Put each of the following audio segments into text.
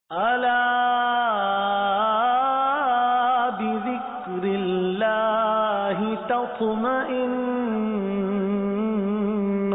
الا بذکر اللہ تطمئن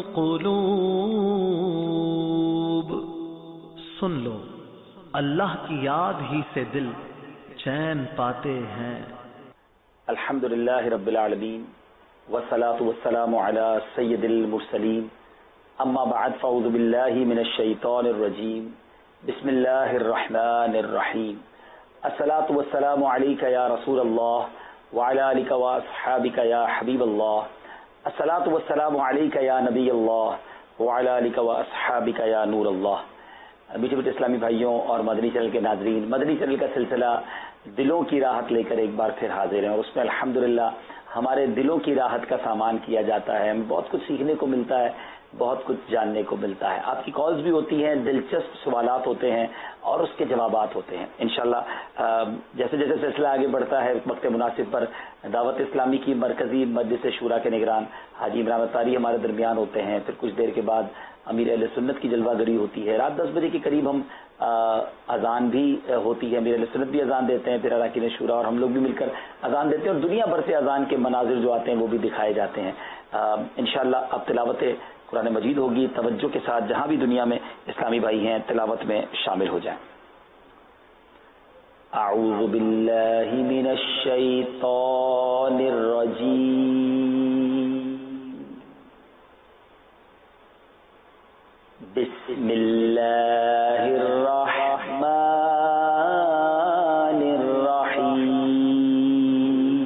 القلوب، سن لو اللہ کی یاد ہی سے دل چین پاتے ہیں۔ الحمدللہ رب العالمین والصلاة والسلام علی سید المرسلین، اما بعد فاعوذ باللہ من الشیطان الرجیم، بسم اللہ الرحمن الرحیم، الصلاة والسلام علیک یا رسول اللہ وعلی آلک واصحابک یا حبیب اللہ، الصلاة والسلام علیک یا نبی اللہ وعلی آلک واصحابک یا نور اللہ۔ میٹھے میٹھے اسلامی بھائیوں اور مدنی چینل کے ناظرین، مدنی چینل کا سلسلہ دلوں کی راحت لے کر ایک بار پھر حاضر ہیں، اور اس میں الحمدللہ ہمارے دلوں کی راحت کا سامان کیا جاتا ہے، ہمیں بہت کچھ سیکھنے کو ملتا ہے، بہت کچھ جاننے کو ملتا ہے۔ آپ کی کالز بھی ہوتی ہیں، دلچسپ سوالات ہوتے ہیں اور اس کے جوابات ہوتے ہیں۔ انشاءاللہ جیسے جیسے سلسلہ آگے بڑھتا ہے، وقت مناسب پر دعوت اسلامی کی مرکزی مجلس شورا کے نگران حاجی عمران اتاری ہمارے درمیان ہوتے ہیں، پھر کچھ دیر کے بعد امیر اہل سنت کی جلوہ گری ہوتی ہے، رات 10 بجے کے قریب ہم اذان بھی ہوتی ہے، امیر اہل سنت بھی اذان دیتے ہیں، پھر اراکین شورا اور ہم لوگ بھی مل کر اذان دیتے ہیں، اور دنیا بھر سے اذان کے مناظر جو آتے ہیں وہ بھی دکھائے جاتے ہیں۔ انشاءاللہ اب تلاوت قرآن مجید ہوگی، توجہ کے ساتھ جہاں بھی دنیا میں اسلامی بھائی ہیں تلاوت میں شامل ہو جائیں۔ اعوذ باللہ من الشیطان الرجیم، بسم اللہ الرحمن الرحیم،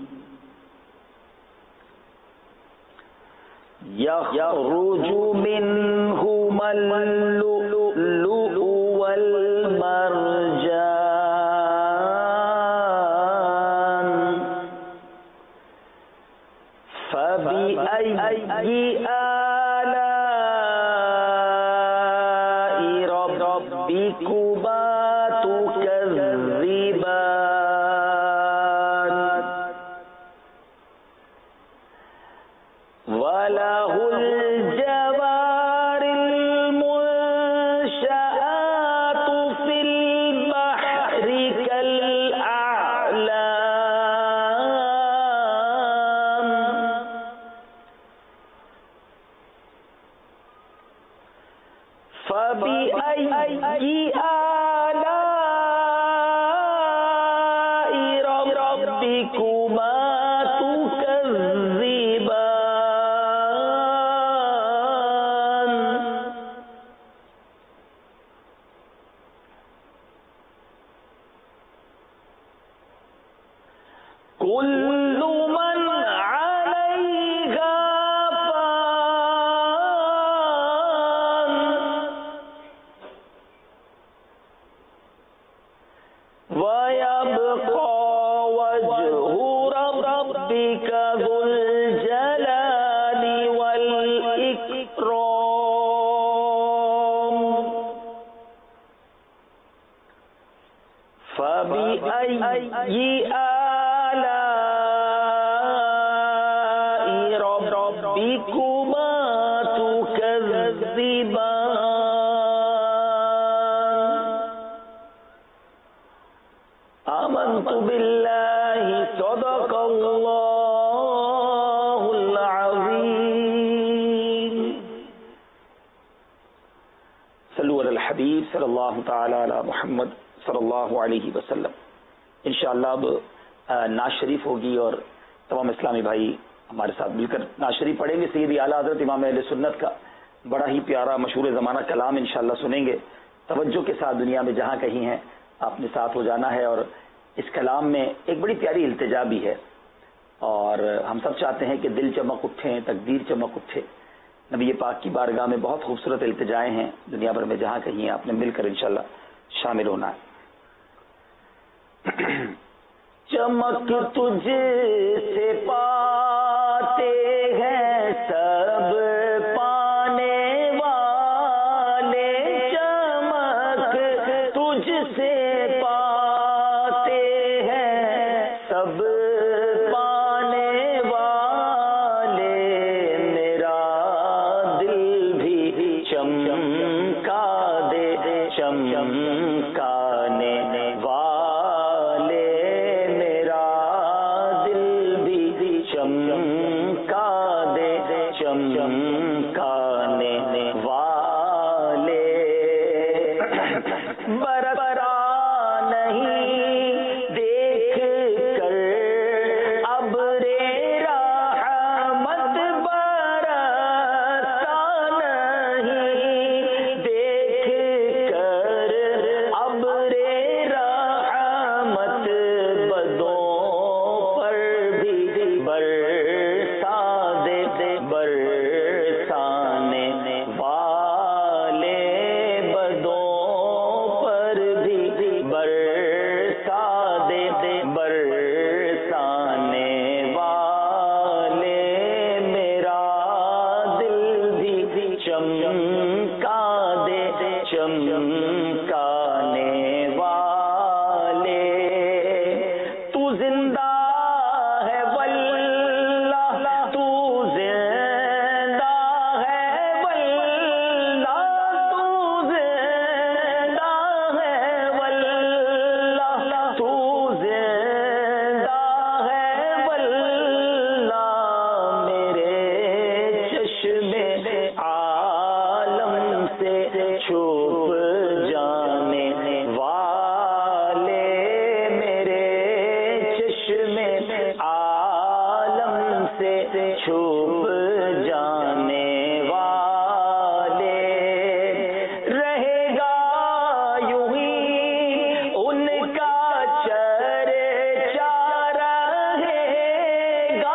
یخرج منہما اللؤلؤ والمرجان، فبأي آلاء ربكما تكذبان، وله الجوار المنشآت في البحر كالأعلام، فبأي آلاء ربكما تكذبان، كل من عليها فان، ويبقى وجه ربك ذو الجلال والإكرام، فبأي آلاء ربكما تكذبان، آمنت بالله صدق الله العظيم، صلوا علی الحبیب صلی اللہ تعالی علی محمد صلی اللہ علیہ وسلم۔ انشاءاللہ اب نعت شریف ہوگی اور تمام اسلامی بھائی ہمارے ساتھ مل کر نعت شریف پڑھیں گے۔ سیدی اعلیٰ حضرت امام اہل سنت کا بڑا ہی پیارا مشہور زمانہ کلام انشاءاللہ سنیں گے۔ توجہ کے ساتھ دنیا میں جہاں کہیں ہیں آپ نے ساتھ ہو جانا ہے، اور اس کلام میں ایک بڑی پیاری التجا بھی ہے، اور ہم سب چاہتے ہیں کہ دل چمک اٹھیں، تقدیر چمک اٹھے۔ نبی پاک کی بارگاہ میں بہت خوبصورت التجائیں ہیں، دنیا بھر میں جہاں کہیں آپ نے مل کر انشاءاللہ شامل ہونا ہے۔ چمک تجھ سے پاتے ہیں سب پانے والے، چمک تجھ سے پاتے ہیں سب پانے والے، میرا دل بھی چمکا دے چمکا چمکانے والے میرا دل بھی چمکا دے چمکانے والے بربرا نہیں دیکھ کر اب رے رحمت برسا نہیں دیکھ کر اب رے رحمت بدوں پر بھی برسا دے برسانے والے بدوں پر بھی برسا دے برسانے والے میرا دل بھی چمکا دے چمکانے والے تو زندہ ہے واللہ تو زندہ ہے واللہ تو زندہ ہے واللہ تو زندہ ہے واللہ میرے چشمے عالم سے چھپ جانے والے میرے چشمے عالم سے چھپ جانے والے رہے گا یوں ہی ان کا چرچا رہے گا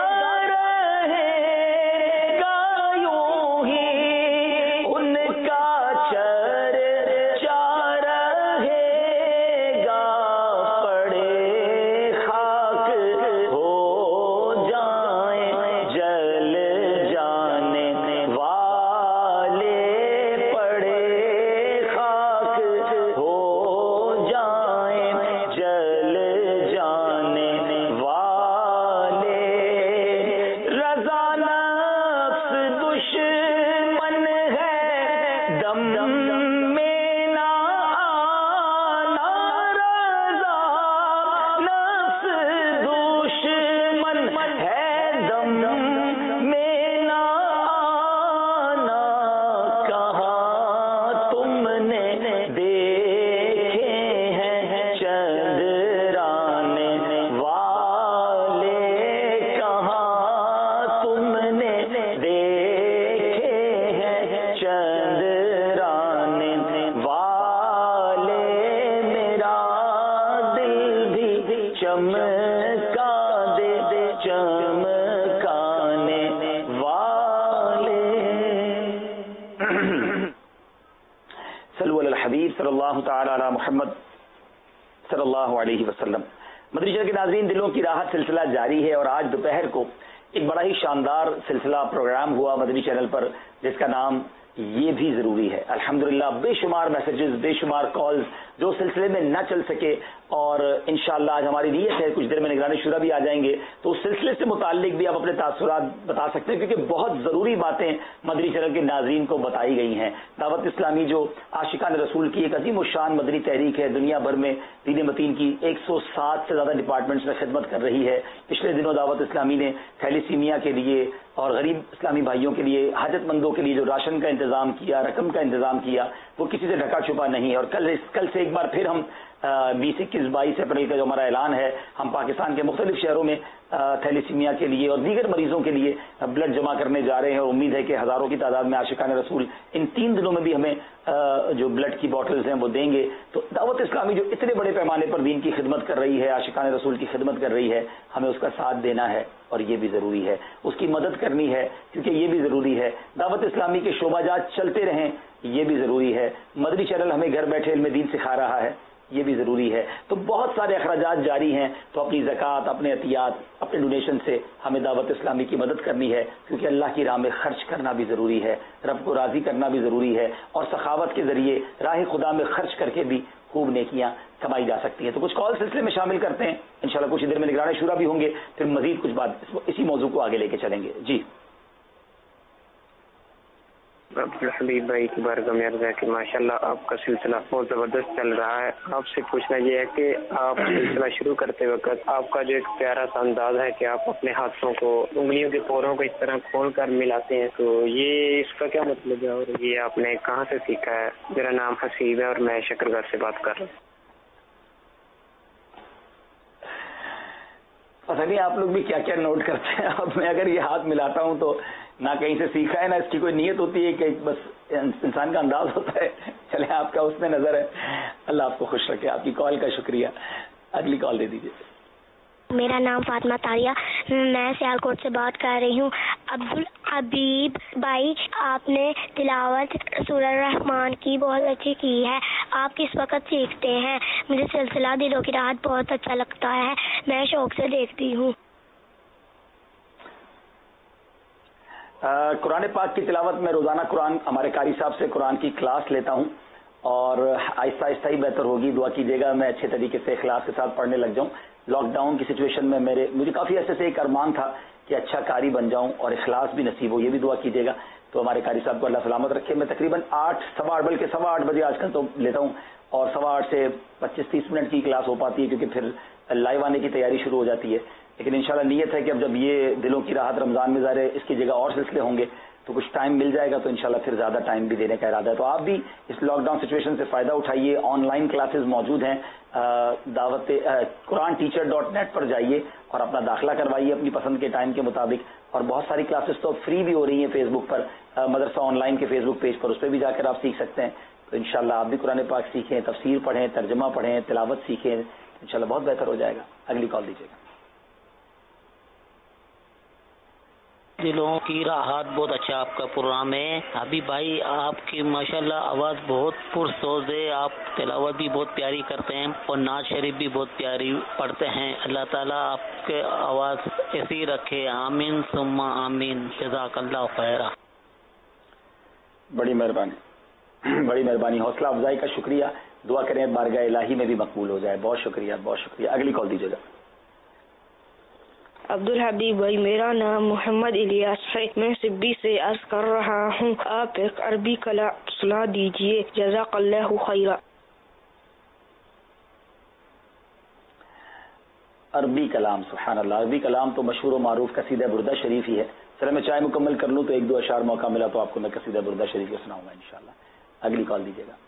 یوں ہی ان کا چرچا رہے گا پڑے خاک ہو جائیں جل جانے والے پڑے خاک ہو جائیں جل جانے والے رضا نفس دشمن ہے دم میں نہ آنا رضا نفس دشمن ہے دم میں نہ آنا کہاں تم نے دیکھے ہیں چندرانے والے کہاں تم نے دیکھے ہیں چندرانے والے میرا دل بھی چمکا دے چمکانے والے صلو علی الحبیب صلی اللہ تعالی علی محمد صلی اللہ علیہ وسلم. مدنی چینل کے ناظرین، دلوں کی راحت سلسلہ جاری ہے اور آج دوپہر کو ایک بڑا ہی شاندار سلسلہ پروگرام ہوا مدنی چینل پر جس کا نام یہ بھی ضروری ہے. الحمدللہ بے شمار میسیجز، بے شمار کالز جو سلسلے میں نہ چل سکے، اور انشاءاللہ آج ہماری نیت ہے کچھ دیر میں نگران شورا بھی آ جائیں گے تو اس سلسلے سے متعلق بھی آپ اپنے تاثرات بتا سکتے ہیں، کیونکہ بہت ضروری باتیں مدنی چینل کے ناظرین کو بتائی گئی ہیں. دعوت اسلامی جو عاشقان رسول کی ایک عظیم الشان مدنی تحریک ہے، دنیا بھر میں دین متین کی 107 سے زیادہ ڈپارٹمنٹس میں خدمت کر رہی ہے. پچھلے دنوں دعوت اسلامی نے تھیلیسیمیا کے لیے اور غریب اسلامی بھائیوں کے لیے، حاجت مندوں کے لیے جو راشن کا انتظام کیا، رقم کا انتظام کیا، وہ کسی سے ڈھکا چھپا نہیں. اور کل سے ایک بار پھر ہم 20-21-22 اپریل کا جو ہمارا اعلان ہے، ہم پاکستان کے مختلف شہروں میں تھیلیسیمیا کے لیے اور دیگر مریضوں کے لیے بلڈ جمع کرنے جا رہے ہیں، اور امید ہے کہ ہزاروں کی تعداد میں عاشقان رسول ان 3 دنوں میں بھی ہمیں جو بلڈ کی بوٹلز ہیں وہ دیں گے. تو دعوت اسلامی جو اتنے بڑے پیمانے پر دین کی خدمت کر رہی ہے، عاشقان رسول کی خدمت کر رہی ہے، ہمیں اس کا ساتھ دینا ہے اور یہ بھی ضروری ہے، اس کی مدد کرنی ہے کیونکہ یہ بھی ضروری ہے. دعوت اسلامی کے شعبہ جات چلتے رہیں، یہ بھی ضروری ہے. مدنی چینل ہمیں گھر بیٹھے علم دین سکھا رہا ہے، یہ بھی ضروری ہے. تو بہت سارے اخراجات جاری ہیں، تو اپنی زکوٰۃ، اپنے عطیات، اپنے ڈونیشن سے ہمیں دعوت اسلامی کی مدد کرنی ہے، کیونکہ اللہ کی راہ میں خرچ کرنا بھی ضروری ہے، رب کو راضی کرنا بھی ضروری ہے، اور سخاوت کے ذریعے راہ خدا میں خرچ کر کے بھی خوب نیکیاں کمائی جا سکتی ہیں. تو کچھ کال سلسلے میں شامل کرتے ہیں، انشاءاللہ کچھ دیر میں نگران شورا بھی ہوں گے، پھر مزید کچھ بات اسی موضوع کو آگے لے کے چلیں گے. جی عبدالحبیب بھائی کی بارگاہ میں عرض ہے کہ ماشاءاللہ آپ کا سلسلہ بہت زبردست چل رہا ہے. آپ سے پوچھنا یہ ہے کہ آپ سلسلہ شروع کرتے وقت آپ کا جو ایک پیارا سا انداز ہے کہ آپ اپنے ہاتھوں کو انگلیوں کے پوروں کو اس طرح کھول کر ملاتے ہیں، تو یہ اس کا کیا مطلب ہے اور یہ آپ نے کہاں سے سیکھا ہے؟ میرا نام حسیب ہے اور میں شکرگڑھ سے بات کر رہا ہوں. پتہ نہیں آپ لوگ بھی کیا کیا نوٹ کرتے ہیں. اب میں اگر یہ ہاتھ ملاتا ہوں تو نہ کہیں سے سیکھا ہے، نہ اس کی کوئی نیت ہوتی ہے، کہ بس انسان کا انداز ہوتا ہے. چلیں آپ کا اس میں نظر ہے. اللہ آپ کو خوش رکھے. آپ کی کال کا شکریہ. اگلی کال دے دیجیے. میرا نام فاطمہ طاریہ، میں سیالکوٹ سے بات کر رہی ہوں. عبدالحبیب بھائی، آپ نے تلاوت سورہ الرحمن کی بہت اچھی کی ہے. آپ کس وقت سیکھتے ہیں؟ مجھے سلسلہ دلوں کی راحت بہت اچھا لگتا ہے، میں شوق سے دیکھتی ہوں. قرآن پاک کی تلاوت میں روزانہ قرآن ہمارے قاری صاحب سے قرآن کی کلاس لیتا ہوں، اور آہستہ آہستہ ہی بہتر ہوگی. دعا کیجیے گا میں اچھے طریقے سے اخلاص کے ساتھ پڑھنے لگ جاؤں. لاک ڈاؤن کی سچویشن میں مجھے کافی عرصے سے ایک ارمان تھا کہ اچھا قاری بن جاؤں اور اخلاص بھی نصیب ہو. یہ بھی دعا کیجیے گا. تو ہمارے قاری صاحب کو اللہ سلامت رکھے. میں تقریباً 8:15 بلکہ 8:15 بجے آج کل تو لیتا ہوں، اور 8:15 سے 25-30 منٹ کی کلاس ہو پاتی ہے، کیونکہ پھر لائیو آنے کی تیاری شروع ہو جاتی ہے. لیکن انشاءاللہ نیت ہے کہ اب جب یہ دلوں کی راحت رمضان میں ظاہر ہے اس کی جگہ اور سلسلے ہوں گے تو کچھ ٹائم مل جائے گا، تو انشاءاللہ پھر زیادہ ٹائم بھی دینے کا ارادہ ہے. تو آپ بھی اس لاک ڈاؤن سچویشن سے فائدہ اٹھائیے. آن لائن کلاسز موجود ہیں. دعوت قرآن ٹیچر.net پر جائیے اور اپنا داخلہ کروائیے اپنی پسند کے ٹائم کے مطابق. اور بہت ساری کلاسز تو فری بھی ہو رہی ہیں فیس بک پر، مدرسہ آن لائن کے فیس بک پیج پر، اس پہ بھی جا کر آپ سیکھ سکتے ہیں. تو انشاءاللہ آپ بھی قرآن پاک سیکھیں، تفسیر پڑھیں، ترجمہ پڑھیں، تلاوت سیکھیں. انشاءاللہ بہت بہتر ہو جائے گا. اگلی کال دیجیے گا. دلوں کی راحت بہت اچھا آپ کا پروگرام ہے. حبیب بھائی، آپ کی ماشاءاللہ آواز بہت پرسوز ہے. آپ تلاوت بھی بہت پیاری کرتے ہیں اور نعت شریف بھی بہت پیاری پڑھتے ہیں. اللہ تعالیٰ آپ کے آواز ایسی رکھے. آمین ثم آمین. جزاک اللہ خیرہ. بڑی مہربانی، بڑی مہربانی. حوصلہ افزائی کا شکریہ. دعا کریں بارگاہ الہی میں بھی مقبول ہو جائے. بہت شکریہ، بہت شکریہ. اگلی کال دیجیے گا. عبدالحبیب بھائی، میرا نام محمد الیاس ہے، میں سبی سے عرض کر رہا ہوں. آپ ایک عربی کلام صلاح دیجیے. جزاک اللہ خیرہ. عربی کلام، سبحان اللہ. عربی کلام تو مشہور و معروف قصیدہ بردہ شریف ہی ہے. چلے میں چائے مکمل کر لوں تو 1-2 اشعار موقع ملا تو آپ کو میں قصیدہ بردہ شریف کو سناؤں گا انشاءاللہ. اگلی کال دیجیے گا.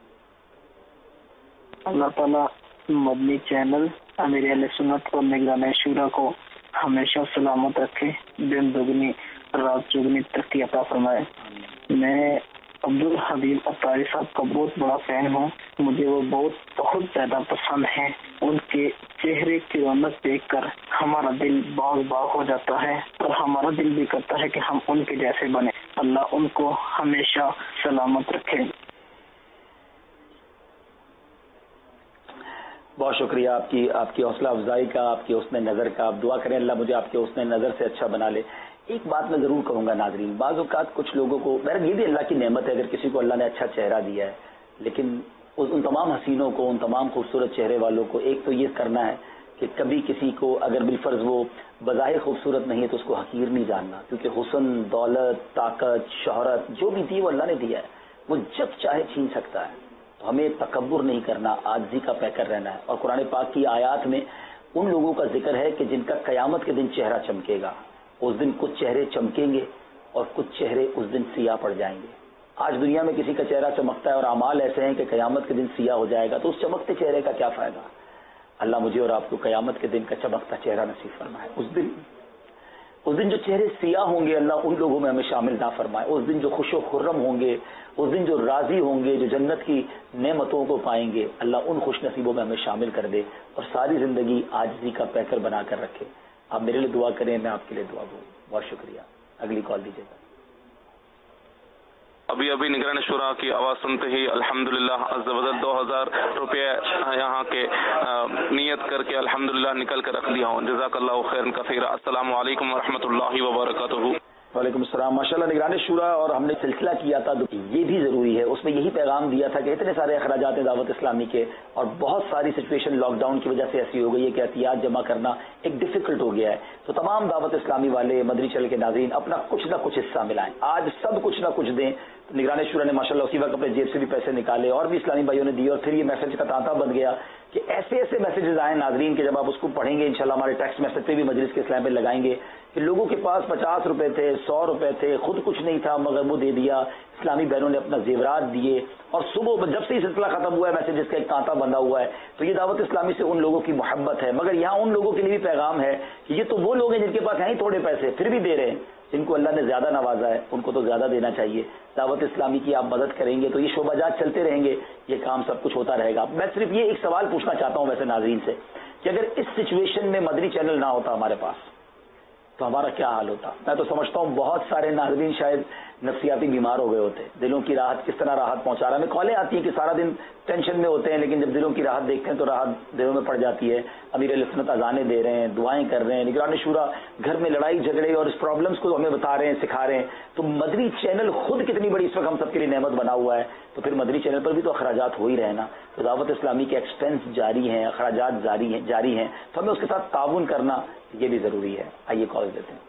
اللہ تعالیٰ مدنی چینل امیر اہل سنت اور نگران شورا کو ہمیشہ سلامت رکھے، دن دگنی رات چگنی ترقی عطا فرمائے. میں عبدالحبیب اطاری صاحب کا بہت بڑا فین ہوں. مجھے وہ بہت زیادہ پسند ہیں. ان کے چہرے کی رونق دیکھ کر ہمارا دل باغ باغ ہو جاتا ہے اور ہمارا دل بھی کرتا ہے کہ ہم ان کے جیسے بنے. اللہ ان کو ہمیشہ سلامت رکھے. بہت شکریہ آپ کی حوصلہ افزائی کا، آپ کی حسن نظر کا. آپ دعا کریں اللہ مجھے آپ کے حسن نظر سے اچھا بنا لے. ایک بات میں ضرور کہوں گا ناظرین، بعض اوقات کچھ لوگوں کو، یہ بھی اللہ کی نعمت ہے اگر کسی کو اللہ نے اچھا چہرہ دیا ہے، لیکن ان تمام حسینوں کو، ان تمام خوبصورت چہرے والوں کو ایک تو یہ کرنا ہے کہ کبھی کسی کو اگر بالفرض وہ بظاہر خوبصورت نہیں ہے تو اس کو حقیر نہیں جاننا، کیونکہ حسن، دولت، طاقت، شہرت جو بھی دی وہ اللہ نے دیا ہے، وہ جب چاہے چھین سکتا ہے. تو ہمیں تکبر نہیں کرنا، عاجزی کا پیکر رہنا ہے. اور قرآن پاک کی آیات میں ان لوگوں کا ذکر ہے کہ جن کا قیامت کے دن چہرہ چمکے گا. اس دن کچھ چہرے چمکیں گے اور کچھ چہرے اس دن سیاہ پڑ جائیں گے. آج دنیا میں کسی کا چہرہ چمکتا ہے اور اعمال ایسے ہیں کہ قیامت کے دن سیاہ ہو جائے گا، تو اس چمکتے چہرے کا کیا فائدہ؟ اللہ مجھے اور آپ کو قیامت کے دن کا چمکتا چہرہ نصیب فرمائے. اس دن جو چہرے سیاہ ہوں گے اللہ ان لوگوں میں ہمیں شامل نہ فرمائے. اس دن جو خوش و خرم ہوں گے، اس دن جو راضی ہوں گے، جو جنت کی نعمتوں کو پائیں گے، اللہ ان خوش نصیبوں میں ہمیں شامل کر دے اور ساری زندگی عاجزی کا پیکر بنا کر رکھے. آپ میرے لیے دعا کریں، میں آپ کے لیے دعا کروں. بہت شکریہ. اگلی کال دیجیے گا. ابھی نگران شورا کی آواز سنتے ہی الحمدللہ عز و جل 2000 روپے یہاں کے نیت کر کے الحمدللہ نکل کر رکھ دیا ہوں. جزاک اللہ خیرا کثیرا. السلام علیکم ورحمۃ اللہ وبرکاتہ. وعلیکم السلام. ماشاءاللہ نگران شورا اور ہم نے سلسلہ کیا تھا تو یہ بھی ضروری ہے، اس میں یہی پیغام دیا تھا کہ اتنے سارے اخراجات ہیں دعوت اسلامی کے اور بہت ساری سچویشن لاک ڈاؤن کی وجہ سے ایسی ہو گئی ہے کہ احتیاط جمع کرنا ایک ڈیفیکلٹ ہو گیا ہے. تو تمام دعوت اسلامی والے مدنی چینل کے ناظرین اپنا کچھ نہ کچھ حصہ ملائیں، آج سب کچھ نہ کچھ دیں. نگران شورا نے ماشاءاللہ اسی وقت اپنے جیب سے بھی پیسے نکالے اور بھی اسلامی بھائیوں نے دیے، اور پھر یہ میسج کا تانتا بن گیا کہ ایسے ایسے میسیجز آئیں ناظرین کے جب آپ اس کو پڑھیں گے انشاءاللہ ہمارے ٹیکسٹ میسج پہ بھی مجلس کے اسلام پہ لگائیں گے کہ لوگوں کے پاس 50 روپے تھے، 100 روپے تھے، خود کچھ نہیں تھا مگر وہ دے دیا، اسلامی بہنوں نے اپنا زیورات دیے. اور صبح جب سے یہ سلسلہ ختم ہوا ہے میسیجز کا ایک تانتا بندھا ہوا ہے. تو یہ دعوت اسلامی سے ان لوگوں کی محبت ہے، مگر یہاں ان لوگوں کے لیے بھی پیغام ہے کہ یہ تو وہ لوگ ہیں جن کے پاس ہیں ہی تھوڑے پیسے پھر بھی دے رہے ہیں، جن کو اللہ نے زیادہ نوازا ہے ان کو تو زیادہ دینا چاہیے. دعوت اسلامی کی آپ مدد کریں گے تو یہ شعبہ جات چلتے رہیں گے، یہ کام سب کچھ ہوتا رہے گا. میں صرف یہ ایک سوال پوچھنا چاہتا ہوں ویسے ناظرین سے کہ اگر اس سچویشن میں مدنی چینل نہ ہوتا ہمارے پاس تو ہمارا کیا حال ہوتا؟ میں تو سمجھتا ہوں بہت سارے ناظرین شاید نفسیاتی بیمار ہو گئے ہوتے. دلوں کی راحت کس طرح راحت پہنچا رہا ہے. ہمیں کالیں آتی ہیں کہ سارا دن ٹینشن میں ہوتے ہیں لیکن جب دلوں کی راحت دیکھتے ہیں تو راحت دلوں میں پڑ جاتی ہے. امیر اہل سنت اذانیں دے رہے ہیں، دعائیں کر رہے ہیں، نگران شورا گھر میں لڑائی جھگڑے اور اس پرابلمس کو ہمیں بتا رہے ہیں، سکھا رہے ہیں. تو مدنی چینل خود کتنی بڑی اس وقت ہم سب کے لیے نعمت بنا ہوا ہے. تو پھر مدنی چینل پر بھی تو اخراجات ہو ہی رہے نا. تو دعوت اسلامی کے ایکسپینس جاری ہیں، اخراجات جاری ہیں، تو ہمیں اس کے ساتھ تعاون کرنا یہ بھی ضروری ہے. آئیے کال دیتے ہیں.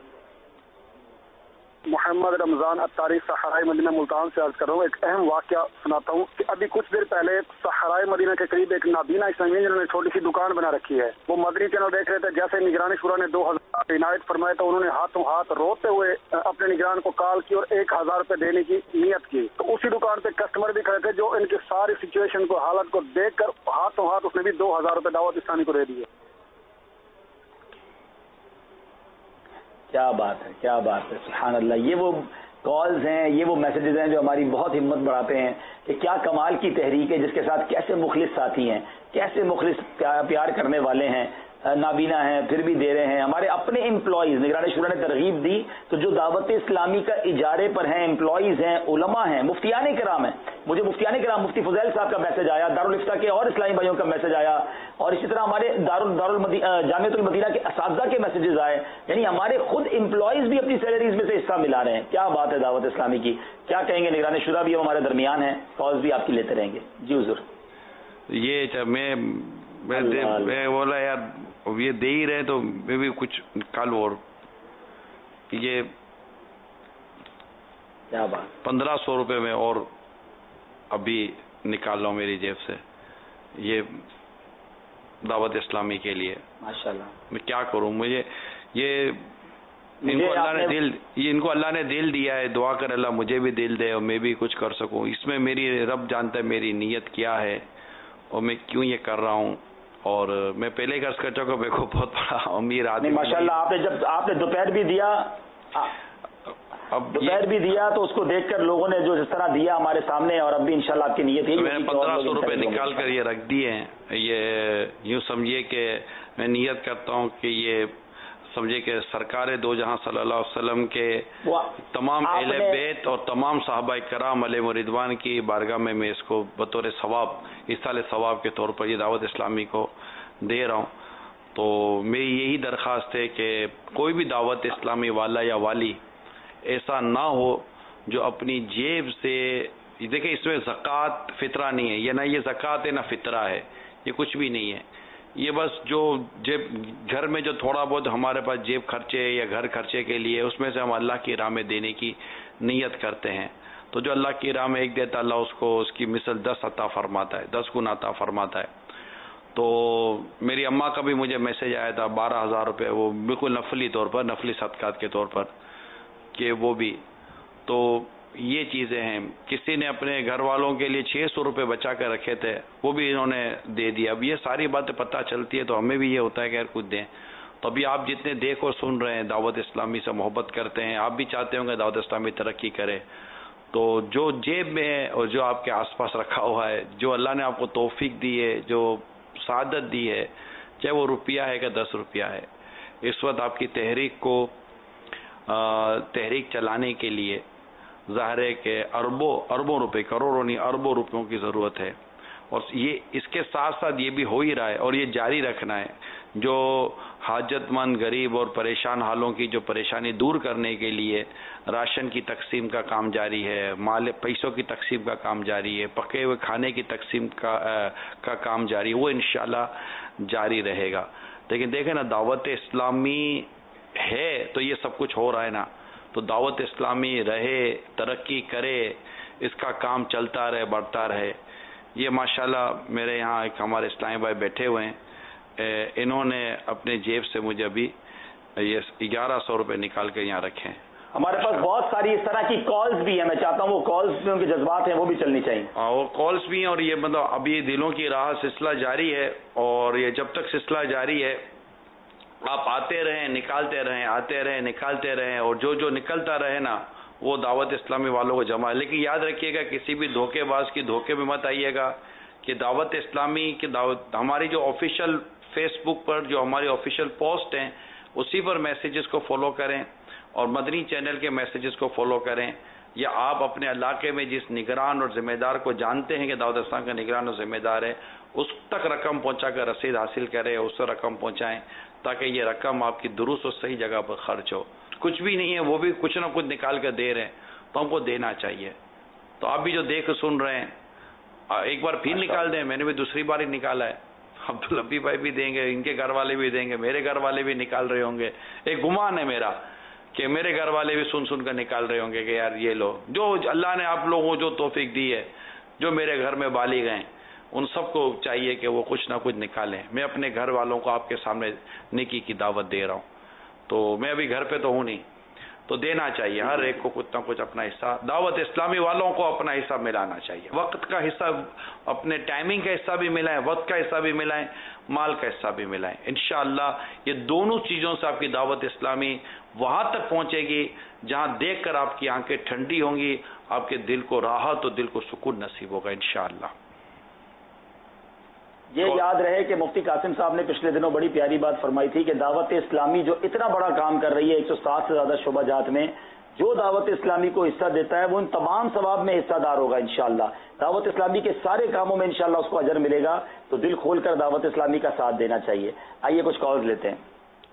محمد رمضان اتاری صحرائے مدینہ ملتان سے عرض کر رہا ہوں. ایک اہم واقعہ سناتا ہوں کہ ابھی کچھ دیر پہلے صحرائے مدینہ کے قریب ایک نابینا اسلامی جنہوں نے چھوٹی سی دکان بنا رکی ہے، وہ مدنی چینل دیکھ رہے تھے. جیسے نگران شورا نے 2000 عنایت فرمائے تو انہوں نے ہاتھوں ہاتھ روتے ہوئے اپنے نگران کو کال کی اور 1000 روپے دینے کی نیت کی. تو اسی دکان پہ کسٹمر بھی کھڑے تھے جو ان کی ساری سچویشن کو حالت کو دیکھ کر ہاتھوں ہاتھ اس نے بھی 2000 روپے دعوت اسلامی کو دے دیے. کیا بات ہے، کیا بات ہے، سبحان اللہ. یہ وہ کالز ہیں، یہ وہ میسیجز ہیں جو ہماری بہت ہمت بڑھاتے ہیں کہ کیا کمال کی تحریک ہے جس کے ساتھ کیسے مخلص ساتھی ہیں، کیسے مخلص پیار کرنے والے ہیں، نابینا ہیں پھر بھی دے رہے ہیں. ہمارے اپنے امپلائیز نگران شورا نے ترغیب دی تو جو دعوت اسلامی کا اجارے پر ہیں، امپلائیز ہیں، علماء ہیں، مفتیان کرام ہیں. مجھے مفتیان کرام مفتی فضیل صاحب کا میسج آیا، دارالفتہ کے اور اسلامی بھائیوں کا میسج آیا، اور اسی طرح ہمارے جامعۃ المدینہ کے اساتذہ کے میسیجز آئے. یعنی ہمارے خود امپلائیز بھی اپنی سیلریز میں سے حصہ ملا رہے ہیں. کیا بات ہے دعوت اسلامی کی. کیا کہیں گے نگران شورا بھی ہمارے درمیان ہیں، کالز بھی آپ کی لیتے رہیں گے. جی حضور. یہ میں بولا یار یہ دے ہی رہے تو میں بھی کچھ نکالوں. اور یہ کیا بات 1500 روپے میں اور ابھی نکال رہا ہوں میری جیب سے یہ دعوت اسلامی کے لیے. ماشاءاللہ. میں کیا کروں. مجھے یہ ان کو اللہ نے دل دیا ہے. دعا کر اللہ مجھے بھی دل دے اور میں بھی کچھ کر سکوں. اس میں میری رب جانتا ہے میری نیت کیا ہے اور میں کیوں یہ کر رہا ہوں. اور میں پہلے قرض کر چکا، میرے کو بہت بڑا امیر آدمی. ماشاءاللہ آپ نے دوپہر بھی دیا، اب دوپہر بھی دیا تو اس کو دیکھ کر لوگوں نے جو جس طرح دیا ہمارے سامنے، اور اب بھی انشاءاللہ آپ کی نیت ہے. میں نے 1500 روپے نکال کر یہ رکھ دیے ہیں. یہ یوں سمجھیے کہ میں نیت کرتا ہوں کہ یہ سمجھے کہ سرکار دو جہاں صلی اللہ علیہ وسلم کے تمام اہل بیت اور تمام صحابہ کرام علیہ رضوان کی بارگاہ میں اس کو بطور ثواب، ایصال ثواب کے طور پر یہ دعوت اسلامی کو دے رہا ہوں. تو میری یہی درخواست ہے کہ کوئی بھی دعوت اسلامی والا یا والی ایسا نہ ہو جو اپنی جیب سے، دیکھیں اس میں زکوٰۃ فطرہ نہیں ہے، یہ نہ یہ زکوٰۃ ہے نہ فطرہ ہے، یہ کچھ بھی نہیں ہے. یہ بس جو جیب گھر میں جو تھوڑا بہت ہمارے پاس جیب خرچے یا گھر خرچے کے لیے اس میں سے ہم اللہ کی راہ میں دینے کی نیت کرتے ہیں. تو جو اللہ کی راہ میں ایک دیتا اللہ اس کو اس کی مثل 10 عطا فرماتا ہے، 10 گنا عطا فرماتا ہے. تو میری اماں کا بھی مجھے میسج آیا تھا 12,000 روپے، وہ بالکل نفلی طور پر، نفلی صدقات کے طور پر کہ وہ بھی. تو یہ چیزیں ہیں. کسی نے اپنے گھر والوں کے لیے 600 روپے بچا کر رکھے تھے، وہ بھی انہوں نے دے دیا. اب یہ ساری باتیں پتہ چلتی ہے تو ہمیں بھی یہ ہوتا ہے کہ یار کچھ دیں. تو ابھی آپ جتنے دیکھ اور سن رہے ہیں دعوت اسلامی سے محبت کرتے ہیں، آپ بھی چاہتے ہوں گے دعوت اسلامی ترقی کرے. تو جو جیب میں ہے اور جو آپ کے آس پاس رکھا ہوا ہے، جو اللہ نے آپ کو توفیق دی ہے، جو سعادت دی ہے، چاہے وہ روپیہ ہے کہ 10 روپیہ ہے، اس وقت آپ کی تحریک کو تحریک چلانے کے لیے ظاہر ہے کہ اربوں روپے، کروڑوں نہیں اربوں روپیوں کی ضرورت ہے. اور یہ اس کے ساتھ ساتھ یہ بھی ہو ہی رہا ہے اور یہ جاری رکھنا ہے. جو حاجت مند غریب اور پریشان حالوں کی جو پریشانی دور کرنے کے لیے راشن کی تقسیم کا کام جاری ہے، مال پیسوں کی تقسیم کا کام جاری ہے، پکے ہوئے کھانے کی تقسیم کا کام جاری ہے، وہ انشاءاللہ جاری رہے گا. لیکن دیکھیں نا، دعوت اسلامی ہے تو یہ سب کچھ ہو رہا ہے نا. تو دعوت اسلامی رہے، ترقی کرے، اس کا کام چلتا رہے، بڑھتا رہے. یہ ماشاءاللہ میرے یہاں ایک ہمارے اسلامی بھائی بیٹھے ہوئے ہیں، انہوں نے اپنے جیب سے مجھے ابھی یہ 1100 روپے نکال کے یہاں رکھے ہیں. ہمارے پاس بہت ساری اس طرح کی کالز بھی ہیں، میں چاہتا ہوں وہ کالز میں ان کے جذبات ہیں وہ بھی چلنی چاہیے. وہ کالز بھی ہیں، اور یہ مطلب ابھی دلوں کی راہ سلسلہ جاری ہے، اور یہ جب تک سلسلہ جاری ہے آپ آتے رہیں، نکالتے رہیں، آتے رہیں، نکالتے رہیں، اور جو نکلتا رہے نا وہ دعوت اسلامی والوں کو جمع ہے. لیکن یاد رکھیے گا کسی بھی دھوکے باز کی دھوکے میں مت آئیے گا کہ دعوت اسلامی کی ہماری جو آفیشیل فیس بک پر جو ہماری آفیشیل پوسٹ ہیں اسی پر میسیجز کو فالو کریں، اور مدنی چینل کے میسیجز کو فالو کریں، یا آپ اپنے علاقے میں جس نگران اور ذمہ دار کو جانتے ہیں کہ دعوت اسلام کا نگران اور ذمہ دار ہے اس تک رقم پہنچا کر رسید حاصل کریں، اس سے رقم پہنچائیں تاکہ یہ رقم آپ کی درست اور صحیح جگہ پر خرچ ہو. کچھ بھی نہیں ہے، وہ بھی کچھ نہ کچھ نکال کر دے رہے ہیں تو ہم کو دینا چاہیے. تو آپ بھی جو دیکھ سن رہے ہیں ایک بار پھر نکال دیں. میں نے بھی دوسری بار ہی نکالا ہے. عبدالحبیب بھائی بھی دیں گے، ان کے گھر والے بھی دیں گے، میرے گھر والے بھی نکال رہے ہوں گے. ایک گمان ہے میرا کہ میرے گھر والے بھی سن کر نکال رہے ہوں گے کہ یار یہ لو، جو اللہ نے آپ لوگوں کو جو توفیق دی ہے، جو میرے گھر میں بالغ ہیں ان سب کو چاہیے کہ وہ کچھ نہ کچھ نکالیں. میں اپنے گھر والوں کو آپ کے سامنے نیکی کی دعوت دے رہا ہوں. تو میں ابھی گھر پہ تو ہوں نہیں، تو دینا چاہیے ہر ایک کو کچھ نہ کچھ اپنا حصہ. دعوت اسلامی والوں کو اپنا حصہ ملانا چاہیے. وقت کا حصہ، اپنے ٹائمنگ کا حصہ بھی ملائیں، وقت کا حصہ بھی ملائیں، مال کا حصہ بھی ملائیں. انشاءاللہ یہ دونوں چیزوں سے آپ کی دعوت اسلامی وہاں تک پہنچے گی جہاں دیکھ کر آپ کی آنکھیں ٹھنڈی ہوں گی، آپ کے دل کو راحت اور دل کو سکون نصیب ہوگا انشاءاللہ. یہ یاد رہے کہ مفتی قاسم صاحب نے پچھلے دنوں بڑی پیاری بات فرمائی تھی کہ دعوت اسلامی جو اتنا بڑا کام کر رہی ہے 160 سے زیادہ شعبہ جات میں، جو دعوت اسلامی کو حصہ دیتا ہے وہ ان تمام ثواب میں حصہ دار ہوگا انشاءاللہ. دعوت اسلامی کے سارے کاموں میں انشاءاللہ اس کو اجر ملے گا. تو دل کھول کر دعوت اسلامی کا ساتھ دینا چاہیے. آئیے کچھ کالز لیتے ہیں.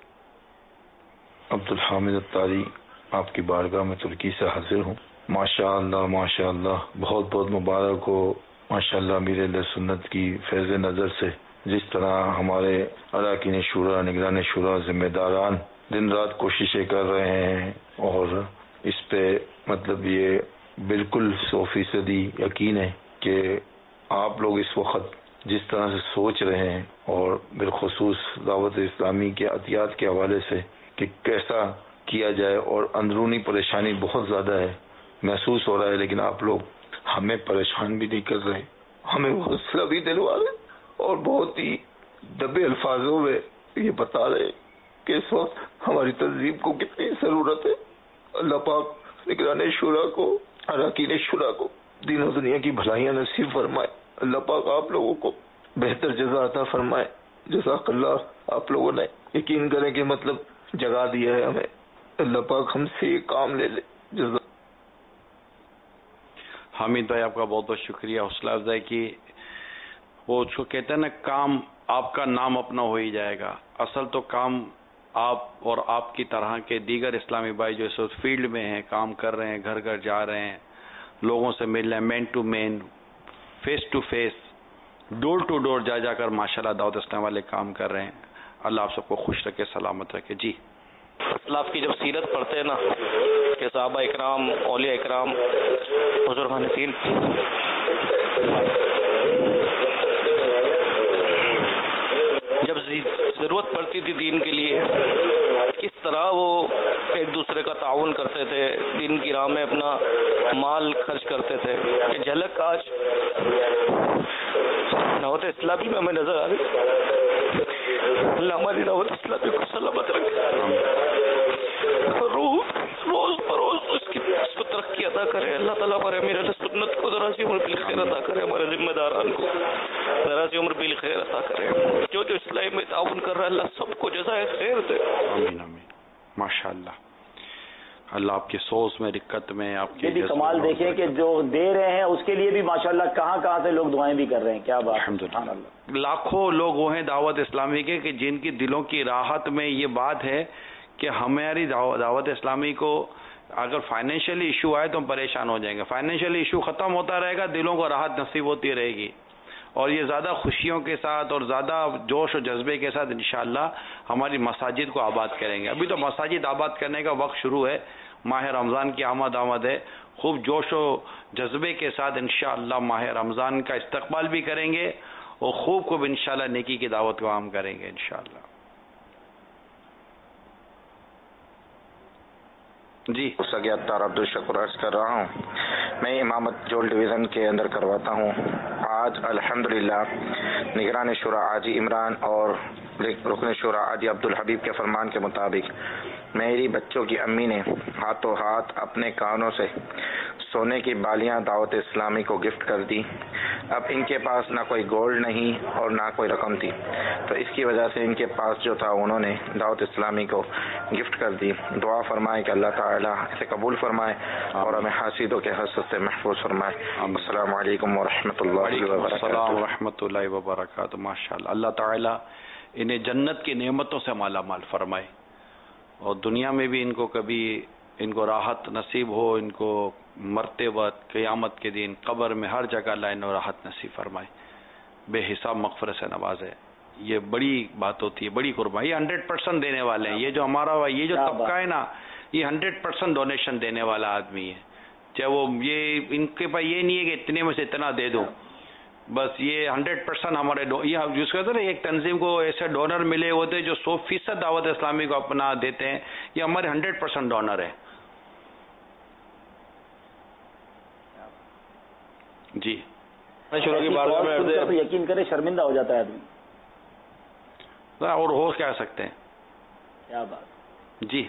عبدالحامد الطاری آپ کی بارگاہ میں ترکی سے حاضر ہوں. ماشاءاللہ ماشاءاللہ، بہت بہت مبارک ہو ماشاءاللہ امیر اہل سنت کی فیض نظر سے. جس طرح ہمارے اراکین شورا، نگران شورا، ذمہ داران دن رات کوششیں کر رہے ہیں، اور اس پہ مطلب یہ بالکل 100% یقین ہے کہ آپ لوگ اس وقت جس طرح سے سوچ رہے ہیں، اور بالخصوص دعوت اسلامی کے عطیات کے حوالے سے کہ کیسا کیا جائے، اور اندرونی پریشانی بہت زیادہ ہے، محسوس ہو رہا ہے، لیکن آپ لوگ ہمیں پریشان بھی نہیں کر رہے، ہمیں حوصلہ بھی دلوا رہے، اور بہت ہی دبے الفاظوں میں یہ بتا رہے کہ اس وقت ہماری تنظیم کو کتنی ضرورت ہے. اللہ پاک نگران شورا کو، اراکین شورا کو دین و دنیا کی بھلائیاں نصیب فرمائے. اللہ پاک آپ لوگوں کو بہتر جزا عطا فرمائے. جزاک اللہ. آپ لوگوں نے یقین کریں کہ مطلب جگہ دیا ہے ہمیں. اللہ پاک ہم سے یہ کام لے لے. جزاک. حامد بھائی آپ کا بہت بہت شکریہ حوصلہ افزائی کی. وہ اس کو کہتے ہیں نا، کام آپ کا نام اپنا ہو ہی جائے گا. اصل تو کام آپ اور آپ کی طرح کے دیگر اسلامی بھائی جو اس وقت فیلڈ میں ہیں، کام کر رہے ہیں، گھر گھر جا رہے ہیں، لوگوں سے مل رہے ہیں، man to man, face to face, door to door جا کر ماشاءاللہ دعوت اسلام والے کام کر رہے ہیں. اللہ آپ سب کو خوش رکھے، سلامت رکھے. جی اللہ آپ کی جب سیرت پڑھتے ہیں نا کہ صحابہ اکرام، اولیاء اکرام، بزرگان دین، جب ضرورت پڑتی تھی دین کے لیے کس طرح وہ ایک دوسرے کا تعاون کرتے تھے، دین کی راہ میں اپنا مال خرچ کرتے تھے، یہ جھلک آج دعوت اسلامی میں ہمیں نظر آ رہی. اللہ ہماری دعوت اسلامی کو سلامت رکھے، روز بروز اس کو ترقی عطا کرے. اللہ تعالیٰ ہمارے امیر اہل سنت کو ذرا سی عمر بالخیر عطا کرے، ہمارے ذمہ داران کو ذرا سی عمر بالخیر عطا کرے. جو اسلام میں تعاون کر رہا ہے اللہ سب کو جزائے خیر دے. آمین آمین. ماشاءاللہ. اللہ آپ کی سوچ میں، رکت میں، آپ یہ بھی کمال دیکھیں کہ جو دے رہے ہیں اس کے لیے بھی ماشاءاللہ کہاں کہاں سے لوگ دعائیں بھی کر رہے ہیں. کیا بات. الحمدللہ. لاکھوں لوگ وہ ہیں دعوت اسلامی کے کہ جن کی دلوں کی راحت میں یہ بات ہے کہ ہماری دعوت اسلامی کو اگر فائنینشلی ایشو آئے تو ہم پریشان ہو جائیں گے. فائنینشلی ایشو ختم ہوتا رہے گا، دلوں کو راحت نصیب ہوتی رہے گی، اور یہ زیادہ خوشیوں کے ساتھ اور زیادہ جوش و جذبے کے ساتھ انشاءاللہ ہماری مساجد کو آباد کریں گے. ابھی تو مساجد آباد کرنے کا وقت شروع ہے، ماہ رمضان کی آمد ہے. خوب جوش و جذبے کے ساتھ انشاءاللہ ماہ رمضان کا استقبال بھی کریں گے اور خوب انشاءاللہ نیکی کی دعوت کو عام کریں گے انشاءاللہ. جی سگے اطہار عبدالشکر عرض کر رہا ہوں. میں امامت جول ڈویژن کے اندر کرواتا ہوں. آج الحمدللہ نگران شورا حاجی عمران اور رکن شورا حاجی عبدالحبیب کے فرمان کے مطابق میری بچوں کی امی نے ہاتھوں ہاتھ اپنے کانوں سے سونے کی بالیاں دعوت اسلامی کو گفٹ کر دی. اب ان کے پاس نہ کوئی گولڈ نہیں اور نہ کوئی رقم تھی، تو اس کی وجہ سے ان کے پاس جو تھا انہوں نے دعوت اسلامی کو گفٹ کر دی. دعا فرمائے کہ اللہ تعالیٰ اسے قبول فرمائے اور ہمیں حاسدوں کے حسد سے محفوظ فرمائے. السلام علیکم ورحمۃ اللہ وبرکاتہ. السلام ورحمۃ اللہ وبرکاتہ. ماشاءاللہ. اللہ تعالیٰ انہیں جنت کی نعمتوں سے مالا مال فرمائے اور دنیا میں بھی ان کو کبھی ان کو راحت نصیب ہو، ان کو مرتے وقت قیامت کے دن قبر میں ہر جگہ اللہ انہیں راحت نصیب فرمائے، بے حساب مغفرت سے نوازے. یہ بڑی بات ہوتی ہے، بڑی قربانی. یہ 100% دینے والے ہیں. یہ جو ہمارا یہ جو طبقہ ہے نا، یہ 100% ڈونیشن دینے والا آدمی ہے. چاہے وہ یہ ان کے پاس یہ نہیں ہے کہ اتنے میں سے اتنا دے دو، بس یہ 100% ہمارے جس کہتے ہیں ایک تنظیم کو ایسے ڈونر ملے ہوتے جو 100% دعوت اسلامی کو اپنا دیتے ہیں. یہ ہمارے 100% ڈونر ہے. جی شروع کی بارگاہ میں تو یقین کرے شرمندہ ہو جاتا ہے آدمی. اور ہو کیا سکتے ہیں. کیا بات. جی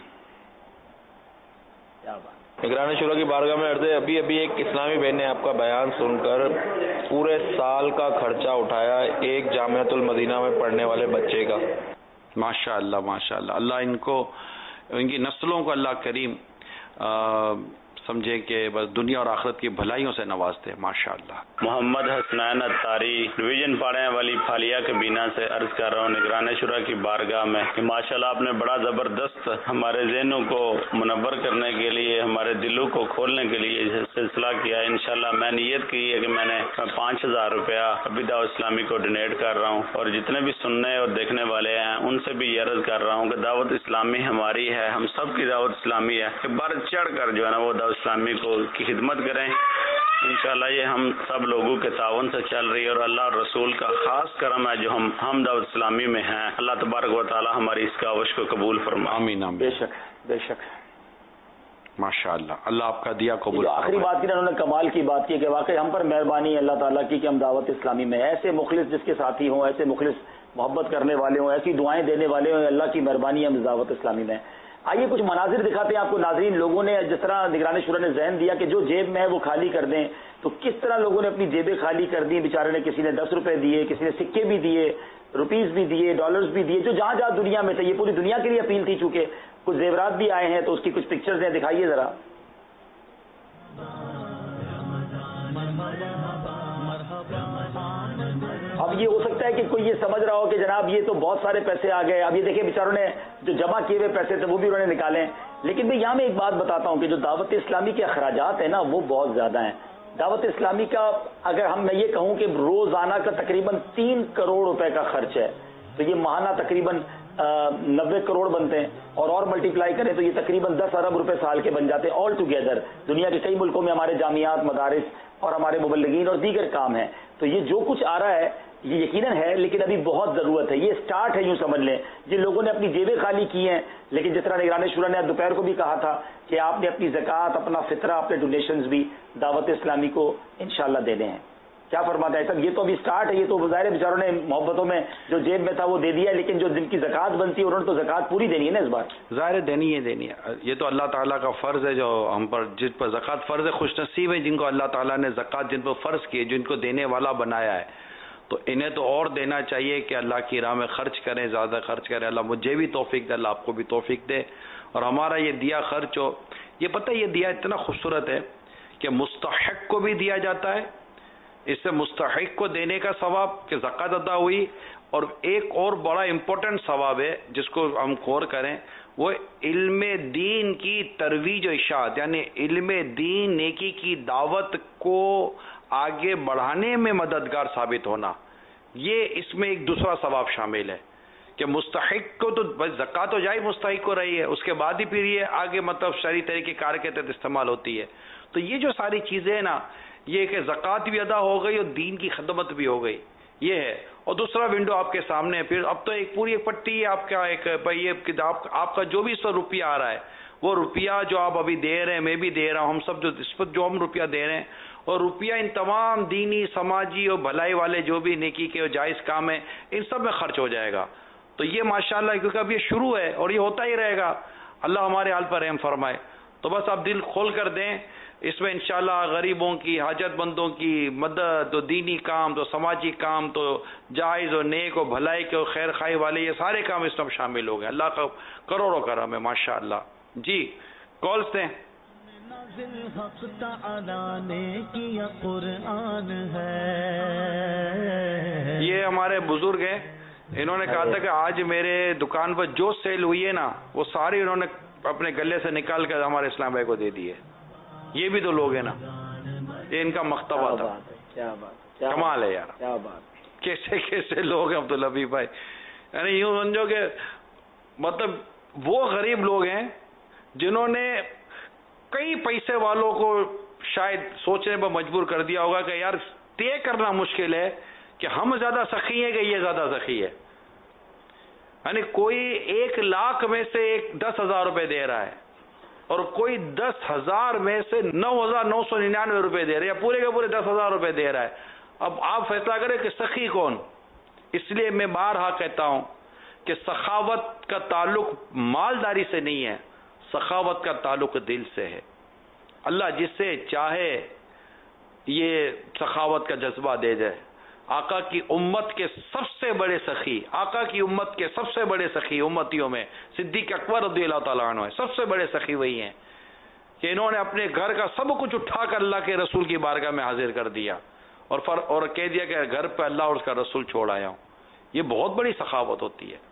کیا بات. نگران شورا کی بارگاہ میں عرض ہے، ابھی ایک اسلامی بہن نے آپ کا بیان سن کر پورے سال کا خرچہ اٹھایا ایک جامعۃ المدینہ میں پڑھنے والے بچے کا. ماشاء اللہ ماشاء اللہ. اللہ ان کو ان کی نسلوں کو اللہ کریم سمجھے کہ بس دنیا اور آخرت کی بھلائیوں سے نوازتے ہیں. ماشاءاللہ. محمد حسنین اتاری ڈویژن پاڑے والی پھالیا کے بینا سے عرض کر رہا ہوں نگران شورا کی بارگاہ میں کہ ماشاءاللہ آپ نے بڑا زبردست ہمارے ذہنوں کو منور کرنے کے لیے، ہمارے دلوں کو کھولنے کے لیے سلسلہ کیا ہے. انشاءاللہ میں نیت کی ہے کہ میں 5000 روپیہ ابھی دعوت اسلامی کو ڈونیٹ کر رہا ہوں، اور جتنے بھی سننے اور دیکھنے والے ہیں ان سے بھی یہ عرض کر رہا ہوں کہ دعوت اسلامی ہماری ہے، ہم سب کی دعوت اسلامی ہے کہ بڑھ چڑھ کر جو ہے نا وہ دعوت اسلامی کو کی خدمت کریں. انشاءاللہ یہ ہم سب لوگوں کے تعاون سے چل رہی ہے اور اللہ رسول کا خاص کرم ہے جو ہم دعوت اسلامی میں ہیں. اللہ تبارک و تعالی ہماری اس کاوش کو قبول فرمائے. آمین آمین. بے شک بے شک. ماشاءاللہ. اللہ آپ کا دیا قبول. آخری بات کی انہوں نے کمال کی بات کی کہ واقعی ہم پر مہربانی ہے اللہ تعالیٰ کی کہ ہم دعوت اسلامی میں ایسے مخلص جس کے ساتھی ہوں، ایسے مخلص محبت کرنے والے ہوں، ایسی دعائیں دینے والے ہوں. اللہ کی مہربانی ہے ہم دعوت اسلامی میں. آئیے کچھ مناظر دکھاتے ہیں آپ کو ناظرین. لوگوں نے جس طرح نگران شورا نے ذہن دیا کہ جو جیب میں ہے وہ خالی کر دیں، تو کس طرح لوگوں نے اپنی جیبیں خالی کر دی. بیچارے نے کسی نے 10 روپے دیے، کسی نے سکے بھی دیے، روپیز بھی دیے، ڈالرز بھی دیے، جو جہاں جہاں دنیا میں تھے. یہ پوری دنیا کے لیے اپیل تھی. چونکہ کچھ زیورات بھی آئے ہیں تو اس کی کچھ پکچرز ہیں، دکھائیے ذرا. اب یہ ہو سکتا ہے کہ کوئی یہ سمجھ رہا ہو کہ جناب یہ تو بہت سارے پیسے آ گئے. اب یہ دیکھیں بیچاروں نے جو جمع کیے ہوئے پیسے تھے وہ بھی انہوں نے نکالے. لیکن میں یہاں میں ایک بات بتاتا ہوں کہ جو دعوت اسلامی کے اخراجات ہیں نا وہ بہت زیادہ ہیں. دعوت اسلامی کا اگر میں یہ کہوں کہ روزانہ کا تقریباً 3 کروڑ روپے کا خرچ ہے، تو یہ ماہانہ تقریباً 90 کروڑ بنتے ہیں، اور ملٹیپلائی کریں تو یہ تقریباً 10 ارب روپے سال کے بن جاتے ہیں آل ٹوگیدر. دنیا کے کئی ملکوں میں ہمارے جامعات، مدارس اور ہمارے مبلغین اور دیگر کام ہیں. تو یہ جو کچھ آ رہا ہے یہ یقیناً ہے، لیکن ابھی بہت ضرورت ہے. یہ سٹارٹ ہے، یوں سمجھ لیں. جن لوگوں نے اپنی جیبیں خالی کی ہیں، لیکن جس طرح نگران شورا نے دوپہر کو بھی کہا تھا کہ آپ نے اپنی زکوٰۃ، اپنا فطرہ، اپنے ڈونیشنز بھی دعوت اسلامی کو انشاءاللہ دینے ہیں. کیا فرماتا ہے صاحب؟ یہ تو ابھی سٹارٹ ہے. یہ تو ظاہر بیچاروں نے محبتوں میں جو جیب میں تھا وہ دے دیا، لیکن جو جن کی زکوٰۃ بنتی ہے انہوں نے تو زکوٰۃ پوری دینی ہے نا اس بار. ظاہر دینی ہے. یہ تو اللہ تعالیٰ کا فرض ہے جو ہم پر، جن پر زکوٰۃ فرض ہے خوش نصیب ہے جن کو اللہ تعالیٰ نے زکوٰۃ جن پر فرض کی ہے، جن کو دینے والا بنایا ہے. تو انہیں تو اور دینا چاہیے کہ اللہ کی راہ میں خرچ کریں، زیادہ خرچ کریں. اللہ مجھے بھی توفیق دے، اللہ آپ کو بھی توفیق دے. اور ہمارا یہ دیا خرچ ہو یہ پتہ یہ دیا اتنا خوبصورت ہے کہ مستحق کو بھی دیا جاتا ہے، اس سے مستحق کو دینے کا ثواب کہ زکوٰۃ ادا ہوئی، اور ایک اور بڑا امپورٹنٹ ثواب ہے جس کو ہم غور کریں، وہ علم دین کی ترویج و اشاعت، یعنی علم دین نیکی کی دعوت کو آگے بڑھانے میں مددگار ثابت ہونا، یہ اس میں ایک دوسرا ثواب شامل ہے کہ مستحق کو تو بس زکوٰۃ تو جائے مستحق کو رہی ہے، اس کے بعد ہی پھر یہ آگے مطلب شرعی طریقے کار کے تحت استعمال ہوتی ہے. تو یہ جو ساری چیزیں ہیں نا، یہ کہ زکوٰۃ بھی ادا ہو گئی اور دین کی خدمت بھی ہو گئی، یہ ہے. اور دوسرا ونڈو آپ کے سامنے ہے، پھر اب تو ایک پوری ایک پٹی ہے آپ کا، ایک یہ آپ کا جو بھی 100 روپیہ آ رہا ہے، وہ روپیہ جو آپ ابھی دے رہے ہیں، میں بھی دے رہا ہوں، ہم سب جو اس پر جو ہم روپیہ دے رہے ہیں، اور روپیہ ان تمام دینی سماجی اور بھلائی والے جو بھی نیکی کے جائز کام ہیں ان سب میں خرچ ہو جائے گا. تو یہ ماشاءاللہ کیونکہ اب یہ شروع ہے اور یہ ہوتا ہی رہے گا. اللہ ہمارے حال پر رحم فرمائے. تو بس آپ دل کھول کر دیں، اس میں انشاءاللہ غریبوں کی، حاجت مندوں کی مدد، تو دینی کام، تو سماجی کام، تو جائز اور نیک اور بھلائی کے اور خیر خواہی والے یہ سارے کام اس میں شامل ہو گئے. اللہ کا کروڑوں کرم ہے ماشاءاللہ. جی کالز دیں. یہ ہمارے بزرگ ہیں، انہوں نے کہا تھا کہ آج میرے دکان پر جو سیل ہوئی ہے نا، وہ ساری انہوں نے اپنے گلے سے نکال کر ہمارے اسلام بھائی کو دے دی ہے. یہ بھی تو لوگ ہیں نا، یہ ان کا مکتبہ تھا. کیا بات، کمال ہے یار، کیا بات، کیسے کیسے لوگ ہیں عبدالحبیب بھائی. یعنی یوں سمجھو کہ مطلب وہ غریب لوگ ہیں جنہوں نے کئی پیسے والوں کو شاید سوچنے پر مجبور کر دیا ہوگا کہ یار طے کرنا مشکل ہے کہ ہم زیادہ سخی ہیں کہ یہ زیادہ سخی ہے. یعنی کوئی 1 لاکھ میں سے 10,000 روپے دے رہا ہے اور کوئی 10,000 میں سے 9,999 روپے دے رہا ہے، یا پورے کے پورے 10,000 روپے دے رہا ہے. اب آپ فیصلہ کریں کہ سخی کون. اس لیے میں بارہا کہتا ہوں کہ سخاوت کا تعلق مالداری سے نہیں ہے، سخاوت کا تعلق دل سے ہے. اللہ جسے چاہے یہ سخاوت کا جذبہ دے دے. آقا کی امت کے سب سے بڑے سخی، آقا کی امت کے سب سے بڑے سخی امتیوں میں صدیق اکبر رضی اللہ تعالیٰ عنہ ہے. سب سے بڑے سخی وہی ہیں کہ انہوں نے اپنے گھر کا سب کچھ اٹھا کر اللہ کے رسول کی بارگاہ میں حاضر کر دیا اور کہہ دیا کہ گھر پہ اللہ اور اس کا رسول چھوڑ آیا ہوں. یہ بہت بڑی سخاوت ہوتی ہے.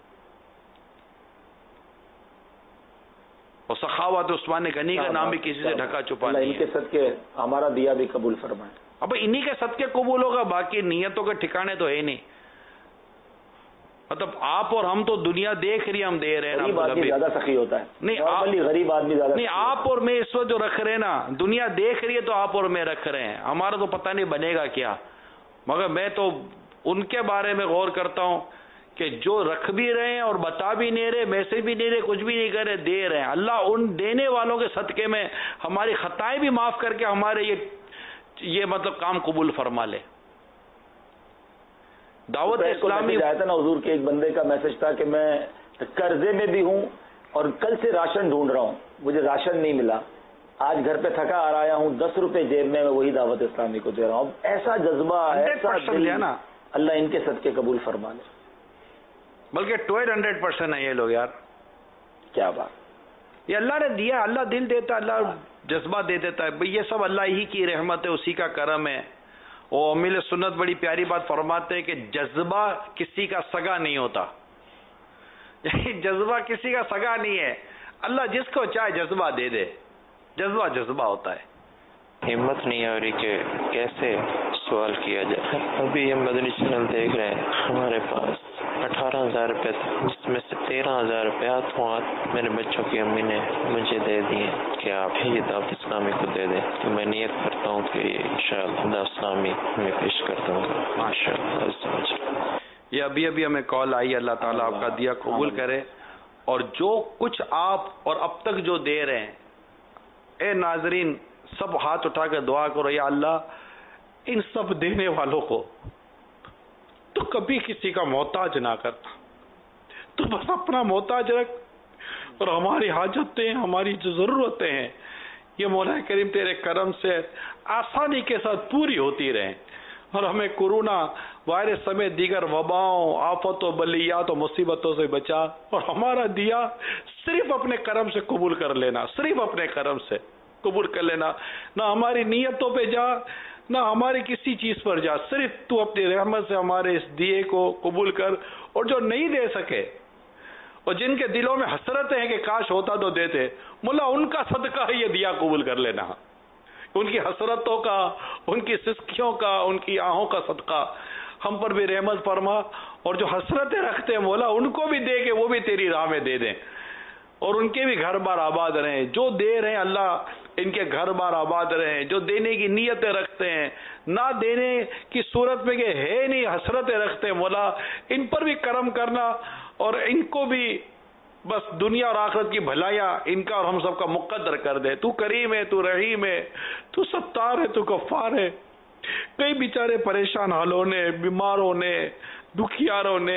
اور سخاوت عثمان غنی کا نام بھی کسی سے ڈھکا چھپا نہیں ہے. ان کے صدقے ہمارا دیا بھی قبول فرمائے. اب انہی کے صدقے قبول ہوگا، باقی نیتوں کے ٹھکانے تو ہے نہیں. مطلب آپ اور ہم تو دنیا دیکھ رہی ہے، ہم دے رہے ہیں. غریب آدمی زیادہ سخی ہوتا ہے. نہیں، غریب آدمی زیادہ نہیں. آپ اور میں اس وقت جو رکھ رہے ہیں نا، دنیا دیکھ رہی ہے تو آپ اور میں رکھ رہے ہیں. ہمارا تو پتہ نہیں بنے گا کیا، مگر میں تو ان کے بارے میں غور کرتا ہوں کہ جو رکھ بھی رہے ہیں اور بتا بھی نہیں رہے، میسج بھی نہیں رہے، کچھ بھی نہیں کر رہے، دے رہے ہیں. اللہ ان دینے والوں کے صدقے میں ہماری خطائیں بھی معاف کر کے ہمارے یہ مطلب کام قبول فرما لے. دعوت اسلامی آیا نا حضور کے ایک بندے کا میسج تھا کہ میں قرضے میں بھی ہوں اور کل سے راشن ڈھونڈ رہا ہوں، مجھے راشن نہیں ملا، آج گھر پہ تھکا آ رہا ہوں، 10 روپے جیب میں وہی دعوت اسلامی کو دے رہا ہوں. ایسا جذبہ، ایسا دل، اللہ ان کے صدقے قبول فرما لے. بلکہ 100% ہے یہ لوگ یار. کیا بات. یہ اللہ نے دیا، اللہ دل دیتا، اللہ جذبہ دے دیتا ہے. یہ سب اللہ ہی کی رحمت ہے، اسی کا کرم ہے. اور امیل سنت بڑی پیاری بات فرماتے ہیں کہ جذبہ کسی کا سگا نہیں ہوتا. جذبہ کسی کا سگا نہیں ہے، اللہ جس کو چاہے جذبہ دے دے. جذبہ جذبہ ہوتا ہے. ہمت نہیں آ رہی کہ کیسے سوال کیا جائے. ابھی ہم مدنی چینل دیکھ رہے ہیں، ہمارے پاس 18,000 روپے تھے، جس میں سے 13,000 روپے ہاتھوں ہاتھ میرے بچوں کی امی نے مجھے دے دیے کہ آپ یہ دعوت اسلامی کو دے دیں. تو میں نیت کرتا ہوں کہ انشاءاللہ دعوت اسلامی میں پیش کرتا ہوں. ماشاءاللہ. یہ ابھی ہمیں کال آئی. اللہ تعالیٰ آپ کا دیا قبول کرے. اور جو کچھ آپ اور اب تک جو دے رہے ہیں، اے ناظرین سب ہاتھ اٹھا کر دعا کرو، یا اللہ ان سب دینے والوں کو تو کبھی کسی کا محتاج نہ کرتا، تو بس اپنا محتاج رکھ، اور ہماری حاجتیں، ہماری جو ضرورتیں ہیں یہ مولا کریم تیرے کرم سے آسانی کے ساتھ پوری ہوتی رہیں. اور ہمیں کورونا وائرس سمیت دیگر وباؤں، آفتوں، بلیات اور مصیبتوں سے بچا، اور ہمارا دیا صرف اپنے کرم سے قبول کر لینا، صرف اپنے کرم سے قبول کر لینا، نہ ہماری نیتوں پہ جا، نہ ہماری کسی چیز پر جا، صرف تو اپنی رحمت سے ہمارے اس دیے کو قبول کر، اور جو نہیں دے سکے اور جن کے دلوں میں حسرتیں ہیں کہ کاش ہوتا تو دیتے، مولا ان کا صدقہ یہ دیا قبول کر لینا، ان کی حسرتوں کا، ان کی سسکیوں کا، ان کی آہوں کا صدقہ ہم پر بھی رحمت فرما، اور جو حسرتیں رکھتے ہیں مولا ان کو بھی دے کے وہ بھی تیری راہ میں دے دیں، اور ان کے بھی گھر بار آباد رہیں، جو دے رہے ہیں اللہ ان کے گھر بار آباد رہیں، جو دینے کی نیتیں رکھتے ہیں، نہ دینے کی صورت میں کہ ہے نہیں حسرتیں رکھتے ہیں، مولا ان پر بھی کرم کرنا، اور ان کو بھی بس دنیا اور آخرت کی بھلائیاں ان کا اور ہم سب کا مقدر کر دے۔ تو کریم ہے، تو رحیم ہے، تو ستار ہے، تو غفار ہے۔ کئی بیچارے پریشان حالوں نے، بیماروں نے، دکھیاروں نے،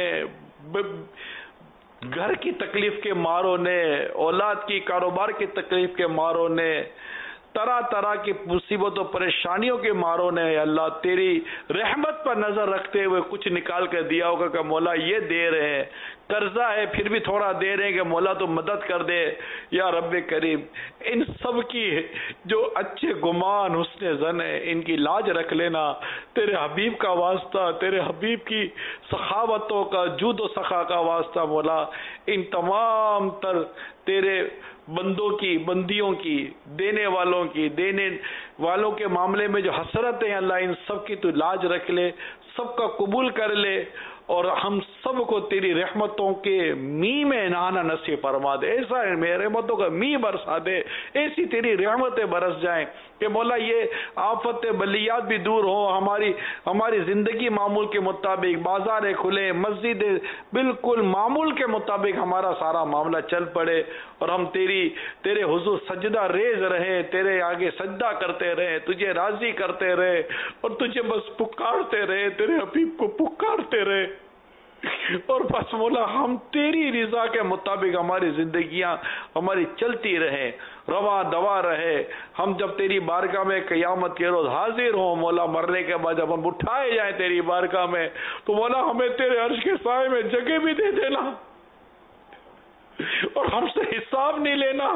گھر کی تکلیف کے ماروں نے، اولاد کی کاروبار کی تکلیف کے ماروں نے، طرح طرح کی مصیبتوں پریشانیوں کے ماروں نے اللہ تیری رحمت پر نظر رکھتے ہوئے کچھ نکال کر دیا ہوگا کہ مولا یہ دے رہے ہیں، قرضہ ہے پھر بھی تھوڑا دے رہے ہیں کہ مولا تو مدد کر دے یا رب کریم۔ ان سب کی جو اچھے گمان حسن ظن ہے ان کی لاج رکھ لینا، تیرے حبیب کا واسطہ، تیرے حبیب کی سخاوتوں کا، جود و سخا کا واسطہ مولا، ان تمام تر تیرے بندوں کی، بندیوں کی، دینے والوں کے معاملے میں جو حسرت ہے اللہ ان سب کی تو لاج رکھ لے، سب کا قبول کر لے، اور ہم سب کو تیری رحمتوں کے می میں نہانا نصیب فرما دے، ایسا رحمتوں کا می برسا دے، ایسی تیری رحمتیں برس جائیں کہ مولا یہ آفت بلیات بھی دور ہو، ہماری زندگی معمول کے مطابق، بازار کھلے، مسجد بالکل معمول کے مطابق ہمارا سارا معاملہ چل پڑے، اور ہم تیرے حضور سجدہ ریز رہے، تیرے آگے سجدہ کرتے رہے، تجھے راضی کرتے رہے، اور تجھے بس پکارتے رہے، تیرے حبیب کو پکارتے رہے، اور بس مولا ہم تیری رضا کے مطابق ہماری زندگیاں ہماری چلتی رہے، رواں دوا رہے، ہم جب تیری بارگاہ میں قیامت کے روز حاضر ہوں مولا، مرنے کے بعد جب ہم اٹھائے جائیں تیری بارگاہ میں، تو مولا ہمیں تیرے عرش کے سائے میں جگہ بھی دے دینا، اور ہم سے حساب نہیں لینا،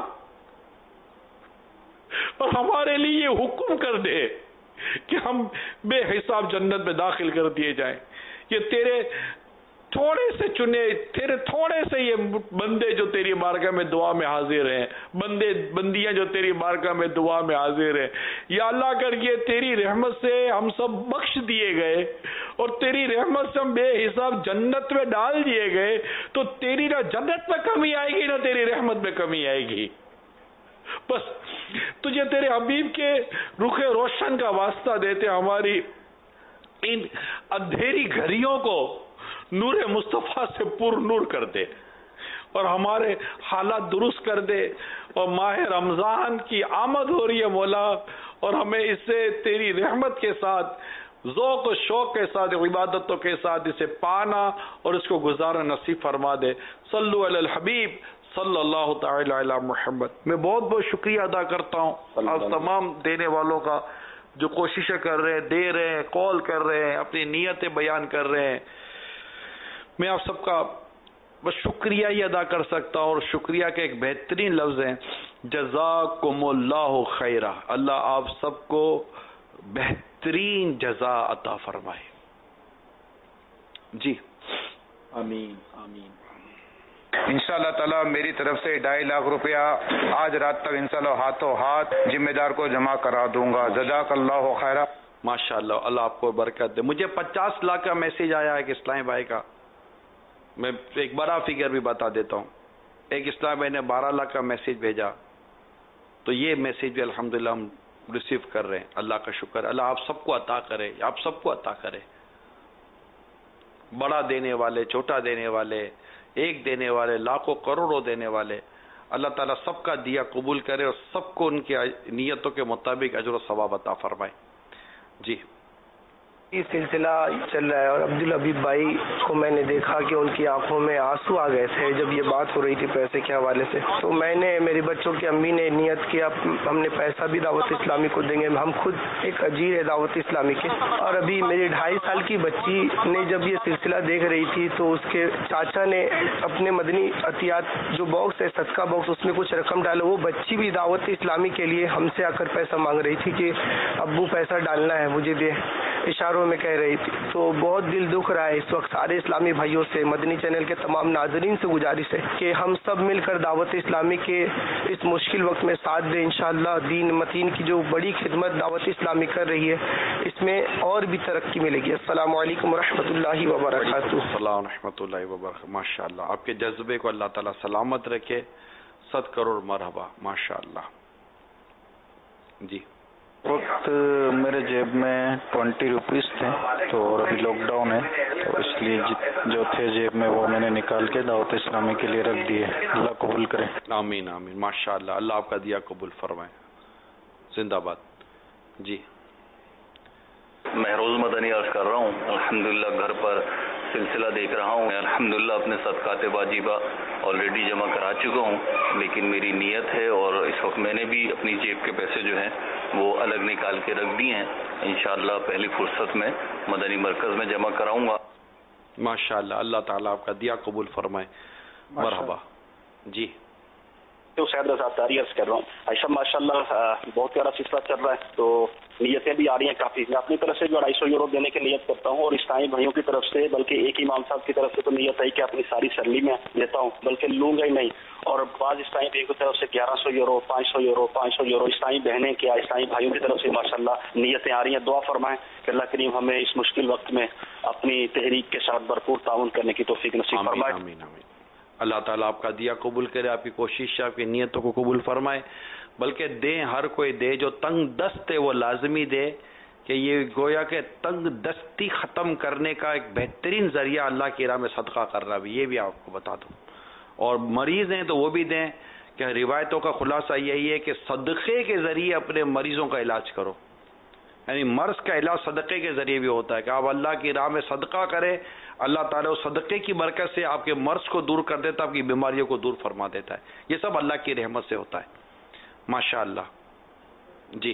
اور ہمارے لیے یہ حکم کر دے کہ ہم بے حساب جنت میں داخل کر دیے جائیں۔ یہ تیرے تھوڑے سے چنے، تیرے تھوڑے سے یہ بندے جو تیری بارگاہ میں دعا میں حاضر ہیں، بندیاں جو تیری بارگاہ میں دعا میں حاضر ہیں، یا اللہ کر کے تیری رحمت سے ہم سب بخش دیے گئے، اور تیری رحمت سے ہم بے حساب جنت میں ڈال دیے گئے، تو تیری نہ جنت میں کمی آئے گی نہ تیری رحمت میں کمی آئے گی۔ بس تجھے تیرے حبیب کے رخ روشن کا واسطہ دیتے ہماری ان اندھیری گھڑیوں کو نور مصطفیٰ سے پر نور کر دے، اور ہمارے حالات درست کر دے، اور ماہ رمضان کی آمد ہو رہی ہے مولا، اور ہمیں اس سے تیری رحمت کے ساتھ، ذوق و شوق کے ساتھ، عبادتوں کے ساتھ اسے پانا اور اس کو گزارنا نصیب فرما دے۔ صلو علی الحبیب صلی اللہ تعالی علی محمد۔ میں بہت بہت شکریہ ادا کرتا ہوں آپ تمام دینے والوں کا جو کوششیں کر رہے ہیں، دے رہے ہیں، کال کر رہے ہیں، اپنی نیتیں بیان کر رہے ہیں۔ میں آپ سب کا بس شکریہ ہی ادا کر سکتا ہوں، اور شکریہ کے ایک بہترین لفظ ہے جزاکم اللہ خیرہ۔ اللہ آپ سب کو بہترین جزا عطا فرمائے۔ جی آمین آمین۔ انشاءاللہ تعالی میری طرف سے 2.5 لاکھ روپیہ آج رات تک انشاءاللہ ہاتھوں ہاتھ ذمہ دار کو جمع کرا دوں گا۔ جزاک اللہ خیرہ۔ ماشاءاللہ، اللہ آپ کو برکت دے۔ مجھے 50 لاکھ کا میسج آیا ہے کہ اسلام بھائی کا، میں ایک بڑا فگر بھی بتا دیتا ہوں۔ ایک اسلام بھائی نے 12 لاکھ کا میسج بھیجا، تو یہ میسج بھی الحمدللہ ہم ریسیو کر رہے ہیں۔ اللہ کا شکر، اللہ آپ سب کو عطا کرے، آپ سب کو عطا کرے، بڑا دینے والے، چھوٹا دینے والے، ایک دینے والے، لاکھوں کروڑوں دینے والے، اللہ تعالیٰ سب کا دیا قبول کرے، اور سب کو ان کی نیتوں کے مطابق اجر و ثواب عطا فرمائے۔ جی یہ سلسلہ چل رہا ہے اور عبدالحبیب بھائی کو میں نے دیکھا کہ ان کی آنکھوں میں آنسو آ گئے تھے جب یہ بات ہو رہی تھی پیسے کے حوالے سے. تو میں نے, میری بچوں کی امی نے نیت کیا ہم نے پیسہ بھی دعوت اسلامی کو دیں گے. ہم خود ایک اجیر ہے دعوت اسلامی کے, اور ابھی میری 2.5 سال کی بچی نے جب یہ سلسلہ دیکھ رہی تھی تو اس کے چاچا نے اپنے مدنی عطیات جو باکس ہے صدقہ باکس اس میں کچھ رقم ڈالا. وہ بچی بھی دعوت اسلامی کے لیے ہم سے آ کر پیسہ مانگ رہی تھی کہ ابو پیسہ ڈالنا ہے مجھے دے, اشاروں میں کہہ رہی تھی. تو بہت دل دکھ رہا ہے اس وقت سارے اسلامی بھائیوں سے, مدنی چینل کے تمام ناظرین سے گزارش ہے کہ ہم سب مل کر دعوت اسلامی کے اس مشکل وقت میں ساتھ دیں. انشاءاللہ دین متین کی جو بڑی خدمت دعوت اسلامی کر رہی ہے اس میں اور بھی ترقی ملے گی. السلام علیکم ورحمۃ اللہ وبرکاتہ. السلام ورحمۃ اللہ وبرکاتہ. ماشاء اللہ, آپ کے جذبے کو اللہ تعالیٰ سلامت رکھے. 100 کروڑ مرحبا. ماشاء اللہ. جی, وقت میرے جیب میں 20 روپیز تھے تو ابھی لاک ڈاؤن ہے تو اس لیے جو تھے جیب میں وہ میں نے نکال کے دعوت اسلامی کے لیے رکھ دیے. اللہ قبول کرے. آمین آمین. ماشاء اللہ, اللہ آپ کا دیا قبول فرمائے. زندہ باد. جی, مہروز مدنی عرض کر رہا ہوں. الحمدللہ گھر پر سلسلہ دیکھ رہا ہوں. الحمدللہ اپنے صدقات واجبہ آلریڈی جمع کرا چکا ہوں, لیکن میری نیت ہے اور اس وقت میں نے بھی اپنی جیب کے پیسے جو ہیں وہ الگ نکال کے رکھ دیے ہیں. انشاءاللہ پہلی فرصت میں مدنی مرکز میں جمع کراؤں گا. ماشاءاللہ, اللہ تعالیٰ آپ کا دیا قبول فرمائے. مرحبا. جی, سید رضا تاری عرض کر رہا ہوں. عائشہ ماشاءاللہ بہت پیارا سلسلہ چل رہا ہے تو نیتیں بھی آ رہی ہیں کافی. میں اپنی طرف سے جو 250 یورو دینے کی نیت کرتا ہوں اور اسلامی بھائیوں کی طرف سے, بلکہ ایک امام صاحب کی طرف سے تو نیت ہے کہ اپنی ساری سرلی میں لیتا ہوں, بلکہ لوں گا ہی نہیں. اور بعض اسلامی بھائیوں کی طرف سے 1100 یورو 500 یورو 500 یورو اسلامی بہنیں کیا اسلامی بھائیوں کی طرف سے ماشاءاللہ نیتیں آ رہی ہیں. دعا فرمائیں کہ اللہ کریم ہمیں اس مشکل وقت میں اپنی تحریک کے ساتھ بھرپور تعاون کرنے کی توفیق نصیب فرمائے. آمین آمین. اللہ تعالیٰ آپ کا دیا قبول کرے, آپ کی کوشش, آپ کی نیتوں کو قبول فرمائے. بلکہ دیں, ہر کوئی دے. جو تنگ دست ہے وہ لازمی دے, کہ یہ گویا کہ تنگ دستی ختم کرنے کا ایک بہترین ذریعہ اللہ کی راہ میں صدقہ کرنا بھی, یہ بھی آپ کو بتا دوں. اور مریض ہیں تو وہ بھی دیں, کہ روایتوں کا خلاصہ یہی ہے کہ صدقے کے ذریعے اپنے مریضوں کا علاج کرو. یعنی مرض کا علاج صدقے کے ذریعے بھی ہوتا ہے, کہ آپ اللہ کی راہ میں صدقہ کریں, اللہ تعالیٰ اس صدقے کی برکت سے آپ کے مرض کو دور کر دیتا ہے, آپ کی بیماریوں کو دور فرما دیتا ہے. یہ سب اللہ کی رحمت سے ہوتا ہے. ماشاء اللہ. جی,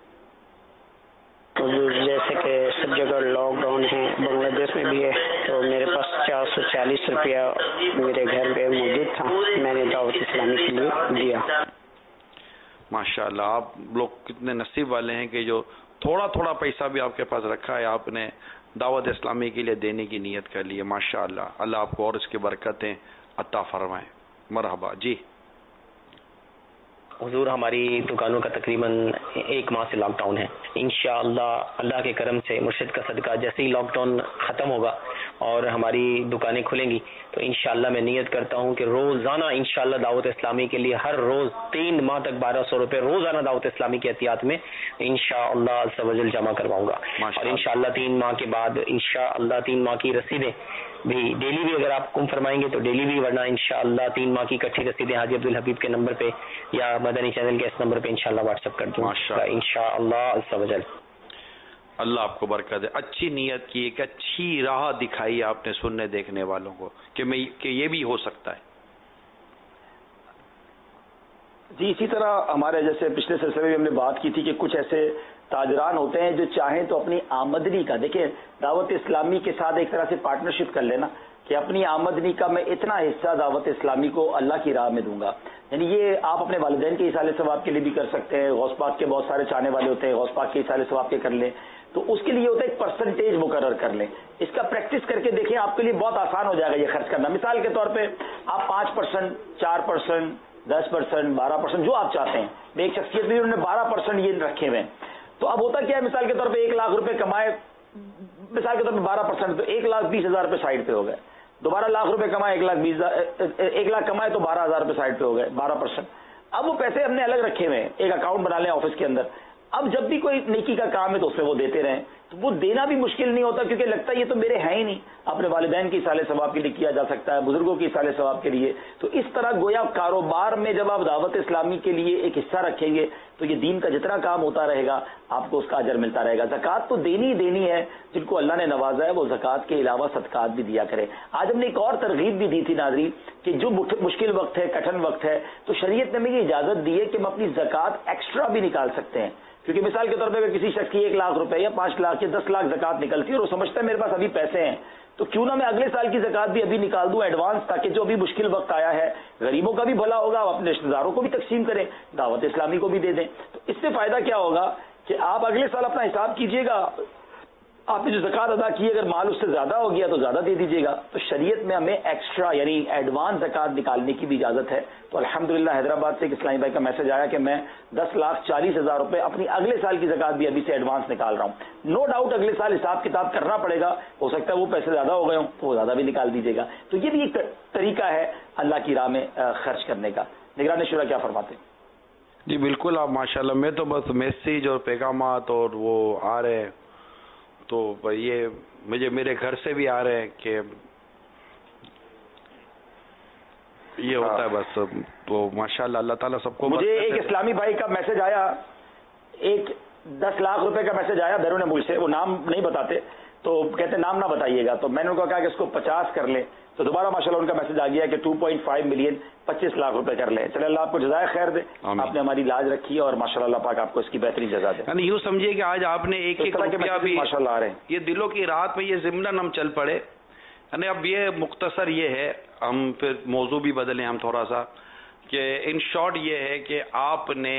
جیسے کہ سب جگہ لاک ڈاؤن ہے, بنگلہ دیش میں بھی ہے, تو میرے پاس 440 روپیہ میرے گھر پہ موجود تھا, میں نے دعوت اسلامی کے لیے دیا. ماشاء اللہ, آپ لوگ کتنے نصیب والے ہیں کہ جو تھوڑا تھوڑا پیسہ بھی آپ کے پاس رکھا ہے, آپ نے دعوت اسلامی کے لیے دینے کی نیت کر لی ہے. ماشاء اللہ, اللہ آپ کو اور اس کی برکتیں عطا فرمائیں. مرحبا. جی, حضور ہماری دکانوں کا تقریباً 1 ماہ سے لاک ڈاؤن ہے. انشاءاللہ اللہ کے کرم سے مرشد کا صدقہ جیسے ہی لاک ڈاؤن ختم ہوگا اور ہماری دکانیں کھلیں گی تو انشاءاللہ میں نیت کرتا ہوں کہ روزانہ انشاءاللہ دعوت اسلامی کے لیے ہر روز 3 ماہ تک 1200 روپے روزانہ دعوت اسلامی کے احتیاط میں انشاءاللہ عز و جل جمع کرواؤں گا. اور انشاءاللہ 3 ماہ کے بعد انشاءاللہ 3 ماہ کی رسیدیں بھی ڈیلی بھی اگر آپ کم فرمائیں گے تو ڈیلی بھی, ورنہ انشاءاللہ 3 ماہ کی اکٹھی رسیدیں حاجی عبدالحبیب کے نمبر پہ یا مدنی چینل کے اس نمبر پہ انشاءاللہ واٹس ایپ کر دوں گا انشاءاللہ عز و جل. اللہ آپ کو برکت دے. اچھی نیت کی, ایک اچھی راہ دکھائی آپ نے سننے دیکھنے والوں کو کہ یہ بھی ہو سکتا ہے. جی, اسی طرح ہمارے جیسے پچھلے سلسلے میں ہم نے بات کی تھی کہ کچھ ایسے تاجران ہوتے ہیں جو چاہیں تو اپنی آمدنی کا, دیکھیں دعوت اسلامی کے ساتھ ایک طرح سے پارٹنرشپ کر لینا کہ اپنی آمدنی کا میں اتنا حصہ دعوت اسلامی کو اللہ کی راہ میں دوں گا. یعنی یہ آپ اپنے والدین کے ایصال ثواب کے لیے بھی کر سکتے ہیں. غوث پاک کے بہت سارے چاہنے والے ہوتے ہیں, غوث پاک کے ایصال ثواب کے کر لیں تو اس کے لیے ہوتا ہے ایک پرسنٹیج مقرر کر لیں. اس کا پریکٹس کر کے دیکھیں, آپ کے لیے بہت آسان ہو جائے گا یہ خرچ کرنا. مثال کے طور پہ آپ 5%, 4%, 10%, 12% جو آپ چاہتے ہیں. ایک شخصیت بھی انہوں نے 12% یہ رکھے ہوئے ہیں. تو اب ہوتا کیا ہے, مثال کے طور پہ 1 لاکھ روپے کمائے, مثال کے طور پہ 12% تو 1,20,000 روپے سائڈ پہ ہو گئے. دوبارہ لاکھ روپے کمائے 1 لاکھ کمائے تو 12,000 روپے سائڈ پہ ہو گئے, 12%. اب وہ پیسے ہم نے الگ رکھے ہوئے ہیں, ایک اکاؤنٹ بنا لیں آفس کے اندر. اب جب بھی کوئی نیکی کا کام ہے تو اس میں وہ دیتے رہیں. تو وہ دینا بھی مشکل نہیں ہوتا، کیونکہ لگتا ہے یہ تو میرے ہیں ہی نہیں. اپنے والدین کی ایصال ثواب کے لیے کیا جا سکتا ہے، بزرگوں کی ایصال ثواب کے لیے. تو اس طرح گویا کاروبار میں جب آپ دعوت اسلامی کے لیے ایک حصہ رکھیں گے تو یہ دین کا جتنا کام ہوتا رہے گا آپ کو اس کا اجر ملتا رہے گا. زکوٰۃ تو دینی ہے، جن کو اللہ نے نوازا ہے وہ زکوٰۃ کے علاوہ صدقات بھی دیا کرے. آج ہم نے ایک اور ترغیب بھی دی تھی ناظرین کہ جو مشکل وقت ہے، کٹھن وقت ہے، تو شریعت نے ہمیں یہ اجازت دی ہے کہ ہم اپنی زکوٰۃ ایکسٹرا بھی نکال سکتے ہیں. کیونکہ مثال کے طور پہ اگر کسی شخص کی 1 لاکھ روپے یا 5 لاکھ یا 10 لاکھ زکوٰۃ نکلتی ہے اور وہ سمجھتا ہے میرے پاس ابھی پیسے ہیں، تو کیوں نہ میں اگلے سال کی زکوٰۃ بھی ابھی نکال دوں ایڈوانس، تاکہ جو ابھی مشکل وقت آیا ہے غریبوں کا بھی بھلا ہوگا، اپنے رشتہ داروں کو بھی تقسیم کریں، دعوت اسلامی کو بھی دے دیں. تو اس سے فائدہ کیا ہوگا کہ آپ اگلے سال اپنا حساب کیجئے گا، آپ نے جو زکوٰۃ ادا کی اگر مال اس سے زیادہ ہو گیا تو زیادہ دے دیجیے گا. تو شریعت میں ہمیں ایکسٹرا یعنی ایڈوانس زکوٰۃ نکالنے کی بھی اجازت ہے. تو الحمدللہ حیدرآباد سے ایک اسلامی بھائی کا میسج آیا کہ میں 10,40,000 روپے اپنی اگلے سال کی زکوٰۃ بھی ابھی سے ایڈوانس نکال رہا ہوں. نو ڈاؤٹ اگلے سال حساب کتاب کرنا پڑے گا، ہو سکتا ہے وہ پیسے زیادہ ہو گئے ہوں تو وہ زیادہ بھی نکال دیجیے گا. تو یہ بھی ایک طریقہ ہے اللہ کی راہ میں خرچ کرنے کا. نگران شورا کیا فرماتے ہیں؟ جی بالکل، آپ ماشاءاللہ. میں تو بس میسیج اور پیغامات اور وہ آ رہے ہیں تو یہ مجھے میرے گھر سے بھی آ رہے ہیں کہ یہ ہوتا ہے بس. تو ماشاءاللہ اللہ تعالیٰ سب کو. مجھے ایک اسلامی بھائی کا میسج آیا، ایک 10 لاکھ روپے کا میسج آیا بیرون ملک سے، وہ نام نہیں بتاتے تو کہتے نام نہ بتائیے گا. تو میں نے ان کو کہا کہ اس کو 50 کر لیں، تو دوبارہ ماشاءاللہ ان کا میسج آ گیا کہ 2.5 ملین 25 لاکھ روپے کر لیں. چلے اللہ آپ کو جزائے خیر دے، آپ نے ہماری لاج رکھی ہے اور ماشاءاللہ اللہ پاک آپ کو اس کی بہترین جزا دے. یعنی یوں سمجھیے کہ آج آپ نے ایک روپیہ بھی ماشاءاللہ آ رہے ہیں، یہ دلوں کی رات میں یہ ضمن ہم چل پڑے. یعنی اب یہ مختصر یہ ہے، ہم پھر موضوع بھی بدلیں ہم تھوڑا سا، کہ ان شارٹ یہ ہے کہ آپ نے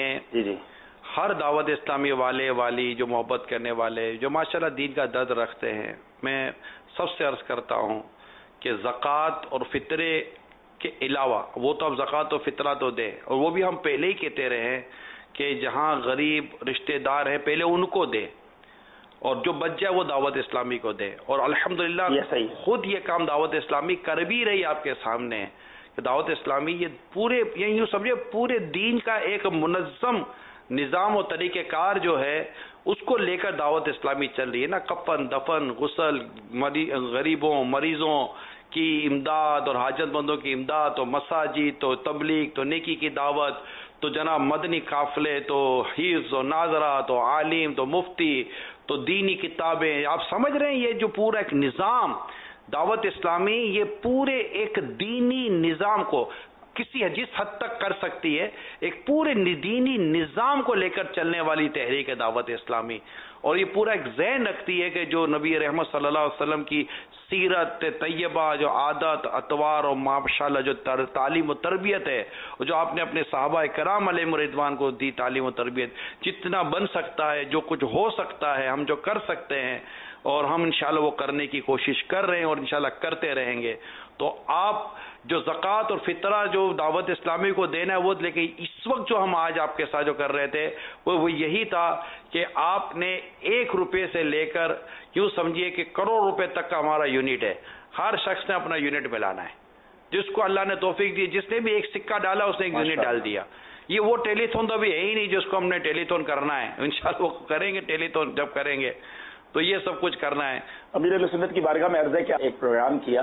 ہر دعوت اسلامی والے والی جو محبت کرنے والے جو ماشاءاللہ دین کا درد رکھتے ہیں، میں سب سے عرض کرتا ہوں کہ زکوٰۃ اور فطرے کے علاوہ، وہ تو اب زکوٰۃ و فطرہ تو دے، اور وہ بھی ہم پہلے ہی کہتے رہے ہیں کہ جہاں غریب رشتہ دار ہیں پہلے ان کو دے، اور جو بچ جائے وہ دعوت اسلامی کو دے. اور الحمدللہ خود یہ کام دعوت اسلامی کر بھی رہی آپ کے سامنے کہ دعوت اسلامی یہ پورے یوں سمجھے پورے دین کا ایک منظم نظام و طریقہ کار جو ہے اس کو لے کر دعوت اسلامی چل رہی ہے نا. کفن دفن غسل، غریبوں مریضوں کی امداد اور حاجت مندوں کی امداد، تو مساجد، تو تبلیغ، تو نیکی کی دعوت، تو جناب مدنی قافلے، تو حفظ و ناظرہ، تو عالم، تو مفتی، تو دینی کتابیں. آپ سمجھ رہے ہیں یہ جو پورا ایک نظام دعوت اسلامی یہ پورے ایک دینی نظام کو کسی جس حد تک کر سکتی ہے، ایک پورے دینی نظام کو لے کر چلنے والی تحریک ہے دعوت اسلامی. اور یہ پورا ایک ذہن رکھتی ہے کہ جو نبی رحمت صلی اللہ علیہ وسلم کی سیرت طیبہ، جو عادت اطوار اور ماشاءاللہ جو تعلیم و تربیت ہے، اور جو آپ نے اپنے صحابہ کرام علیہم رضوان کو دی تعلیم و تربیت، جتنا بن سکتا ہے، جو کچھ ہو سکتا ہے، ہم جو کر سکتے ہیں، اور ہم انشاءاللہ وہ کرنے کی کوشش کر رہے ہیں اور انشاءاللہ کرتے رہیں گے. تو آپ جو زکوٰۃ اور فطرہ جو دعوت اسلامی کو دینا ہے وہ، لیکن اس وقت جو ہم آج آپ کے ساتھ جو کر رہے تھے وہ یہی تھا کہ آپ نے 1 روپے سے لے کر یوں سمجھیے کہ کروڑ روپے تک کا ہمارا یونٹ ہے. ہر شخص نے اپنا یونٹ ملانا ہے، جس کو اللہ نے توفیق دی، جس نے بھی ایک سکہ ڈالا اس نے ایک یونٹ ڈال دیا. یہ وہ ٹیلی تھون تو ابھی ہے ہی نہیں جس کو ہم نے ٹیلی تھون کرنا ہے، انشاءاللہ وہ کریں گے ٹیلی تھون جب کریں گے تو یہ سب کچھ کرنا ہے. امیر اہل سنت کی بارگاہ میں عرض ہے کہ ایک پروگرام کیا،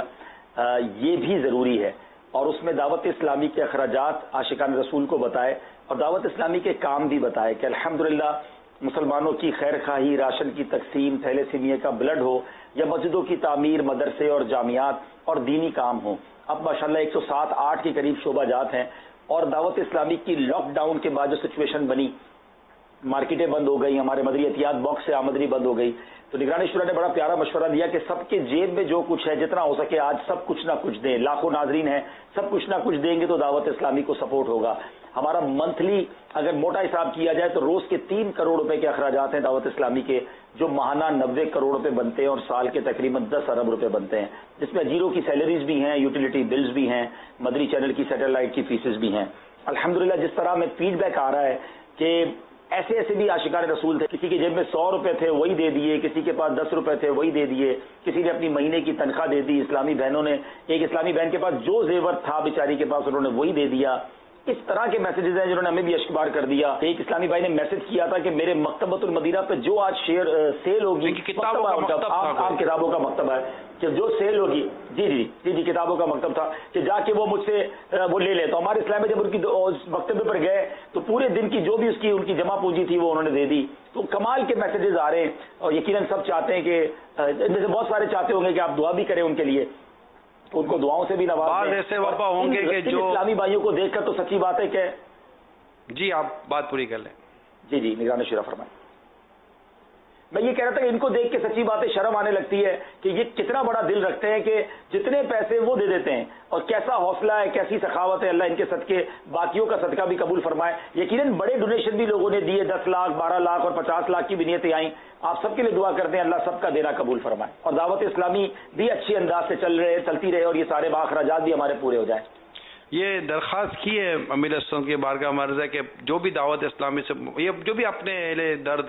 یہ بھی ضروری ہے، اور اس میں دعوت اسلامی کے اخراجات عاشقان رسول کو بتائے اور دعوت اسلامی کے کام بھی بتائے کہ الحمدللہ مسلمانوں کی خیر خواہی، راشن کی تقسیم، تھیلیسیمیا کا بلڈ ہو، یا مسجدوں کی تعمیر، مدرسے اور جامعات اور دینی کام ہو. اب ماشاءاللہ 107-8 کے قریب شعبہ جات ہیں، اور دعوت اسلامی کی لاک ڈاؤن کے بعد جو سچویشن بنی، مارکیٹیں بند ہو گئی، ہمارے مدری احتیاط باکس سے آمدنی بند ہو گئی، تو نگران شورا نے بڑا پیارا مشورہ دیا کہ سب کے جیب میں جو کچھ ہے جتنا ہو سکے آج سب کچھ نہ کچھ دیں. لاکھوں ناظرین ہیں، سب کچھ نہ کچھ دیں گے تو دعوت اسلامی کو سپورٹ ہوگا. ہمارا منتھلی اگر موٹا حساب کیا جائے تو روز کے 3 کروڑ روپے کے اخراجات ہیں دعوت اسلامی کے، جو ماہانہ 90 کروڑ روپے بنتے ہیں اور سال کے تقریباً 10 ارب روپے بنتے ہیں، جس میں اجیروں کی سیلریز بھی ہیں، یوٹیلیٹی بلز بھی ہیں، مدری چینل کی سیٹلائٹ کی فیسز بھی ہیں. الحمدللہ جس طرح میں فیڈ بیک آ رہا ہے کہ ایسے بھی عاشقان رسول تھے، کسی کے جیب میں 100 روپے تھے وہی دے دیے، کسی کے پاس 10 روپے تھے وہی دے دیے، کسی نے اپنی مہینے کی تنخواہ دے دی. اسلامی بہنوں نے، ایک اسلامی بہن کے پاس جو زیور تھا بیچاری کے پاس انہوں نے وہی دے دیا. اس طرح کے میسیجز ہیں جنہوں نے ہمیں بھی اشکبار کر دیا. ایک اسلامی بھائی نے میسج کیا تھا کہ میرے مکتبۃ المدینہ پہ جو آج شیئر سیل ہوگی, عام کتابوں کا مکتبہ ہے, کہ جو سیل ہوگی, جی کتابوں کا مکتب تھا, کہ جا کے وہ مجھ سے وہ لے لے. تو ہمارے اسلام میں جب ان کی مکتبے پر گئے تو پورے دن کی جو بھی اس کی ان کی جمع پونجی تھی وہ انہوں نے دے دی. تو کمال کے میسیجز آ رہے ہیں, اور یقیناً سب چاہتے ہیں کہ ان میں سے بہت سارے چاہتے ہوں گے کہ آپ دعا بھی کریں ان کے لیے, ان کو دعاؤں سے بھی نواز دیں. ایسے وفا ہوں گے کہ جو اسلامی بھائیوں کو دیکھ کر تو سچی بات ہے کہ جی آپ بات پوری کر لیں. جی نگران شورا فرمائیں. میں یہ کہہ رہا تھا کہ ان کو دیکھ کے سچی باتیں شرم آنے لگتی ہے کہ یہ کتنا بڑا دل رکھتے ہیں کہ جتنے پیسے وہ دے دیتے ہیں, اور کیسا حوصلہ ہے, کیسی سخاوت ہے. اللہ ان کے صدقے باقیوں کا صدقہ بھی قبول فرمائے. یقیناً بڑے ڈونیشن بھی لوگوں نے دیے, 10 لاکھ 12 لاکھ اور 50 لاکھ کی بھی نیتیں آئیں. آپ سب کے لیے دعا کرتے ہیں اللہ سب کا دینا قبول فرمائے, اور دعوت اسلامی بھی اچھی انداز سے چلتی رہے, اور یہ سارے باخراجات بھی ہمارے پورے ہو جائیں. یہ درخواست کی ہے امیر اسلام کی بارگاہ مرض ہے کہ جو بھی دعوت اسلامی سے یہ جو بھی اپنے درد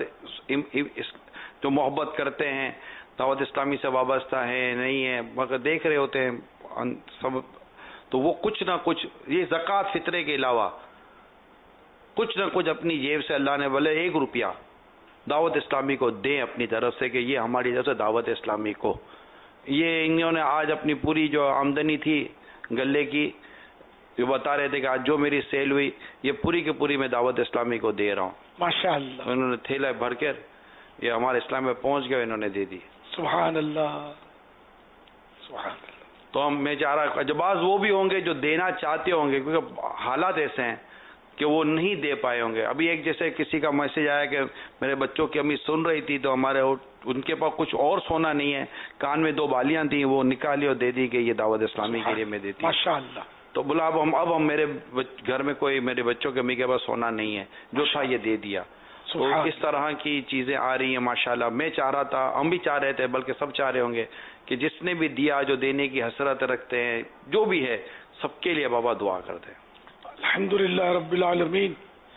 جو محبت کرتے ہیں, دعوت اسلامی سے وابستہ ہیں نہیں ہیں, مگر دیکھ رہے ہوتے ہیں سب, تو وہ کچھ نہ کچھ یہ زکوٰۃ فطرے کے علاوہ کچھ نہ کچھ اپنی جیب سے اللہ نے بولے 1 روپیہ دعوت اسلامی کو دیں اپنی طرف سے, کہ یہ ہماری طرف سے دعوت اسلامی کو. یہ انہوں نے آج اپنی پوری جو آمدنی تھی غلے کی, یہ بتا رہے تھے کہ آج جو میری سیل ہوئی یہ پوری کی پوری میں دعوت اسلامی کو دے رہا ہوں. ماشاءاللہ. انہوں نے تھیلا بھر کر یہ ہمارے اسلام میں پہنچ گئے, انہوں نے دے دی. سبحان اللہ سبحان اللہ. تو میں چاہ رہا جب بعض وہ بھی ہوں گے جو دینا چاہتے ہوں گے, کیونکہ حالات ایسے ہیں کہ وہ نہیں دے پائے ہوں گے. ابھی ایک جیسے کسی کا میسج آیا کہ میرے بچوں کی امی سن رہی تھی تو ہمارے ان کے پاس کچھ اور سونا نہیں ہے, کان میں 2 بالیاں تھیں, وہ نکالی اور دے دی کہ یہ دعوت اسلامی کے لیے میں دیتی ہوں. ماشاءاللہ. تو بولا اب ہم میرے گھر میں کوئی میرے بچوں کے امی کے پاس سونا نہیں ہے, جو تھا یہ دے دیا. تو اس طرح کی چیزیں آ رہی ہیں ماشاءاللہ. میں چاہ رہا تھا, ہم بھی چاہ رہے تھے, بلکہ سب چاہ رہے ہوں گے کہ جس نے بھی دیا, جو دینے کی حسرت رکھتے ہیں, جو بھی ہے, سب کے لیے بابا دعا کرتے ہیں. الحمدللہ رب العالمین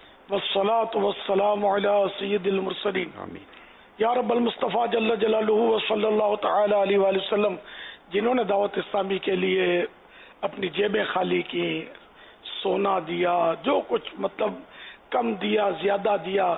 والصلاة والسلام علی سید المرسلین. آمین. یا رب المصطفیٰ جل جلالہ وصلی اللہ تعالی علیہ وآلہ وسلم, جنہوں نے دعوت اسلامی کے لیے اپنی جیبیں خالی کی, سونا دیا, جو کچھ مطلب کم دیا زیادہ دیا,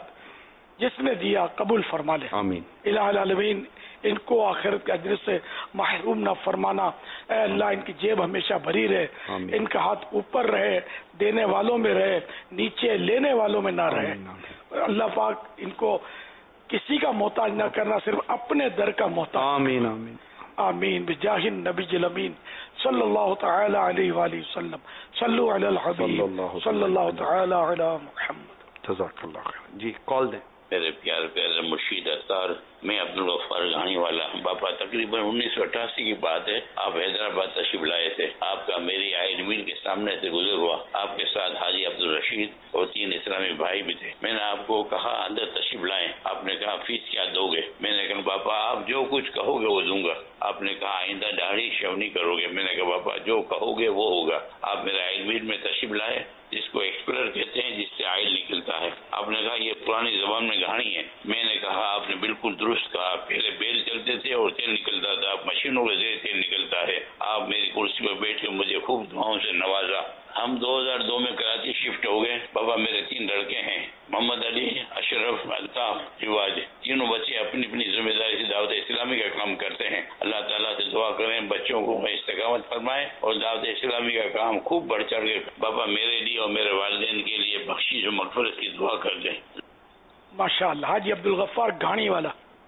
جس نے دیا قبول فرما لے. آمین. الہ العالمین ان کو آخرت کے اجر سے محروم نہ فرمانا. اے اللہ ان کی جیب ہمیشہ بھری رہے, ان کا ہاتھ اوپر رہے, دینے والوں میں رہے, نیچے لینے والوں میں نہ رہے. اللہ پاک ان کو کسی کا محتاج نہ کرنا, صرف اپنے در کا محتاج. آمین آمین آمین. بجاہ النبی الامین صلی اللہ تعالی علیہ وآلہ وسلم. صلو علی الحبیب صلی اللہ تعالی علی محمد. جزاک اللہ خیر. جی کال دیں. میرے پیارے مرشید اطہار, میں عبدالغفار گھانی والا. باپا تقریباً 1988 کی بات ہے, آپ حیدرآباد تشریف لائے تھے. آپ کا میری آئی میل کے سامنے سے گزر ہوا. آپ کے ساتھ حاجی عبدالرشید اور 3 اسلامی بھائی بھی تھے. میں نے آپ کو کہا اندر تشریف لائیں. آپ نے کہا فیس کیا دو گے؟ میں نے کہا باپا آپ جو کچھ کہو گے وہ دوں گا. آپ نے کہا آئندہ داڑھی شیو نہیں کرو گے. میں نے کہا باپا جو کہو گے وہ ہوگا. آپ میرے آئی میل میں تشریف لائے, جس کو ایکسپلر کہتے ہیں, جس سے آئل نکلتا ہے. آپ نے کہا یہ پرانی زبان میں گھاڑی ہے. میں نے کہا آپ نے بالکل درست کہا. پہلے بیل چلتے تھے اور تیل نکلتا تھا, اب مشینوں کے ذریعے تیل نکلتا ہے. آپ میری کرسی پر بیٹھ کے مجھے خوب دعاؤں سے نوازا. ہم 2002 میں کراچی شفٹ ہو گئے. بابا میرے 3 لڑکے ہیں, محمد علی, اشرف, الطاف, رواج. تینوں بچے اپنی اپنی ذمہ داری سے دعوت اسلامی کا کام کرتے ہیں. اللہ تعالیٰ سے دعا کریں بچوں کو استقامت فرمائیں اور دعوت اسلامی کا کام خوب بڑھ چڑھ کے بابا میرے لیے اور میرے والدین کے لیے بخشش و مغفرت کی دعا کر دیں. ماشاءاللہ. حاجی عبدالغفار گھانی والا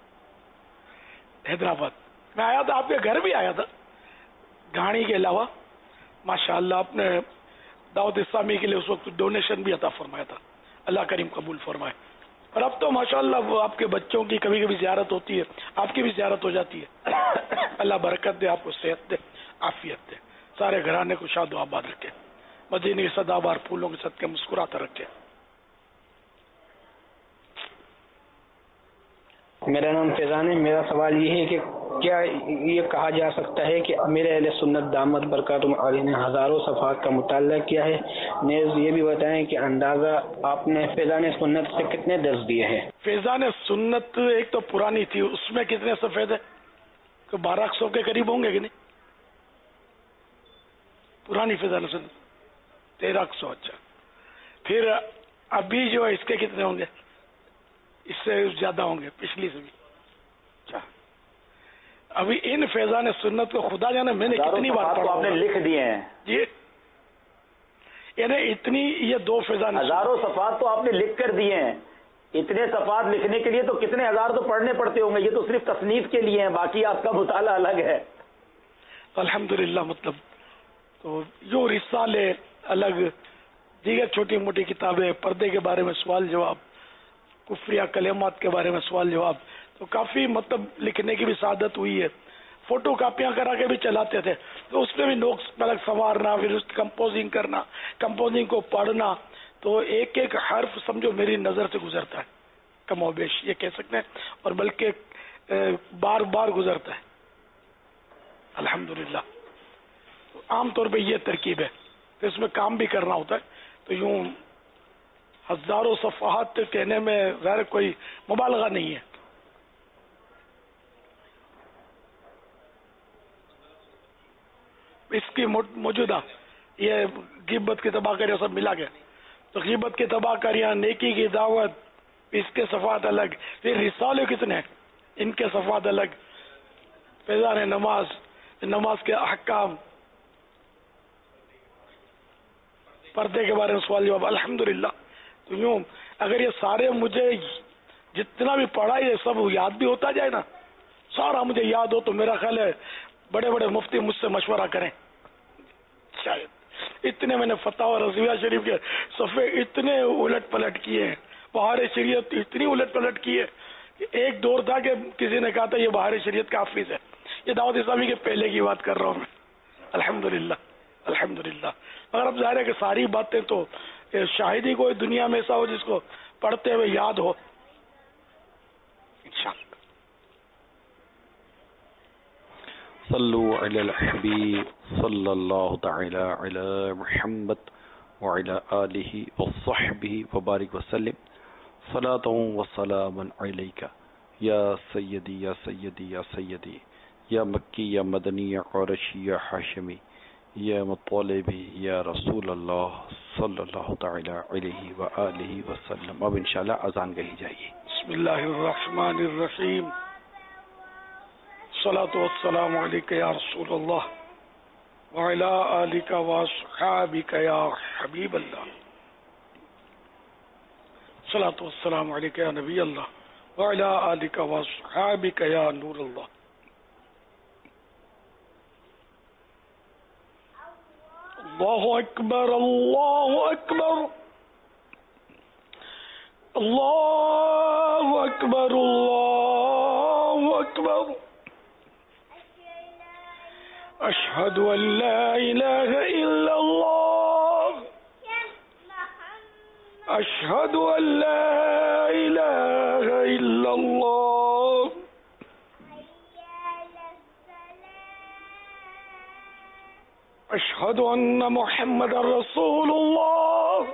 حیدرآباد. میں آیا تھا, آپ کے گھر بھی آیا تھا. گھانی کے علاوہ ماشاءاللہ آپ نے دعوت اسلامی کے لیے اس وقت ڈونیشن بھی عطا فرمایا تھا. اللہ کریم قبول فرمائے. اور اب تو ماشاءاللہ وہ آپ کے بچوں کی کبھی کبھی زیارت ہوتی ہے, آپ کی بھی زیارت ہو جاتی ہے. اللہ برکت دے, آپ کو صحت دے, عافیت دے, سارے گھرانے کو شاد و آباد رکھے, مدینے کے سدا بار پھولوں کے صدقے مسکراتا رکھے. میرا نام فیضان ہے. میرا سوال یہ ہے کہ کیا یہ کہا جا سکتا ہے کہ امیر اہل سنت دامت برکاتہم علیہ نے ہزاروں صفحات کا مطالعہ کیا ہے؟ نیز یہ بھی بتائیں کہ اندازہ آپ نے فیضان سنت سے کتنے درس دیے ہیں؟ فیضان سنت ایک تو پرانی تھی, اس میں کتنے صفحے تھے؟ 1200 کے قریب ہوں گے کہ نہیں؟ پرانی فیضان سنت 1300. اچھا, پھر ابھی جو ہے اس کے کتنے ہوں گے؟ اس سے زیادہ ہوں گے، پچھلی سے بھی. اچھا ابھی ان فیضان سنت کو خدا جانے میں نے کتنی بار پڑھا، آپ نے لکھ دیے ہیں جی، یعنی اتنی یہ 2 فیضان، ہزاروں صفحات تو آپ نے لکھ کر دیے ہیں. اتنے صفحات لکھنے کے لیے تو کتنے ہزار تو پڑھنے پڑتے ہوں گے. یہ تو صرف تصنیف کے لیے ہیں، باقی آپ کا مطالعہ الگ ہے. الحمدللہ. مطلب تو جو رسالے الگ، دیگر چھوٹی موٹی کتابیں، پردے کے بارے میں سوال جواب، کفریہ کلمات کے بارے میں سوال جواب، تو کافی مطلب لکھنے کی بھی سعادت ہوئی ہے. فوٹو کاپیاں کرا کے بھی چلاتے تھے، تو اس میں بھی نوٹس الگ سنوارنا، پھر اس کی کمپوزنگ کرنا، کمپوزنگ کو پڑھنا، تو ایک ایک حرف سمجھو میری نظر سے گزرتا ہے، کم و بیش یہ کہہ سکتے ہیں، اور بلکہ بار بار گزرتا ہے. الحمدللہ. عام طور پہ یہ ترکیب ہے، تو اس میں کام بھی کرنا ہوتا ہے. تو یوں ہزاروں صفحات کہنے میں غیر کوئی مبالغہ نہیں ہے. اس کی موجودہ یہ غیبت کی تباہ کاریاں سب ملا گیا، تو غیبت کی تباہ کاریاں، نیکی کی دعوت، اس کے صفحات الگ، پھر رسالے کتنے ہیں، ان کے صفحات الگ، فیضان نماز، نماز کے احکام، پردے کے بارے میں سوال جواب. الحمدللہ. تو یوں اگر یہ سارے مجھے جتنا بھی پڑھا یہ سب یاد بھی ہوتا جائے نا، سارا مجھے یاد ہو، تو میرا خیال ہے بڑے بڑے مفتی مجھ سے مشورہ کریں. شاید اتنے میں نے فتح و رضویہ شریف کے صفحے اتنے الٹ پلٹ کیے ہیں، بہار شریعت اتنی الٹ پلٹ کی ہے کہ ایک دور تھا کہ کسی نے کہا تھا یہ بہار شریعت کا حافظ ہے. یہ دعوت اسلامی کے پہلے کی بات کر رہا ہوں میں. الحمدللہ. الحمدللہ. مگر اب ظاہر ہے کہ ساری باتیں تو شاہد ہی کوئی دنیا میں ایسا ہو جس کو پڑھتے ہوئے یاد ہو. انشاءاللہ. صلو علی الحبیب صلی اللہ تعالی علی محمد وعلی آلہ وصحبہ وبارک وسلم. صلاۃ و سلام علیک یا سیدی یا سیدی یا سیدی، یا مکی یا مدنی یا قرشی یا ہاشمی یا مطالبی یا رسول اللہ صلی اللہ تعالی علیہ وآلہ وسلم. اب انشاءاللہ اذان گئی جائیے. بسم اللہ الرحمن الرحیم. الصلاۃ والسلام علیک یا رسول اللہ وعلی آلک واصحابک یا حبیب اللہ. الصلاۃ والسلام علیک یا نبی اللہ وعلی آلک واصحابک یا نور اللہ. اللہ اکبر اللہ اکبر اللہ اکبر اللہ اکبر. اشہد ان لا الہ الا اللہ اشہد ان لا الہ الا اللہ. اشہد ان محمد رسول اللہ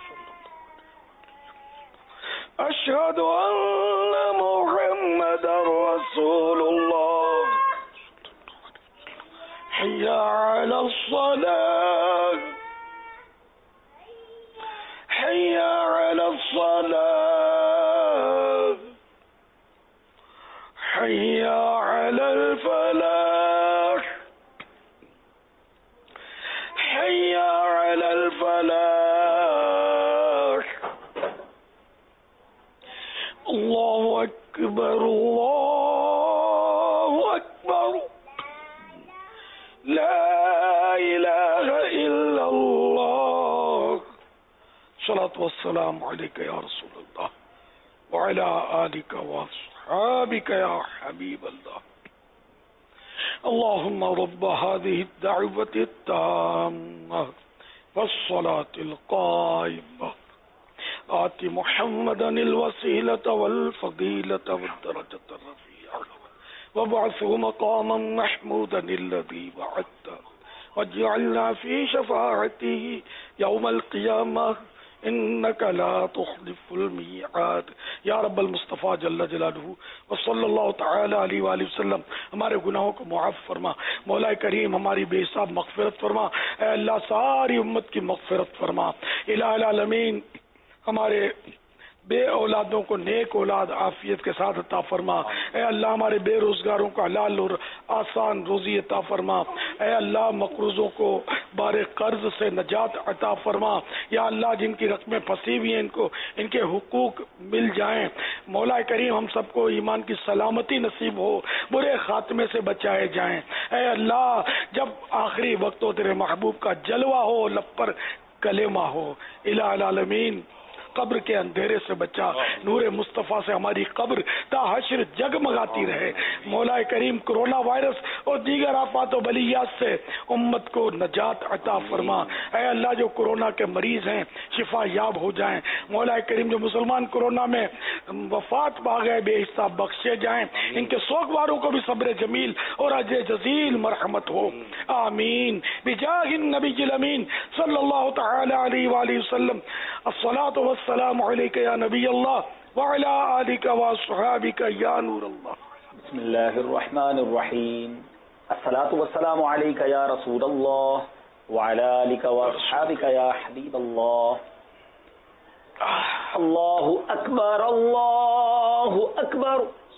اشہد ان محمد رسول اللہ. حی علی الصلاة حی علی الصلاة حی علی الفلاح حی علی الفلاح. اللہ اکبر اللہ اکبر لا الہ الا اللہ. صلاۃ والسلام علیک یا رسول اللہ وعلی آلک واصحابک یا حبیب اللہ. اللهم رب هذه الدعوة التامة والصلاة القائمة آت محمدا الوسيلة والفضيلة والدرجة الرفيعة وابعثه مقاما محمودا الذي وعدته واجعلنا في شفاعته يوم القيامة إنك لا تخلف الميعاد یا رب المصطفیٰ جل جلالہ وصلی اللہ تعالی علیہ وآلہ وسلم ہمارے گناہوں کو معاف فرما. مولا کریم ہماری بے حساب مغفرت فرما. اے اللہ ساری امت کی مغفرت فرما. الہ العالمین ہمارے بے اولادوں کو نیک اولاد عافیت کے ساتھ عطا فرما. اے اللہ ہمارے بے روزگاروں کو حلال اور آسان روزی عطا فرما. اے اللہ مقروضوں کو بار قرض سے نجات عطا فرما. یا اللہ جن کی رقمیں پھنسی ہوئی ہیں ان کے حقوق مل جائیں. مولا کریم ہم سب کو ایمان کی سلامتی نصیب ہو, برے خاتمے سے بچائے جائیں. اے اللہ جب آخری وقت ہو تیرے محبوب کا جلوہ ہو, لب پر کلمہ ہو. الہ العالمین قبر کے اندھیرے سے بچا, نور مصطفیٰ سے ہماری قبر تا حشر جگمگاتی رہے. مولا کریم کرونا وائرس اور دیگر آفات و بلیات سے امت کو نجات عطا فرما. اے اللہ جو کرونا کے مریض ہیں شفا یاب ہو جائیں. مولا کریم جو مسلمان کرونا میں وفات پا گئے بے حساب بخشے جائیں. ان کے سوگواروں کو بھی صبر جمیل اور اجر جزیل مرحمت ہو. آمین بجاہ النبی الامین صلی اللہ تعالی علیہ وآلہ وسلم. الصلاۃ والسلام علیک یا نبی اللہ وعلی آلک واصحابک یا نور اللہ. بسم اللہ الرحمن الرحیم. الصلاۃ والسلام علیک یا رسول اللہ وعلی آلک واصحابک یا حبیب اللہ. اللہ اکبر اللہ اکبر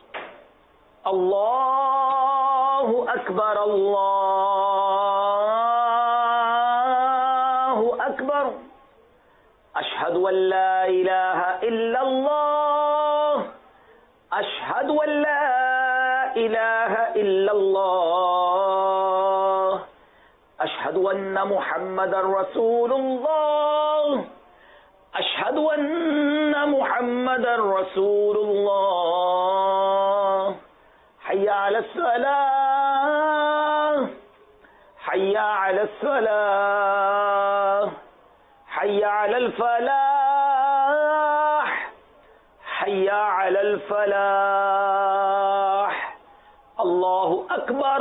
اللہ اکبر اللہ اکبر. اشہد ان لا الہ الا اللہ اشہد ان لا الہ الا اللہ اشہد ان محمد رسول اللہ اشہد ان محمد رسول اللہ. حی علی الصلاۃ حی علی الصلاۃ حی علی الفلاح حی علی الفلاح. اللہ اکبر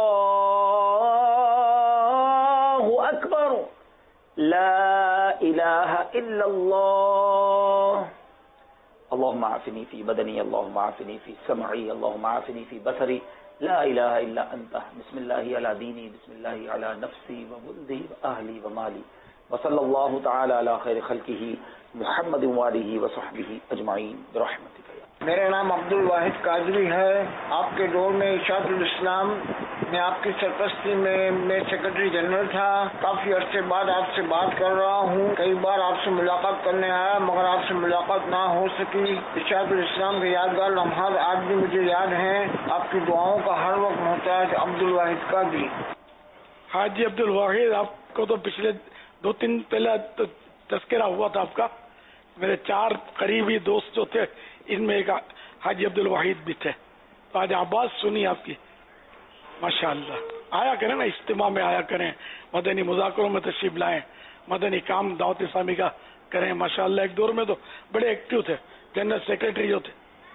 اللہ اکبر لا الہ الا اللہ. اللہم عافنی فی بدنی اللہم عافنی فی سمعی اللہم عافنی فی بصری لا الہ الا انت. بسم اللہ علی دینی بسم اللہ علی نفسی وولدی واہلی ومالی وصلی اللہ تعالی علی خیر خلقہ محمد وآلہ وصحبہ اجمعین برحمتک. میرا نام عبد الواحد قادری ہے. آپ کے دور میں ارشاد الاسلام میں آپ کی سرپرستی میں سیکرٹری جنرل تھا. کافی عرصے بعد آپ سے بات کر رہا ہوں. کئی بار آپ سے ملاقات کرنے آیا مگر آپ سے ملاقات نہ ہو سکی. ارشاد الاسلام کے یادگار لمحات آج بھی مجھے یاد ہیں. آپ کی دعاؤں کا ہر وقت محتاج عبد الواحد قادری. حاجی عبد الواحد آپ کو تو پچھلے 2-3 دن پہلے تذکرہ ہوا تھا آپ کا. میرے 4 قریبی دوست جو تھے ان میں ایک حاجی عبد الواحد بھی تھے. تو آج آواز سنی آپ کی ماشاءاللہ. آیا کریں نا اجتماع میں آیا کریں, مدنی مذاکروں میں تشریف لائیں, مدنی کام دعوت اسلامی کا کریں. ماشاءاللہ ایک دور میں تو بڑے ایکٹیو تھے, جنرل سیکرٹری جو تھے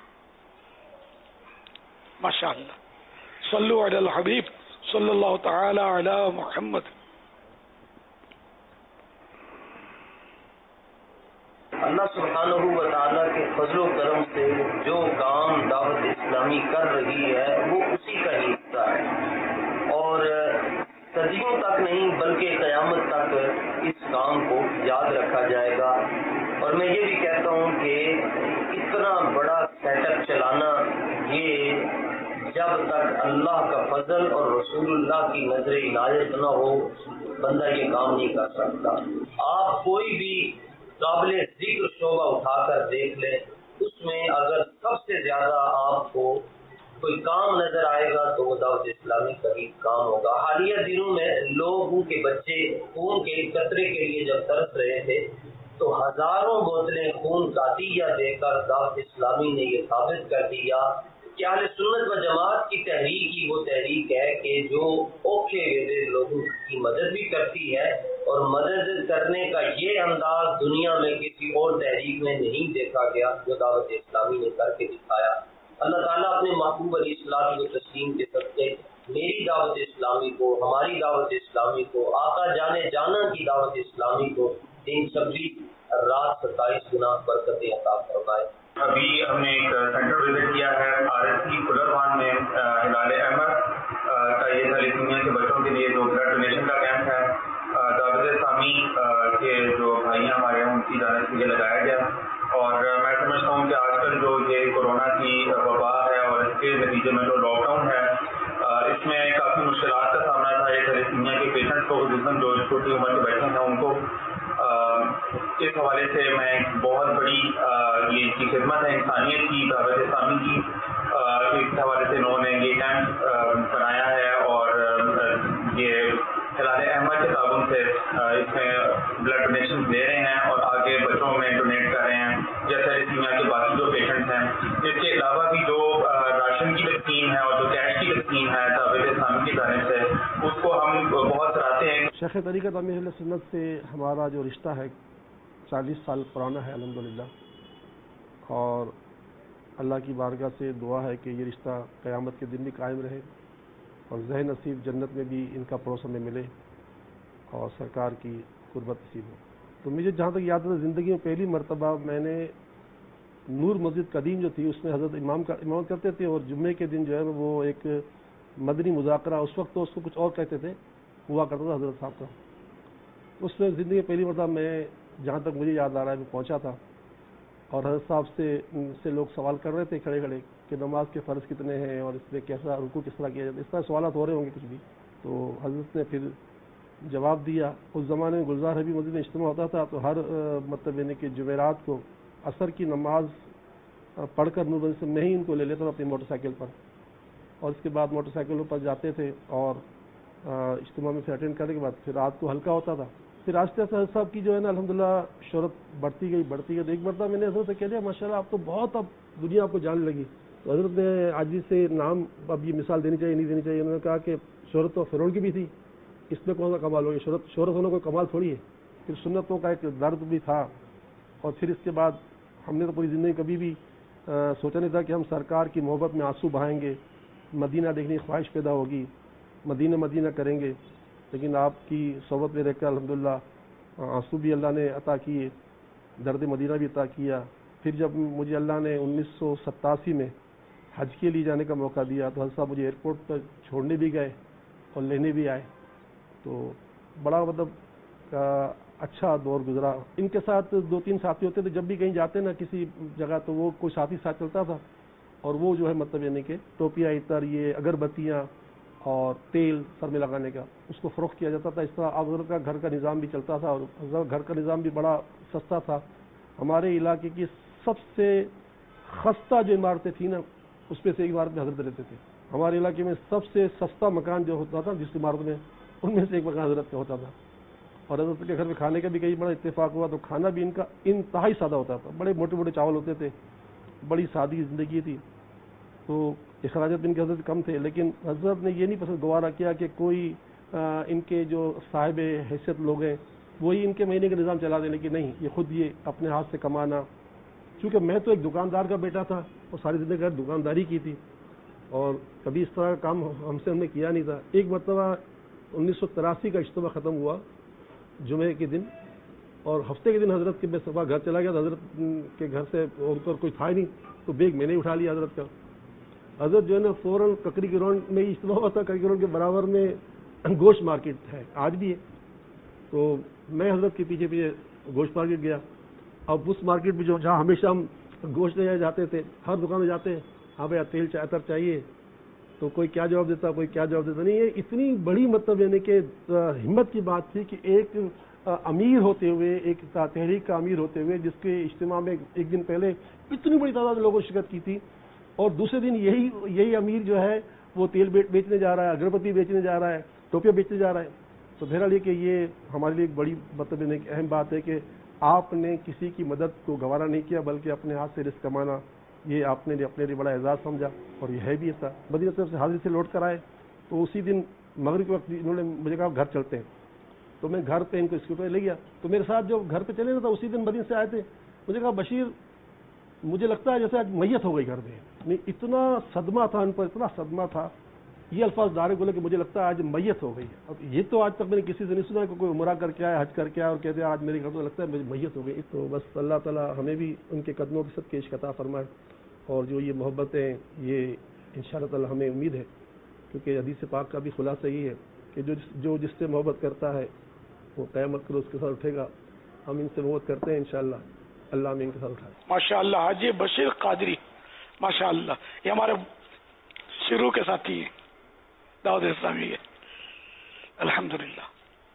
ماشاءاللہ. صلو علی الحبیب صلی اللہ تعالی علی محمد. اللہ سبحانہ و تعالیٰ کے فضل و کرم سے جو کام دعوت اسلامی کر رہی ہے وہ اسی کا ہی حصہ ہے اور صدیوں تک نہیں بلکہ قیامت تک اس کام کو یاد رکھا جائے گا. اور میں یہ بھی کہتا ہوں کہ اتنا بڑا سیٹ اپ چلانا یہ جب تک اللہ کا فضل اور رسول اللہ کی نظر عنایت نہ ہو بندہ یہ کام نہیں کر سکتا. آپ کوئی بھی قابل ذکر شعبہ اٹھا کر دیکھ لیں, اس میں اگر سب سے زیادہ آپ کو کوئی کام نظر آئے گا تو وہ دعوت اسلامی کا ہی کام ہوگا. حالیہ دنوں میں لوگوں کے بچے خون کے قطرے کے لیے جب ترس رہے تھے تو ہزاروں بوتلیں خون کا عطیہ دے کر دعوت اسلامی نے یہ ثابت کر دیا کہ اہل سنت و جماعت کی تحریک ہی وہ تحریک ہے کہ جو اوکھے ہوئے لوگوں کی مدد بھی کرتی ہے اور مدد کرنے کا یہ انداز دنیا میں کسی اور تحریک میں نہیں دیکھا گیا جو دعوت اسلامی نے کر کے دکھایا. اللہ تعالیٰ اپنے محبوب علیہ الصلوۃ والتسلیم کے صدقے میری دعوت اسلامی کو, ہماری دعوت اسلامی کو, آقا جانے جانا کی دعوت اسلامی کو ان 26 रात 27 गुना बरकत अता फरमाए। अभी हमने एक सेंटर विजिट किया है RSC फुलरवान में हिलाल अहमद का ये थैलेसीमिया के बच्चों के लिए जो ब्लड डोनेशन का कैंप है दावत इस्लामी के जो भाई हमारे हैं उनकी जानिब से ये लगाया गया। और मैं समझता हूँ कि आजकल जो ये कोरोना की वबा है और इसके नतीजे में जो लॉकडाउन है इसमें काफ़ी मुश्किलात का सामना था। ये थैलेसीमिया के पेशेंट्स को जिसमें जो छोटी उम्र के बैठे हैं उनको इस हवाले से मैं बहुत बड़ी ये इनकी खिदमत है इंसानियत की दावत इस्लामी की इस हवाले से इन्होंने ये कैंप बनाया है और ये हिलाल अहमद के ताबन से इसमें ब्लड डोनेशन दे रहे हैं और आगे बच्चों में डोनेट कर रहे हैं जैसे थैलेसीमिया के बाकी जो पेशेंट्स हैं। इसके अलावा भी जो राशन की स्कीम है और जो कैश की स्कीम है दावत इस्लामी की जानिब से उसको हम बहुत सराहते हैं। शेख तरीक़त आमिर अहले सुन्नत से हमारा जो रिश्ता है 40 साल पुराना है अल्हम्दुलिल्लाह, और अल्लाह की बारगाह से दुआ है कि ये रिश्ता क़यामत के दिन भी कायम रहे और ज़ह नसीब जन्नत में भी इनका पड़ोस हमें मिले और सरकार की कुर्बत नसीब हो। तो मुझे जहाँ तक याद है ज़िंदगी में पहली मरतबा मैंने नूर मस्जिद कदीम जो थी उसमें हज़रत इमामत करते थे और जुम्मे के दिन जो है वो एक मदनी मुज़ाकरा, उस वक्त तो उसको कुछ और कहते थे, हुआ करता था हज़रत साहब का। उसमें ज़िंदगी में पहली मरतबा मैं जहाँ तक मुझे याद आ रहा है मैं पहुँचा था और हज़रत साहब से लोग सवाल कर रहे थे खड़े खड़े कि नमाज के फ़र्ज़ कितने हैं और इसमें कैसा रुकू किस तरह किया जाता है, इस तरह सवाल हो रहे होंगे कुछ भी। तो हज़रत ने फिर जवाब दिया। उस ज़माने में गुलजार हबीब मस्जिद में इज्तिमा होता था तो हर मतलब यानी कि जुमेरात को असर की नमाज पढ़कर नूर मस्जिद से मैं ही इनको ले लेता था अपनी मोटरसाइकिल पर और इसके बाद मोटरसाइकिलों पर जाते थे और इज्तिमा में फिर अटेंड करने के बाद फिर रात को हल्का होता था। फिर आस्ते आस्ते हज़रत साहब की जो है ना अल्हम्दुलिल्लाह शोहरत बढ़ती गई। तो एक मरतबा मैंने हज़रत से कह दिया माशाल्लाह आप तो बहुत अब दुनिया आपको जानने लगी। तो हज़रत ने आजी से नाम अब ये मिसाल देनी चाहिए नहीं देनी चाहिए, उन्होंने कहा कि शोहरत तो फ़िरौन की भी थी, इसमें कौन सा कमाल होगी, शोहरत होना कोई कमाल थोड़ी है। फिर सुन्नतों का एक दर्द भी था और फिर इसके बाद हमने तो पूरी ज़िंदगी कभी भी सोचा नहीं था कि हम सरकार की मोहब्बत में आंसू बहाएंगे, मदीना देखने की ख्वाहिश पैदा होगी, मदीना करेंगे। लेकिन आपकी सोबत में रहकर अल्हम्दुलिल्लाह आंसू भी अल्लाह ने अता किए, दर्द मदीना भी अता किया। फिर जब मुझे अल्लाह ने 1987 में हज के लिए जाने का मौका दिया तो हज़रत साहब मुझे एयरपोर्ट पर छोड़ने भी गए और लेने भी आए। तो बड़ा मतलब अच्छा दौर गुजरा। इनके साथ 2-3 साथी होते थे, जब भी कहीं जाते ना किसी जगह तो वो कोई साथी साथ चलता था और वो जो है मतलब यानी कि टोपियाँ, इतर, ये अगरबत्तियाँ और तेल सर में लगाने का उसको फ़रोख्त किया जाता था। इस तरह हज़रत का घर का निज़ाम भी चलता था और घर का निज़ाम भी बड़ा सस्ता था। हमारे इलाके की सबसे खस्ता जो इमारतें थी ना उस पर से एक इमारत में हज़रत रहते थे। हमारे इलाके में सबसे सस्ता मकान जो होता था जिस इमारत में उनमें से एक मकान हज़रत का होता था और हज़रत के घर में खाने का भी कई बड़ा इत्तेफाक हुआ। तो खाना भी इनका इंतहाई सादा होता था, बड़े मोटे मोटे चावल होते थे, बड़ी सादी ज़िंदगी थी। तो अखराजात इनके हज़रत कम थे, लेकिन हज़रत ने ये नहीं पसंद गवारा किया कि कोई इनके जो साहिब हैसियत लोग हैं वही इनके महीने का निज़ाम चला दें, लेकिन नहीं, ये खुद ये अपने हाथ से कमाना। क्योंकि मैं तो एक दुकानदार का बेटा था और सारी ज़िंदगी दुकानदारी की थी और कभी इस तरह का काम हमने किया नहीं था। एक मरतबा 1983 का इज्तिमा ख़त्म हुआ जुमे के दिन और हफ्ते के दिन हज़रत के मैं सुबह घर चला गया। हज़रत के घर से और कोई था ही नहीं तो बैग मैंने उठा लिया हज़रत का। हज़रत जो है ना फ़ौरन ककरी ग्राउंड में इज्तिमा हुआ था, ककरी ग्राउंड के बराबर में गोश्त मार्केट है, आज भी है। तो मैं हज़रत के पीछे पीछे गोश्त मार्केट गया। अब उस मार्केट में जो जहाँ हमेशा हम गोश्त ले जाते थे, हर दुकान में जाते हैं, हाँ भैया तेल अतर चाहिए, तो कोई क्या जवाब देता, कोई क्या जवाब देता नहीं। ये इतनी बड़ी मतलब यानी कि हिम्मत की बात थी कि एक अमीर होते हुए, एक तहरीक का अमीर होते हुए जिसके इज्तिमा में एक दिन पहले इतनी बड़ी तादाद में लोगों ने शिरकत की थी और दूसरे दिन यही अमीर जो है वो तेल बेचने जा रहा है, अगरबत्ती बेचने जा रहा है, टोपियाँ बेचने जा रहा है। तो बहरहाल कि ये हमारे लिए एक बड़ी मतलब एक अहम बात है कि आपने किसी की मदद को गवारा नहीं किया बल्कि अपने हाथ से रिस्क कमाना ये आपने अपने लिए बड़ा एजाज़ समझा और ये है भी ऐसा। मदीना तरफ से हाजिर से लौट कर आए तो उसी दिन मगरिब के वक्त इन्होंने मुझे कहा घर चलते हैं, तो मैं घर पे इनको स्कूटर ले गया। तो मेरे साथ जो घर पे चले ना था उसी दिन मदीना से आए थे, मुझे कहा बशीर मुझे लगता है जैसे आज मैयत हो गई घर में। नहीं, इतना सदमा था उन पर, इतना सदमा था یہ الفاظ ڈائریکٹ بولے کہ مجھے لگتا ہے آج میت ہو گئی ہے. اب یہ تو آج تک میں نے کسی سے نہیں سنا کہ کوئی عمرہ کر کے آیا, حج کر کے آیا اور کہتے ہیں آج میرے قدموں لگتا ہے مجھے میت ہو گئی. تو بس اللہ تعالیٰ ہمیں بھی ان کے قدموں کی صدقے عشق عطا فرمائے, اور جو یہ محبتیں یہ انشاءاللہ تعالیٰ ہمیں امید ہے, کیونکہ حدیث پاک کا بھی خلاصہ یہی ہے کہ جو جس سے محبت کرتا ہے وہ قیامت کو اس کے ساتھ اٹھے گا. ہم ان سے محبت کرتے ہیں انشاءاللہ, اللہ ہمیں ان کے ساتھ اٹھائے. ماشاءاللہ حاجی بشیر قادری ماشاءاللہ یہ ہمارے شروع کے ساتھی ہیں دعوت اسلامی کے, الحمدللہ.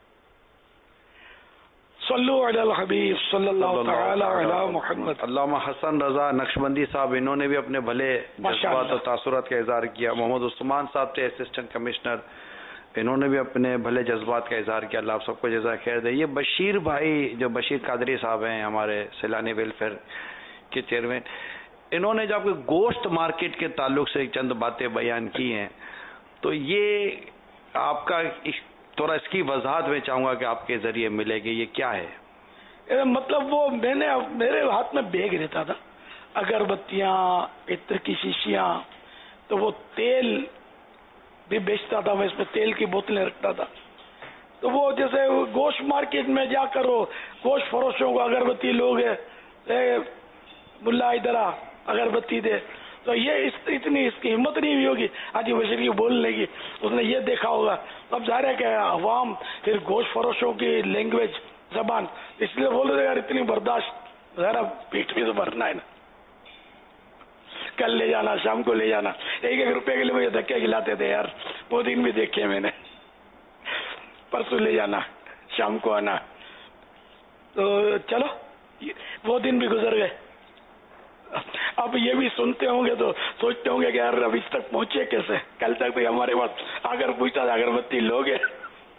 صلو علی الحبیب صلی اللہ تعالی علی محمد. علامہ حسن رضا نقشبندی صاحب, انہوں نے بھی اپنے بھلے جذبات اور تاثرات کا اظہار کیا. محمد عثمان صاحب تھے اسسٹنٹ کمشنر, انہوں نے بھی اپنے بھلے جذبات کا اظہار کیا. اللہ آپ سب کو جزائے خیر دے. یہ بشیر بھائی جو بشیر قادری صاحب ہیں ہمارے سیلانی ویلفیئر کے چیئرمین, انہوں نے جب گوشت مارکیٹ کے تعلق سے چند باتیں بیان کی ہیں, تو یہ آپ کا تھوڑا اس کی وضاحت میں چاہوں گا کہ آپ کے ذریعے ملے گی. یہ کیا ہے؟ مطلب وہ میرے ہاتھ میں بیگ رہتا تھا, اگربتیاں, عطر کی شیشیاں, تو وہ تیل بھی بیچتا تھا, میں اس میں تیل کی بوتلیں رکھتا تھا. تو وہ جیسے گوشت مارکیٹ میں جا کر وہ گوشت فروشوں کو اگربتی لوگ ملا ادھر اگربتی دے, تو یہ اتنی اس کی ہمت نہیں ہوئی ہوگی حاجی بشیر کی بولنے کی. اس نے یہ دیکھا ہوگا. اب ظاہر ہے کہ عوام پھر گوشت فروشوں کی لینگویج زبان اس لیے بول رہے یار اتنی برداشت, ذرا پیٹ بھی تو بھرنا ہے نا, کل لے جانا, شام کو لے جانا. 1-1 روپے کے لیے مجھے دھکے کھلاتے تھے یار, وہ دن بھی دیکھے میں نے. پرسوں لے جانا, شام کو آنا. تو چلو وہ دن بھی گزر گئے. اب یہ بھی سنتے ہوں گے تو سوچتے ہوں گے کہ یار ابھی تک پہنچے کیسے. کل تک تو ہمارے پاس اگر پوچھتا تھا اگربتی لوگ ہیں.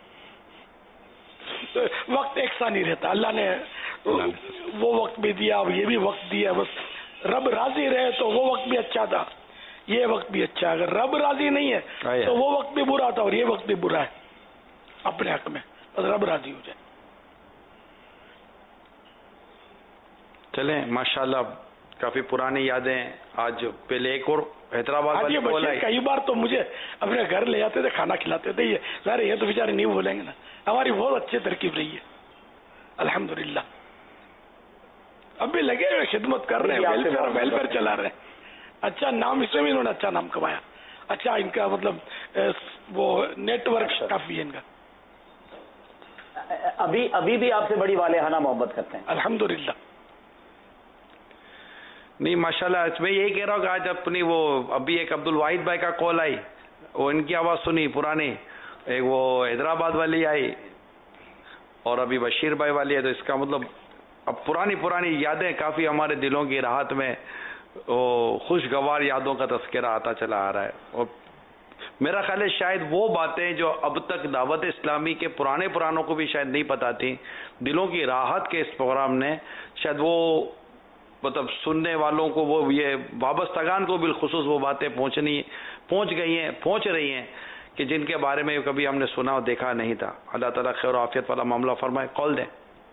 تو وقت ایک سا نہیں رہتا, اللہ نے وہ وقت بھی دیا, اب یہ بھی وقت دیا. بس رب راضی رہے تو وہ وقت بھی اچھا تھا, یہ وقت بھی اچھا. اگر رب راضی نہیں ہے تو وہ وقت بھی برا تھا اور یہ وقت بھی برا ہے اپنے حق میں. بس رب راضی ہو جائے. چلیں ماشاءاللہ کافی پرانی یادیں. آج پہلے ایک اور حیدرآباد کئی بار تو مجھے اپنے گھر لے جاتے تھے, کھانا کھلاتے تھے. یہ ظاہر یہ تو بیچارے نہیں بولیں گے نا, ہماری بہت اچھی ترکیب رہی ہے الحمدللہ. اب بھی لگے ہوئے خدمت کر رہے ہیں, ویلفیئر چلا رہے ہیں. اچھا نام اس میں بھی انہوں نے اچھا نام کمایا. اچھا ان کا مطلب وہ نیٹ ورک کافی ہے ان کا. ابھی بھی آپ سے بڑی والہانہ محبت کرتے ہیں الحمدللہ. نہیں ماشاءاللہ, اس میں یہی کہہ رہا ہوں کہ آج اپنی وہ ابھی ایک عبد الواحد بھائی کا کال آئی, وہ ان کی آواز سنی پرانی, ایک وہ حیدرآباد والی آئی اور ابھی بشیر بھائی والی ہے. تو اس کا مطلب اب پرانی یادیں کافی ہمارے دلوں کی راحت میں خوشگوار یادوں کا تذکرہ آتا چلا آ رہا ہے. اور میرا خیال ہے شاید وہ باتیں جو اب تک دعوت اسلامی کے پرانوں کو بھی شاید نہیں پتا تھی, دلوں کی راحت کے اس پروگرام نے شاید وہ مطلب سننے والوں کو, وہ یہ وابستگان کو بالخصوص وہ باتیں پہنچ رہی ہیں کہ جن کے بارے میں کبھی ہم نے سنا اور دیکھا نہیں تھا. اللہ تعالیٰ خیر و عافیت والا معاملہ فرمائے. کال دیں.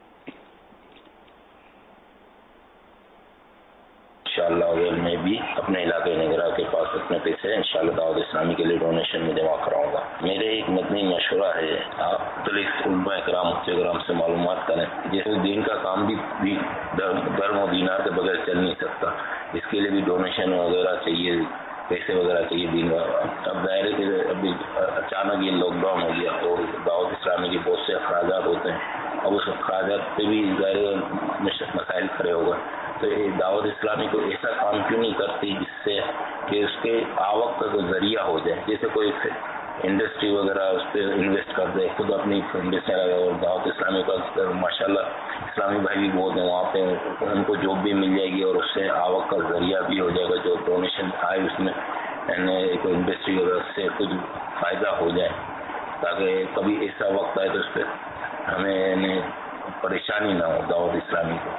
انشاءاللہ اگر میں بھی اپنے علاقے نگرا کے پاس اپنے پیسے انشاءاللہ دعوت اسلامی کے لیے ڈونیشن میں جمع کراؤں گا. میرے ایک مدنی مشورہ ہے, آپ علماء کرام مفتی کرام سے معلومات کریں. جیسے دین کا کام بھی درم و دینار کے بغیر چل نہیں سکتا, اس کے لیے بھی ڈونیشن وغیرہ چاہیے, پیسے وغیرہ چاہیے دین کا. اب ظاہر ہے کہ ابھی اچانک یہ لاک ڈاؤن ہو گیا تو دعوت اسلامی کے بہت سے اخراجات ہوتے ہیں. اب اس اخراجات پہ بھی ظاہر مسائل کھڑے ہو گئے. تو دعوت اسلامی کو ایسا کام کیوں نہیں کرتی جس سے کہ اس کے آوک کا کوئی ذریعہ ہو جائے. جیسے کوئی انڈسٹری وغیرہ اس پہ انویسٹ کر دے, خود اپنی انڈسٹری لگا. اور دعوت اسلامی کا ماشاءاللہ اسلامی بھائی بھی بہت ہیں وہاں پہ, ان کو جاب بھی مل جائے گی اور اس سے آوک کا ذریعہ بھی ہو جائے گا. جو ڈونیشن آئے اس میں کوئی انڈسٹری وغیرہ سے کچھ فائدہ ہو جائے, تاکہ کبھی ایسا وقت آئے تو اس پہ ہمیں پریشانی نہ ہو دعوت اسلامی کو.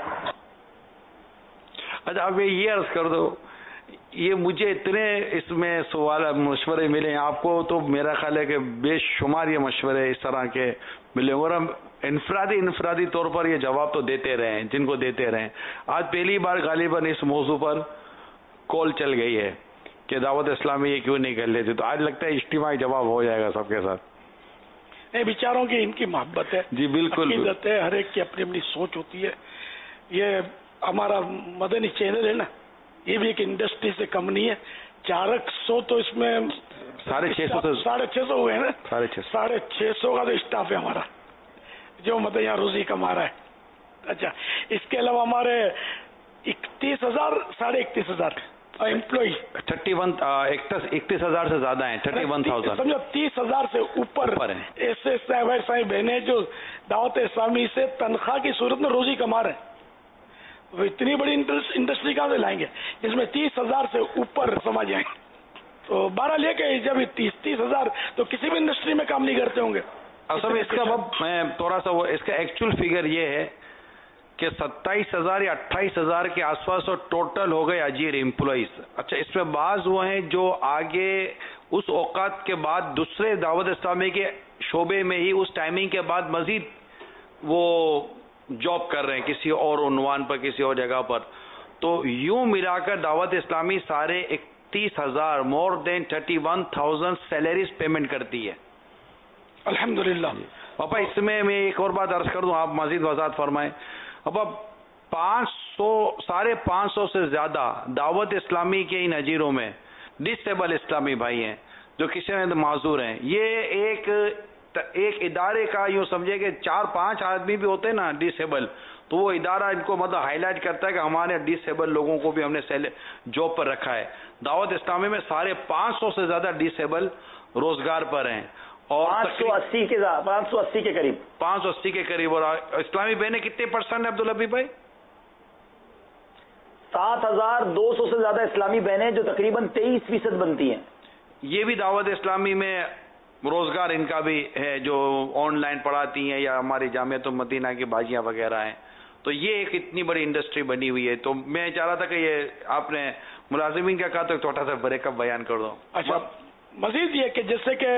اچھا اب یہ عرض کر دو, یہ مجھے اتنے اس میں سوال مشورے ملے ہیں, آپ کو تو میرا خیال ہے کہ بے شمار یہ مشورے اس طرح کے ملے, اور ہم انفرادی طور پر یہ جواب تو دیتے رہے ہیں جن کو دیتے رہے. آج پہلی بار غالباً اس موضوع پر کال چل گئی ہے کہ دعوت اسلامی یہ کیوں نہیں کر لیتی. تو آج لگتا ہے اجتماعی جواب ہو جائے گا سب کے ساتھ. بیچاروں کی ان کی محبت ہے جی بالکل عقیدت ہے, ہر ایک کی اپنی اپنی سوچ ہوتی ہے. یہ ہمارا مدنی چینل ہے نا, یہ بھی ایک انڈسٹری سے کم نہیں ہے. 400 تو اس میں 650 ہوئے ہیں نا, 650 کا تو اسٹاف ہے ہمارا جو مطلب یہاں روزی کما رہا ہے. اچھا, اس کے علاوہ ہمارے 31,000 31,500 امپلائی 31,000 سے زیادہ ہیں. 31,000 سمجھو 30,000 سے اوپر ایسے صاحب بہنیں جو دعوت اسلامی سے تنخواہ کی صورت میں روزی کما رہے ہیں. وہ اتنی بڑی انڈسٹری کہاں سے لائیں گے جس میں 30,000 سے اوپر سمجھ آئیں. تو 12 لے کے جب 30,000 تو کسی بھی انڈسٹری میں کام نہیں کرتے ہوں گے. اصل میں اس کا میں تھوڑا سا اس کا ایکچوئل فگر یہ ہے کہ 27,000 یا 28,000 کے آس پاس ٹوٹل ہو گئے اجیر امپلائیز. اچھا, اس میں بعض وہ ہیں جو آگے اس اوقات کے بعد دوسرے دعوت اسلامی کے شعبے میں ہی اس ٹائمنگ کے بعد مزید وہ جاب کر رہے ہیں کسی اور عنوان پر, کسی اور جگہ پر. تو یوں ملا کر دعوت اسلامی سارے 31,000 مور دین 31,000 سیلریز پیمنٹ کرتی ہے الحمدللہ. پاپا اس میں ایک اور بات عرض کر دوں, آپ مزید وضاحت فرمائیں. اب 500 سے زیادہ دعوت اسلامی کے ان اجیروں میں ڈسیبل اسلامی بھائی ہیں جو کسی نے معذور ہیں. یہ ایک ادارے کا یوں سمجھے کہ 4-5 آدمی بھی ہوتے ہیں نا ڈسیبل, تو وہ ادارہ ان کو مطلب ہائی لائٹ کرتا ہے کہ ہمارے ڈسیبل لوگوں کو بھی ہم نے جاب پر رکھا ہے. دعوت اسلامی میں 550 سے زیادہ ڈسیبل روزگار پر ہیں اور 580 کے قریب. اور اسلامی بہنیں کتنے پرسنٹ ہیں عبدالحبیب بھائی؟ 7,200 سے زیادہ اسلامی بہنیں جو تقریباً 23% بنتی ہیں. یہ بھی دعوت اسلامی میں روزگار ان کا بھی ہے جو آن لائن پڑھاتی ہیں یا ہماری جامعۃ المدینہ کی باجیاں وغیرہ ہیں. تو یہ ایک اتنی بڑی انڈسٹری بنی ہوئی ہے. تو میں چاہ رہا تھا کہ یہ آپ نے ملازمین کا کہا تو ایک چھوٹا سا بریک اپ بیان کر دو. اچھا, مزید یہ کہ جیسے کہ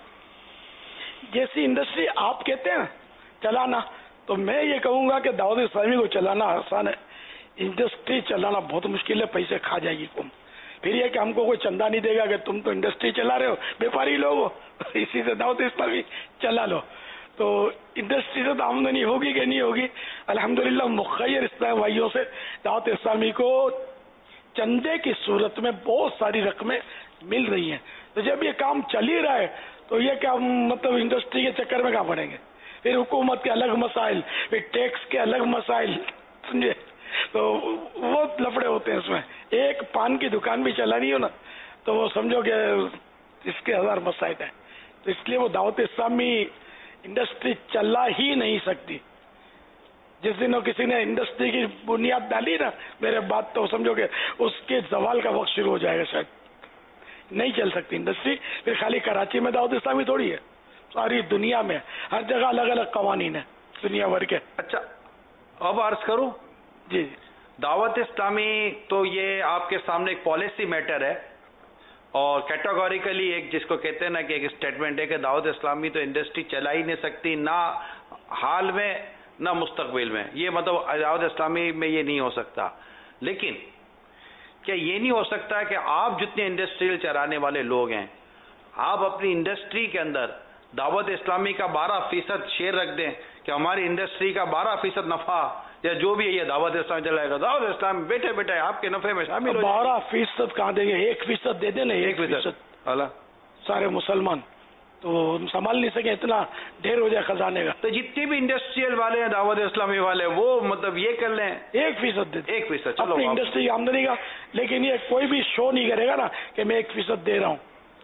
جیسی انڈسٹری آپ کہتے ہیں چلانا, تو میں یہ کہوں گا کہ دعوت اسلامی کو چلانا آسان ہے, انڈسٹری چلانا بہت مشکل ہے. پیسے کھا جائے گی قوم. پھر یہ کہ ہم کو کوئی چندہ نہیں دے گا کہ تم تو انڈسٹری چلا رہے ہو, بیپاری لوگ ہو, اسی سے دعوت اسلامی چلا لو. تو انڈسٹری سے تو آمدنی ہوگی کہ نہیں ہوگی. الحمدللہ مخیر اسلام بھائیوں سے دعوت اسلامی کو چندے کی صورت میں بہت ساری رقمیں مل رہی ہیں. تو جب یہ کام چل ہی رہا ہے تو یہ کیا مطلب انڈسٹری کے چکر میں کہاں پڑیں گے. پھر حکومت کے الگ مسائل, پھر ٹیکس کے الگ مسائل, سمجھے, تو وہ لفڑے ہوتے ہیں اس میں. ایک پان کی دکان بھی چلا رہی ہو نا تو وہ سمجھو کہ اس کے 1000 مسائل ہیں. تو اس لیے وہ دعوت اسلامی انڈسٹری چلا ہی نہیں سکتی. جس دن کسی نے انڈسٹری کی بنیاد ڈالی نا میرے بات, تو سمجھو کہ اس کے زوال کا وقت شروع ہو جائے گا. شاید نہیں چل سکتی انڈسٹری. پھر خالی کراچی میں دعوت اسلامی تھوڑی ہے, ساری دنیا میں ہر جگہ الگ الگ قوانین ہیں دنیا بھر کے. اچھا, اب عرض کروں. جی, دعوت اسلامی تو یہ آپ کے سامنے ایک پالیسی میٹر ہے اور کیٹاگوریکلی ایک جس کو کہتے ہیں نا کہ ایک اسٹیٹمنٹ ہے کہ دعوت اسلامی تو انڈسٹری چلا ہی نہیں سکتی, نہ حال میں نہ مستقبل میں. یہ مطلب دعوت اسلامی میں یہ نہیں ہو سکتا. لیکن کیا یہ نہیں ہو سکتا کہ آپ جتنے انڈسٹریل چلانے والے لوگ ہیں آپ اپنی انڈسٹری کے اندر دعوت اسلامی کا 12% شیئر رکھ دیں کہ ہماری انڈسٹری کا 12% نفع یا جو بھی ہے یہ دعوت اسلامی چلائے گا. دعوت اسلام بیٹھے بیٹھے آپ کے نفع میں شامل ہو. 12% کہاں دیں گے, 1% دے دیں نا. 1% سارے مسلمان تو سنبھال نہیں سکے, اتنا ڈھیر ہو جائے خزانے کا. تو جتنے بھی انڈسٹریل والے ہیں دعوت اسلامی والے وہ مطلب یہ کر لیں 1% دے دیں. 1% چلو اپنی انڈسٹری کی آمدنی کا. لیکن یہ کوئی بھی شو نہیں کرے گا نا کہ میں 1% دے رہا ہوں.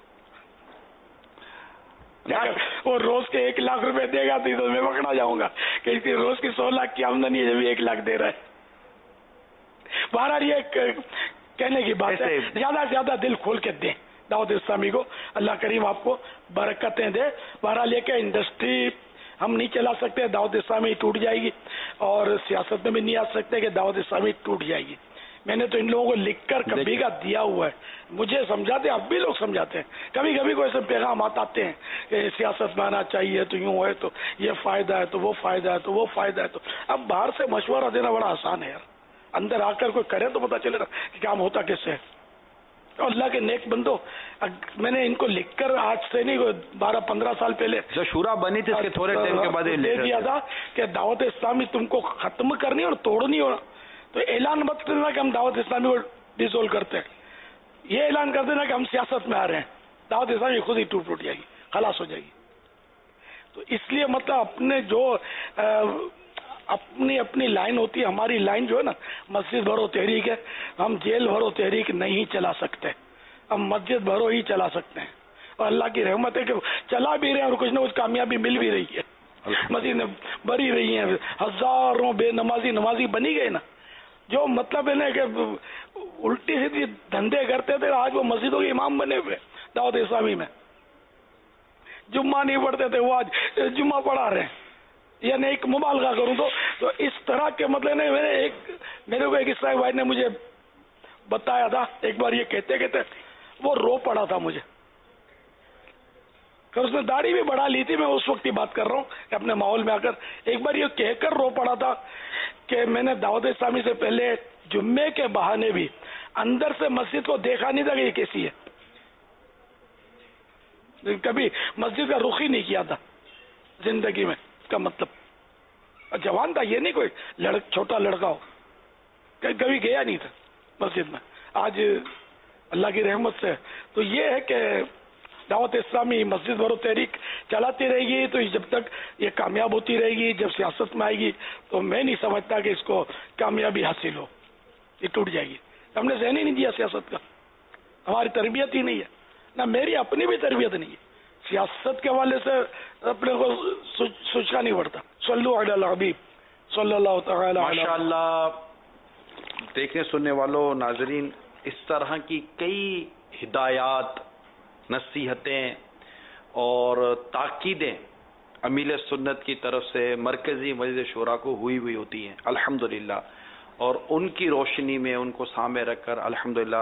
وہ روز کے 1 لاکھ روپے دے گا تو میں پکڑا جاؤں گا کہ اس کی روز کی 100 لاکھ کی آمدنی ہے, جب 1 لاکھ دے رہا ہے. بہرحال یہ کہنے کی بات ہے, زیادہ سے زیادہ دل کھول کے دیں دعوت اسلامی کو. اللہ کریم آپ کو برکتیں دے. بہرحال یہ کہ انڈسٹری ہم نہیں چلا سکتے, دعوت اسلامی ٹوٹ جائے گی, اور سیاست میں بھی نہیں آ سکتے کہ دعوت اسلامی ٹوٹ جائے گی. میں نے تو ان لوگوں کو لکھ کر کبھی کا دیا ہوا ہے. مجھے سمجھاتے ہیں, اب بھی لوگ سمجھاتے ہیں. کبھی کبھی کوئی ایسے پیغامات آتے ہیں کہ سیاست میں آنا چاہیے تو یوں ہے, تو یہ فائدہ ہے, تو وہ فائدہ ہے, تو وہ فائدہ ہے. تو اب باہر سے مشورہ دینا بڑا آسان ہے یار, اندر آ کر کوئی کرے تو پتا چلے نا کہ کام ہوتا کیسے ہے. تو اللہ کے نیک بندو، میں نے ان کو لکھ کر آج سے نہیں 12-15 سال پہلے جو شورا بنی تھی اس کے تھوڑے ٹائم کے بعد دے دیا تھا کہ دعوت اسلامی تم کو ختم کرنی اور توڑنی ہو، تو اعلان مت کرنا کہ ہم دعوت اسلامی کو ڈیزولو کرتے ہیں، یہ اعلان کر دینا کہ ہم سیاست میں آ رہے ہیں، دعوت اسلامی خود ہی ٹوٹ جائے گی، خلاص ہو جائے گی. تو اس لیے مطلب اپنے جو اپنی لائن ہوتی ہے، ہماری لائن جو ہے نا مسجد بھرو تحریک ہے، ہم جیل بھرو تحریک نہیں چلا سکتے، ہم مسجد بھرو ہی چلا سکتے ہیں، اور اللہ کی رحمت ہے کہ چلا بھی رہے ہیں اور کچھ نہ کچھ کامیابی مل بھی رہی ہے. مسجد بھری رہی ہیں، ہزاروں بے نمازی بنی گئے نا، جو مطلب ہے نا کہ الٹی سیدھی دھندے کرتے تھے آج وہ مسجدوں کے امام بنے ہوئے دعوت اسلامی میں. جمعہ نہیں پڑھتے تھے وہ آج جمعہ پڑھا رہے ہیں. یعنی ایک مبالغہ کروں تو اس طرح کے مطلب میرے کو ایک اسلامی بھائی نے مجھے بتایا تھا ایک بار، یہ کہتے وہ رو پڑا تھا مجھے، کہ اس نے داڑھی بھی بڑھا لی تھی، میں اس وقت کی بات کر رہا ہوں کہ اپنے ماحول میں آ کر ایک بار یہ کہہ کر رو پڑا تھا کہ میں نے دعوت اسلامی سے پہلے جمعے کے بہانے بھی اندر سے مسجد کو دیکھا نہیں تھا کہ یہ کیسی ہے، کبھی مسجد کا رخ ہی نہیں کیا تھا زندگی میں. کا مطلب جوان تھا، یہ نہیں کوئی چھوٹا لڑکا ہو، کبھی گیا نہیں تھا مسجد میں. آج اللہ کی رحمت سے تو یہ ہے کہ دعوت اسلامی مسجد بھرو تحریک چلاتی رہے گی، تو جب تک یہ کامیاب ہوتی رہے گی، جب سیاست میں آئے گی تو میں نہیں سمجھتا کہ اس کو کامیابی حاصل ہو، یہ ٹوٹ جائے گی. ہم نے ذہن ہی نہیں دیا سیاست کا، ہماری تربیت ہی نہیں ہے، نہ میری اپنی بھی تربیت نہیں ہے. سیاست کے حوالے سے اپنے کو سوچنا نہیں پڑتا. صلو علی الحبیب صلی اللہ تعالی. ماشاء اللہ. دیکھنے سننے والوں، ناظرین، اس طرح کی کئی ہدایات، نصیحتیں اور تاکیدیں امیل سنت کی طرف سے مرکزی مجلس شورا کو ہوئی ہوتی ہیں الحمدللہ، اور ان کی روشنی میں ان کو سامنے رکھ کر الحمدللہ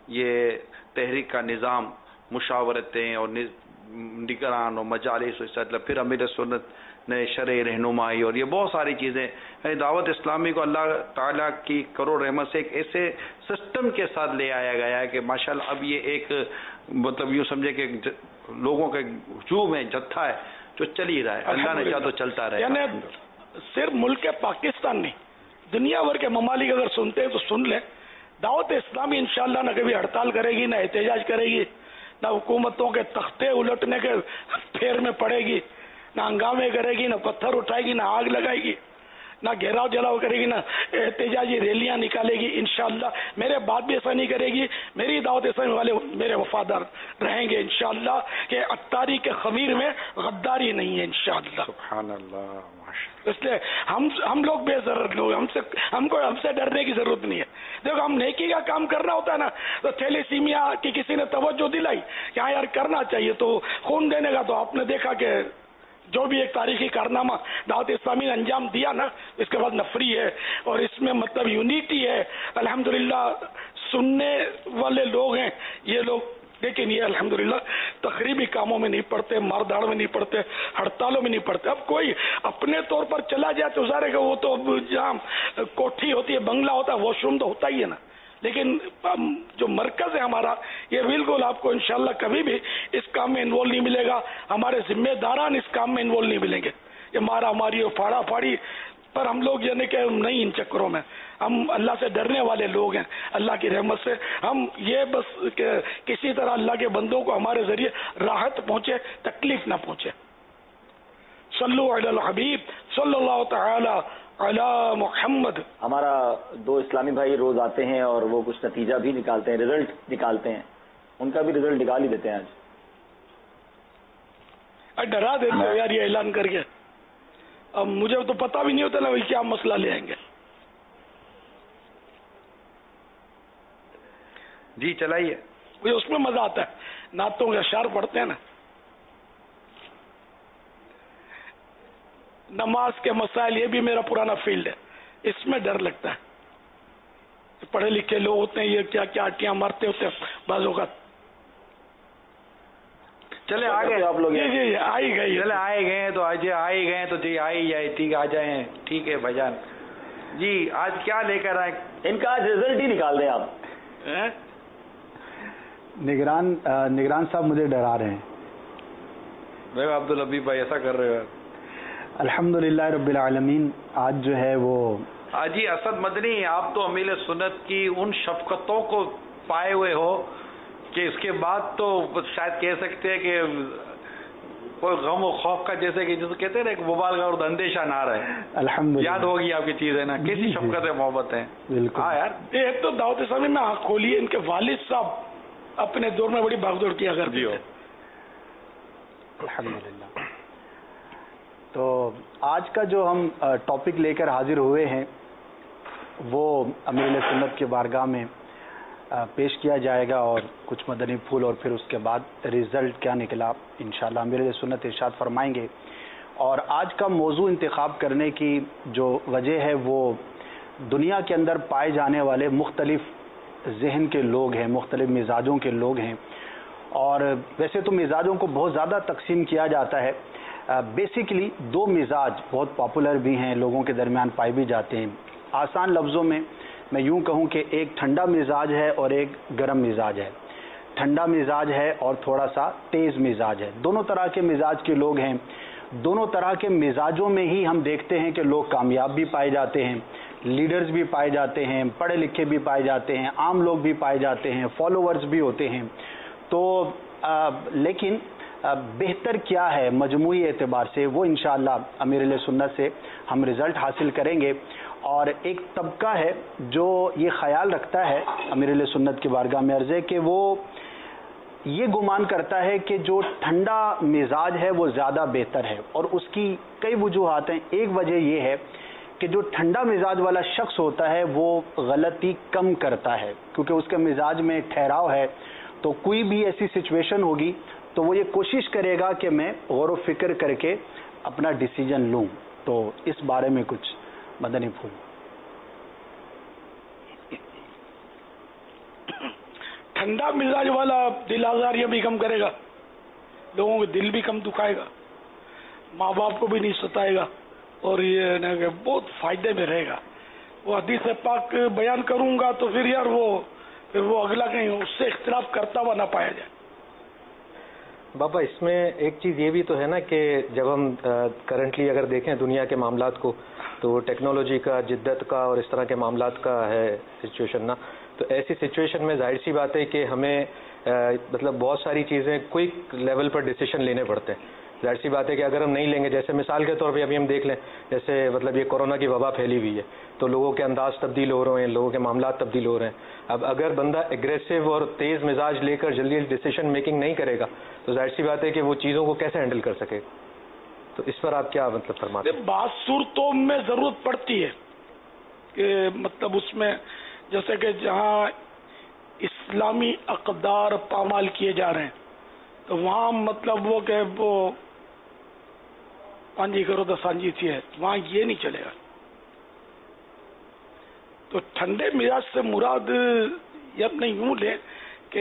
یہ تحریک کا نظام، مشاورتیں اور نگران اور مجالس، پھر امیر سنت نے شرع رہنمائی اور یہ بہت ساری چیزیں، دعوت اسلامی کو اللہ تعالیٰ کی کروڑ رحمت سے ایک ایسے سسٹم کے ساتھ لے آیا گیا ہے کہ ماشاءاللہ اب یہ ایک مطلب یوں سمجھے کہ لوگوں کا ہجوم ہے، جتھا ہے جو چل ہی رہا ہے، اللہ نے چاہا تو چلتا رہے. یعنی صرف ملک پاکستان نہیں، دنیا بھر کے ممالک اگر سنتے ہیں تو سن لیں، دعوت اسلامی انشاءاللہ نہ کبھی ہڑتال کرے گی، نہ احتجاج کرے گی، نہ حکومتوں کے تختے الٹنے کے پھیر میں پڑے گی، نہ ہنگامے کرے گی، نہ پتھر اٹھائے گی، نہ آگ لگائے گی، نہ گھیراؤ جلاؤ کرے گی، نہ احتجاجی ریلیاں نکالے گی. انشاءاللہ میرے بعد بھی ایسا نہیں کرے گی. میری دعوت اسلامی والے میرے وفادار رہیں گے انشاءاللہ، کہ اتاری کے خمیر میں غداری نہیں ہے انشاءاللہ. سبحان اللہ. اس لیے ہم لوگ بے ضرر لوگ، ہم سے ڈرنے کی ضرورت نہیں ہے. دیکھو ہم نیکی کا کام کرنا ہوتا ہے نا، تو تھیلیسیمیا کی کسی نے توجہ دلائی کہ ہاں یار کرنا چاہیے تو خون دینے کا، تو آپ نے دیکھا کہ جو بھی ایک تاریخی کارنامہ دعوت اسلامی نے انجام دیا نا، اس کے بعد نفری ہے اور اس میں مطلب یونیٹی ہے. الحمدللہ سننے والے لوگ ہیں یہ لوگ، لیکن یہ الحمدللہ تقریبی کاموں میں نہیں پڑتے، مار داڑ میں نہیں پڑتے، ہڑتالوں میں نہیں پڑتے. اب کوئی اپنے طور پر چلا جائے تو ظاہر ہے کہ وہ تو جہاں کوٹھی ہوتی ہے، بنگلہ ہوتا ہے، واش روم تو ہوتا ہی ہے نا، لیکن جو مرکز ہے ہمارا، یہ بالکل آپ کو انشاءاللہ کبھی بھی اس کام میں انوالو نہیں ملے گا. ہمارے ذمہ داران اس کام میں انوالو نہیں ملیں گے. یہ مارا ماری اور پھاڑا پھاڑی پر ہم لوگ یعنی کہ نہیں، ان چکروں میں ہم اللہ سے ڈرنے والے لوگ ہیں. اللہ کی رحمت سے ہم یہ بس کہ کسی طرح اللہ کے بندوں کو ہمارے ذریعے راحت پہنچے، تکلیف نہ پہنچے. صلو علی الحبیب صلی اللہ تعالی علی محمد. ہمارا 2 اسلامی بھائی روز آتے ہیں اور وہ کچھ نتیجہ بھی نکالتے ہیں، رزلٹ نکالتے ہیں، ان کا بھی رزلٹ نکال ہی دیتے ہیں. آج ڈرا دیتے ہو یار یہ اعلان کر کے، اب مجھے تو پتہ بھی نہیں ہوتا نا کیا مسئلہ لے آئیں گے. جی چلائیے. مجھے اس میں مزہ آتا ہے، نعتوں کے اشعار پڑھتے ہیں نا، نماز کے مسائل، یہ بھی میرا پرانا فیلڈ ہے. اس میں ڈر لگتا ہے، پڑھے لکھے لوگ ہوتے ہیں، یہ کیا کیا اٹیاں مارتے ہوتے ہیں بعض اوقات. چلے آ گئے آپ لوگ. جی آئی گئی. چلے آئے گئے تو آج آئے گئے تو جی آئی جائے، ٹھیک آ جائیں. ٹھیک ہے بھجان جی. آج کیا لے کر آئے؟ ان کا آج رزلٹ ہی نکال دیں آپ. निगरान साहब मुझे डरा रहे हैं। मैं अब्दुल हबीब भाई ऐसा कर रहे हो? अल्हम्दुलिल्लाह रब्बिल आलमीन। आज जो है वो हाजी असद मदनी, आप तो अमीर सुन्नत की उन शफकतों को पाए हुए हो कि इसके बाद तो शायद कह सकते हैं कि कोई गम और खौफ का, जैसे कि जिसे कहते हैं ना, एक मुबालगा और अंदेशा ना रहे। अल्हम्दुलिल्लाह याद होगी आपकी चीज है ना, कैसी शफकत है, मोहब्बत है। बिल्कुल। हाँ यार, एक तो दाऊद इस्लामी में आँख खोली है, इनके वालिद साहब अपने दौर में बड़ी भागदौड़ किया करते थे। अल्हम्दुलिल्लाह। तो आज का जो हम टॉपिक लेकर हाजिर हुए हैं वो अमीर सुन्नत के बारगाह में पेश किया जाएगा, और कुछ मदनी फूल, और फिर उसके बाद रिजल्ट क्या निकला इंशाल्लाह अमीर सुन्नत इरशाद फरमाएंगे। और आज का मौजू इंतखाब करने की जो वजह है वो दुनिया के अंदर पाए जाने वाले मुख्तलिफ जहन के लोग हैं, मुख्तलिफ मिजाजों के लोग हैं। और वैसे तो मिजाजों को बहुत ज़्यादा तकसीम किया जाता है। बेसिकली दो मिजाज बहुत पॉपुलर भी हैं, लोगों के दरमियान पाए भी जाते हैं। आसान लफ्ज़ों में मैं यूं कहूं कि एक ठंडा मिजाज है और एक गर्म मिजाज है। ठंडा मिजाज है और थोड़ा सा तेज़ मिजाज है। दोनों तरह के मिजाज के लोग हैं। दोनों तरह के मिजाजों में ही हम देखते हैं कि लोग कामयाब भी पाए जाते हैं, लीडर्स भी पाए जाते हैं, पढ़े लिखे भी पाए जाते हैं, आम लोग भी पाए जाते हैं, फॉलोअर्स भी होते हैं। तो लेकिन बेहतर क्या है मजमूई एतबार से, वो इंशाअल्लाह अमीर सुन्नत से हम रिज़ल्ट हासिल करेंगे। और एक तबका है जो ये ख्याल रखता है अमीर सुन्नत की बारगाह में अर्ज़ है कि वो ये गुमान करता है कि जो ठंडा मिजाज है वो ज़्यादा बेहतर है, और उसकी कई वजूहात हैं। एक वजह ये है कि जो ठंडा मिजाज वाला शख्स होता है वो गलती कम करता है, क्योंकि उसके मिजाज में ठहराव है। तो कोई भी ऐसी सिचुएशन होगी तो वो ये कोशिश करेगा कि मैं गौर व फिक्र करके अपना डिसीजन लूँ। तो इस बारे में कुछ मदनी फूल। ठंडा मिजाज वाला दिल आजारियां भी कम करेगा, लोगों के दिल भी कम दुखाएगा, माँ बाप को भी नहीं सताएगा, और ये ना कि बहुत फायदे में रहेगा। वो हदीस पाक बयान करूंगा तो फिर यार फिर वो अगला कहीं उससे इख्तिलाफ करता हुआ ना पाया जाए। बाबा, इसमें एक चीज़ ये भी तो है ना कि जब हम करंटली अगर देखें दुनिया के मामलात को, तो टेक्नोलॉजी का, जिद्दत का और इस तरह के मामलात का है सिचुएशन ना, तो ऐसी सिचुएशन में जाहिर सी बात है कि हमें मतलब बहुत सारी चीज़ें क्विक लेवल पर डिसीजन लेने पड़ते हैं। जाहिर सी बात है कि अगर हम नहीं लेंगे, जैसे मिसाल के तौर पे अभी हम देख लें, जैसे मतलब ये कोरोना की वबा फैली हुई है, तो लोगों के अंदाज तब्दील हो रहे हैं, लोगों के मामलात तब्दील हो रहे हैं। अब अगर बंदा एग्रेसिव और तेज़ मिजाज लेकर जल्दी डिसीजन मेकिंग नहीं करेगा तो जाहिर सी बात है कि वो चीज़ों को कैसे हैंडल कर सकेगा। तो इस पर आप क्या मतलब फरमाते हैं? बात सूरतों में ज़रूरत पड़ती है कि मतलब उसमें जैसे कि जहाँ इस्लामी अक़दार पामाल किए जा रहे हैं तो वहाँ मतलब वो कि वो पांजी करो तो सांझी थी है, वहाँ ये नहीं चलेगा। तो ठंडे मिजाज से मुराद ये अपने यूं ले कि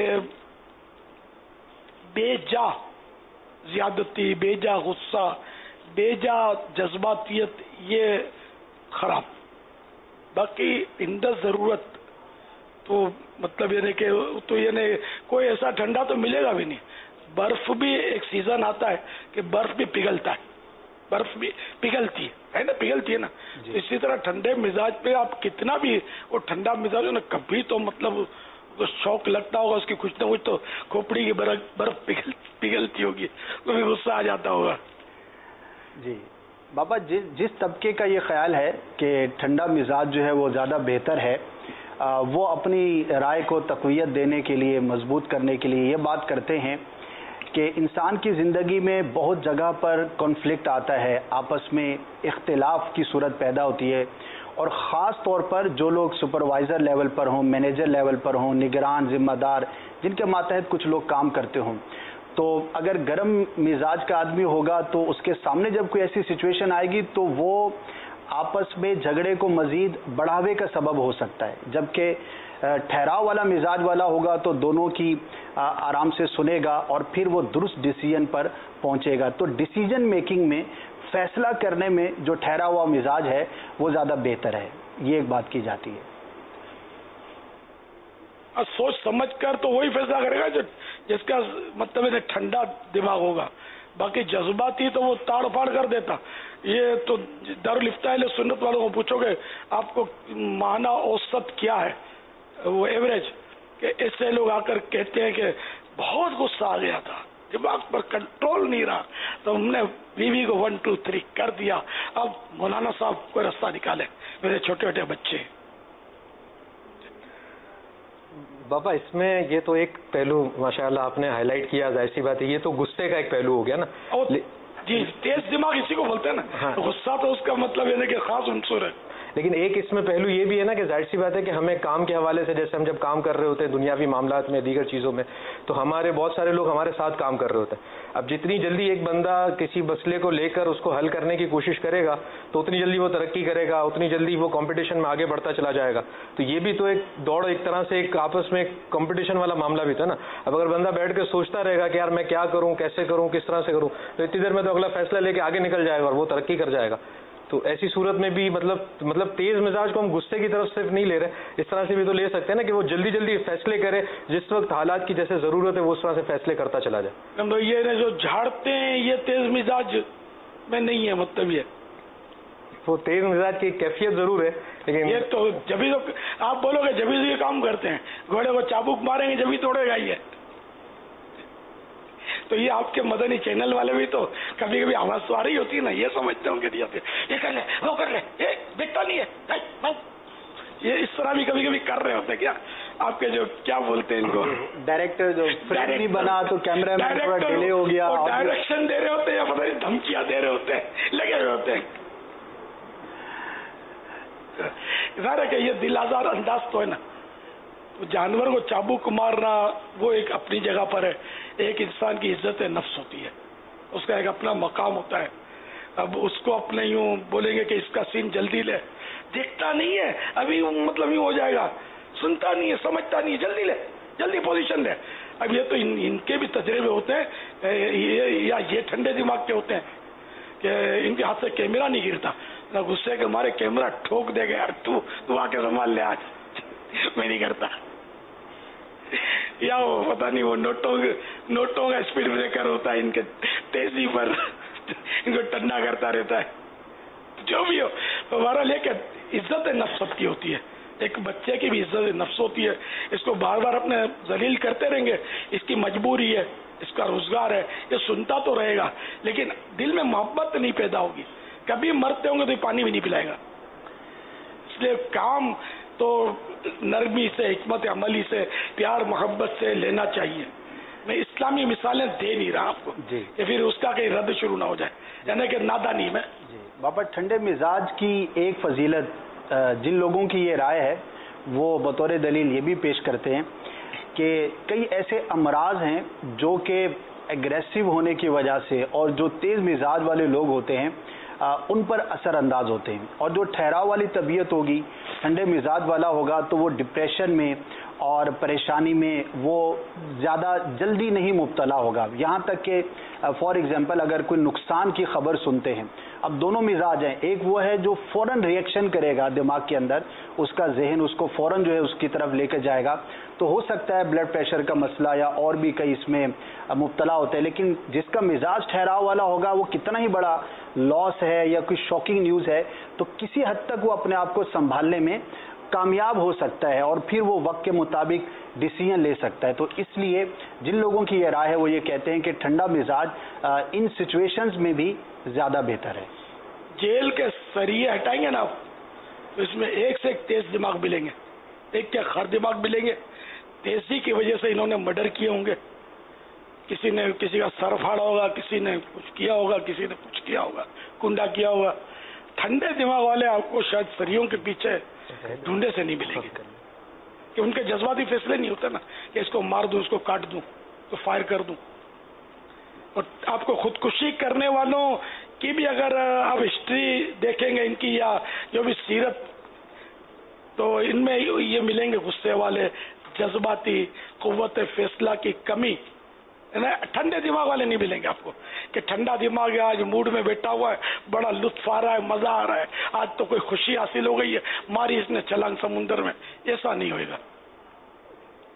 बेजा ज्यादती, बेजा गुस्सा, बेजा जज्बातियत, ये खराब। बाकी इंद ज़रूरत तो मतलब ये नहीं कि तो ये नहीं, कोई ऐसा ठंडा तो मिलेगा भी नहीं। बर्फ भी एक सीजन आता है कि बर्फ भी पिघलता है, बर्फ भी पिघलती है ना, पिघलती है ना। तो इसी तरह ठंडे मिजाज पे आप कितना भी वो ठंडा मिजाज हो ना, कभी तो मतलब तो शौक लगता होगा उसकी, कुछ ना कुछ तो खोपड़ी की बर्फ पिघलती होगी, कभी गुस्सा आ जाता होगा। जी बाबा, जिस तबके का ये ख्याल है कि ठंडा मिजाज जो है वो ज़्यादा बेहतर है, वो अपनी राय को तक़वियत देने के लिए, मजबूत करने के लिए ये बात करते हैं कि इंसान की ज़िंदगी में बहुत जगह पर कॉन्फ्लिक्ट आता है, आपस में इख्तिलाफ की सूरत पैदा होती है, और ख़ास तौर पर जो लोग सुपरवाइज़र लेवल पर हों, मैनेजर लेवल पर हों, निगरान, ज़िम्मेदार, जिनके मातहत कुछ लोग काम करते हों, तो अगर गर्म मिजाज का आदमी होगा तो उसके सामने जब कोई ऐसी सिचुएशन आएगी तो वो आपस में झगड़े को मज़ीद बढ़ावे का सबब हो सकता है। जबकि ठहराव वाला मिजाज वाला होगा तो दोनों की आराम से सुनेगा और फिर वो दुरुस्त डिसीजन पर पहुंचेगा। तो डिसीजन मेकिंग में, फैसला करने में जो ठहरा हुआ मिजाज है वो ज़्यादा बेहतर है, ये एक बात की जाती है। اور सोच समझ कर तो वही फैसला करेगा जो जिसका मतलब है ठंडा दिमाग होगा, बाकी जज्बाती तो वो ताड़ फाड़ कर देता। ये तो दारुल इफ्ताह सुन्नत वालों को पूछोगे आपको माना औसत क्या है, वो एवरेज, कि ऐसे लोग आकर कहते हैं कि बहुत गुस्सा आ गया था, दिमाग पर कंट्रोल नहीं रहा, तो हमने बीवी को 1 2 3 कर दिया, अब मौलाना साहब कोई रास्ता निकाले, मेरे छोटे छोटे बच्चे। बाबा इसमें ये तो एक पहलू माशाल्लाह आपने हाईलाइट किया, जाहिर सी बात है ये तो गुस्से का एक पहलू हो गया ना। जी, तेज दिमाग इसी को बोलते हैं ना। हाँ। तो गुस्सा तो उसका मतलब है कि खास उनसुर है। लेकिन एक इसमें पहलू ये भी है ना कि जाहिर सी बात है कि हमें काम के हवाले से, जैसे हम जब काम कर रहे होते हैं दुनियावी मामलात में, दीगर चीज़ों में, तो हमारे बहुत सारे लोग हमारे साथ काम कर रहे होते हैं। अब जितनी जल्दी एक बंदा किसी मसले को लेकर उसको हल करने की कोशिश करेगा तो उतनी जल्दी वो तरक्की करेगा, उतनी जल्दी वो कंपटीशन में आगे बढ़ता चला जाएगा। तो ये भी तो एक दौड़, एक तरह से एक आपस में एक कंपटीशन वाला मामला भी था ना। अब अगर बंदा बैठ कर सोचता रहेगा कि यार मैं क्या करूँ, कैसे करूँ, किस तरह से करूँ, तो इतनी देर में तो अगला फैसला लेके आगे निकल जाएगा और वो तरक्की कर जाएगा। तो ऐसी सूरत में भी मतलब तेज मिजाज को हम गुस्से की तरफ सिर्फ नहीं ले रहे, इस तरह से भी तो ले सकते हैं ना कि वो जल्दी जल्दी फैसले करे, जिस वक्त हालात की जैसे जरूरत है वो उस तरह से फैसले करता चला जाए। तो ये जो झाड़ते हैं ये तेज मिजाज में नहीं है, मतलब ये वो तेज मिजाज की कैफियत जरूर है, लेकिन ये तो जब भी तो आप बोलोगे जब भी ये काम करते हैं, घोड़े को चाबुक मारेंगे जब भी तोड़ेगा ये। तो ये आपके मदनी चैनल वाले भी तो कभी कभी आवाज तो आ रही होती है ना, ये समझते होंगे ये कर ले, वो कर ले, ये देखता नहीं है, ये इस तरह भी कभी कभी कर रहे होते क्या आपके जो क्या बोलते हैं इनको, डायरेक्टर जो फ्रेम बना तो कैमरा में थोड़ा डिले हो गया, डायरेक्शन दे रहे होते हैं या पता नहीं धमकियां दे रहे होते हैं, लगे हुए होते हैं। ज़ाहिर है कि ये दिल आज़ार अंदाज तो है ना। तो जानवर को चाबुक मारना वो एक अपनी जगह पर है, एक इंसान की इज्जत नफ्स होती है, उसका एक अपना मकाम होता है। अब उसको अपने यूं बोलेंगे कि इसका सीन जल्दी ले, देखता नहीं है अभी, मतलब यूं हो जाएगा, सुनता नहीं है, समझता नहीं है, जल्दी ले, जल्दी पोजीशन ले। अब ये तो इनके भी तजर्बे होते हैं, ये ठंडे दिमाग के होते हैं कि इनके हाथ से कैमरा नहीं गिरता ना, गुस्से के मारे कैमरा ठोक देगा, यार तू आके संभाल ले आज, मैं नहीं करता। या वो पता नहीं वो नोटों का स्पीड ब्रेकर होता है इनके तेजी पर, इनको टन्ना करता रहता है। जो भी हो, हमारा लेकर इज्जत नफ्स सबकी होती है, एक बच्चे की भी इज्जत नफ्स होती है। इसको बार बार अपने जलील करते रहेंगे, इसकी मजबूरी है, इसका रोजगार है, ये सुनता तो रहेगा, लेकिन दिल में मोहब्बत नहीं पैदा होगी। कभी मरते होंगे तो ये पानी भी नहीं पिलाएगा। इसलिए काम तो नरमी से, हिकमत अमली से, प्यार मोहब्बत से लेना चाहिए। मैं इस्लामी मिसालें दे नहीं रहा आपको कि फिर उसका कहीं रद्द शुरू ना हो जाए, यानी कि नादानी में। बाबा ठंडे मिजाज की एक फजीलत जिन लोगों की ये राय है वो बतौर दलील ये भी पेश करते हैं कि कई ऐसे अमराज हैं जो कि एग्रेसिव होने की वजह से और जो तेज़ मिजाज वाले लोग होते हैं उन पर असर अंदाज होते हैं, और जो ठहराव वाली तबीयत होगी, ठंडे मिजाज वाला होगा, तो वो डिप्रेशन में और परेशानी में वो ज़्यादा जल्दी नहीं मुब्तला होगा। यहाँ तक कि फॉर एग्जांपल अगर कोई नुकसान की खबर सुनते हैं, अब दोनों मिजाज हैं, एक वो है जो फ़ौरन रिएक्शन करेगा दिमाग के अंदर, उसका जहन उसको फ़ौरन जो है उसकी तरफ लेकर जाएगा, तो हो सकता है ब्लड प्रेशर का मसला या और भी कई इसमें मुब्तला होते हैं। लेकिन जिसका मिजाज ठहराव वाला होगा, वो कितना ही बड़ा लॉस है या कोई शॉकिंग न्यूज़ है, तो किसी हद तक वो अपने आप को संभालने में कामयाब हो सकता है और फिर वो वक्त के मुताबिक डिसीजन ले सकता है। तो इसलिए जिन लोगों की ये राय है वो ये कहते हैं कि ठंडा मिजाज इन सिचुएशंस में भी ज़्यादा बेहतर है। जेल के सरिये हटाएंगे ना आप, तो इसमें एक से एक तेज दिमाग मिलेंगे, एक क्या खर दिमाग मिलेंगे। तेजी की वजह से इन्होंने मर्डर किए होंगे, किसी ने किसी का सर फाड़ा होगा, किसी ने कुछ किया होगा, किसी ने कुछ किया होगा, कुंडा किया होगा। ठंडे दिमाग वाले आपको शायद सरियों के पीछे ढूंढे से नहीं मिलेंगे, कि उनके जज्बाती फैसले नहीं होते ना कि इसको मार दूं, इसको काट दूं, तो फायर कर दूं। और आपको खुदकुशी करने वालों की भी अगर आप हिस्ट्री देखेंगे इनकी या जो भी सीरत, तो इनमें ये मिलेंगे गुस्से वाले, जज्बाती, कुव्वत फैसला की कमी। ठंडे दिमाग वाले नहीं मिलेंगे आपको कि ठंडा दिमाग है, आज मूड में बैठा हुआ है, बड़ा लुत्फ आ रहा है, मजा आ रहा है, आज तो कोई खुशी हासिल हो गई है, मारी इसने छलांग समुंदर में, ऐसा नहीं होगा।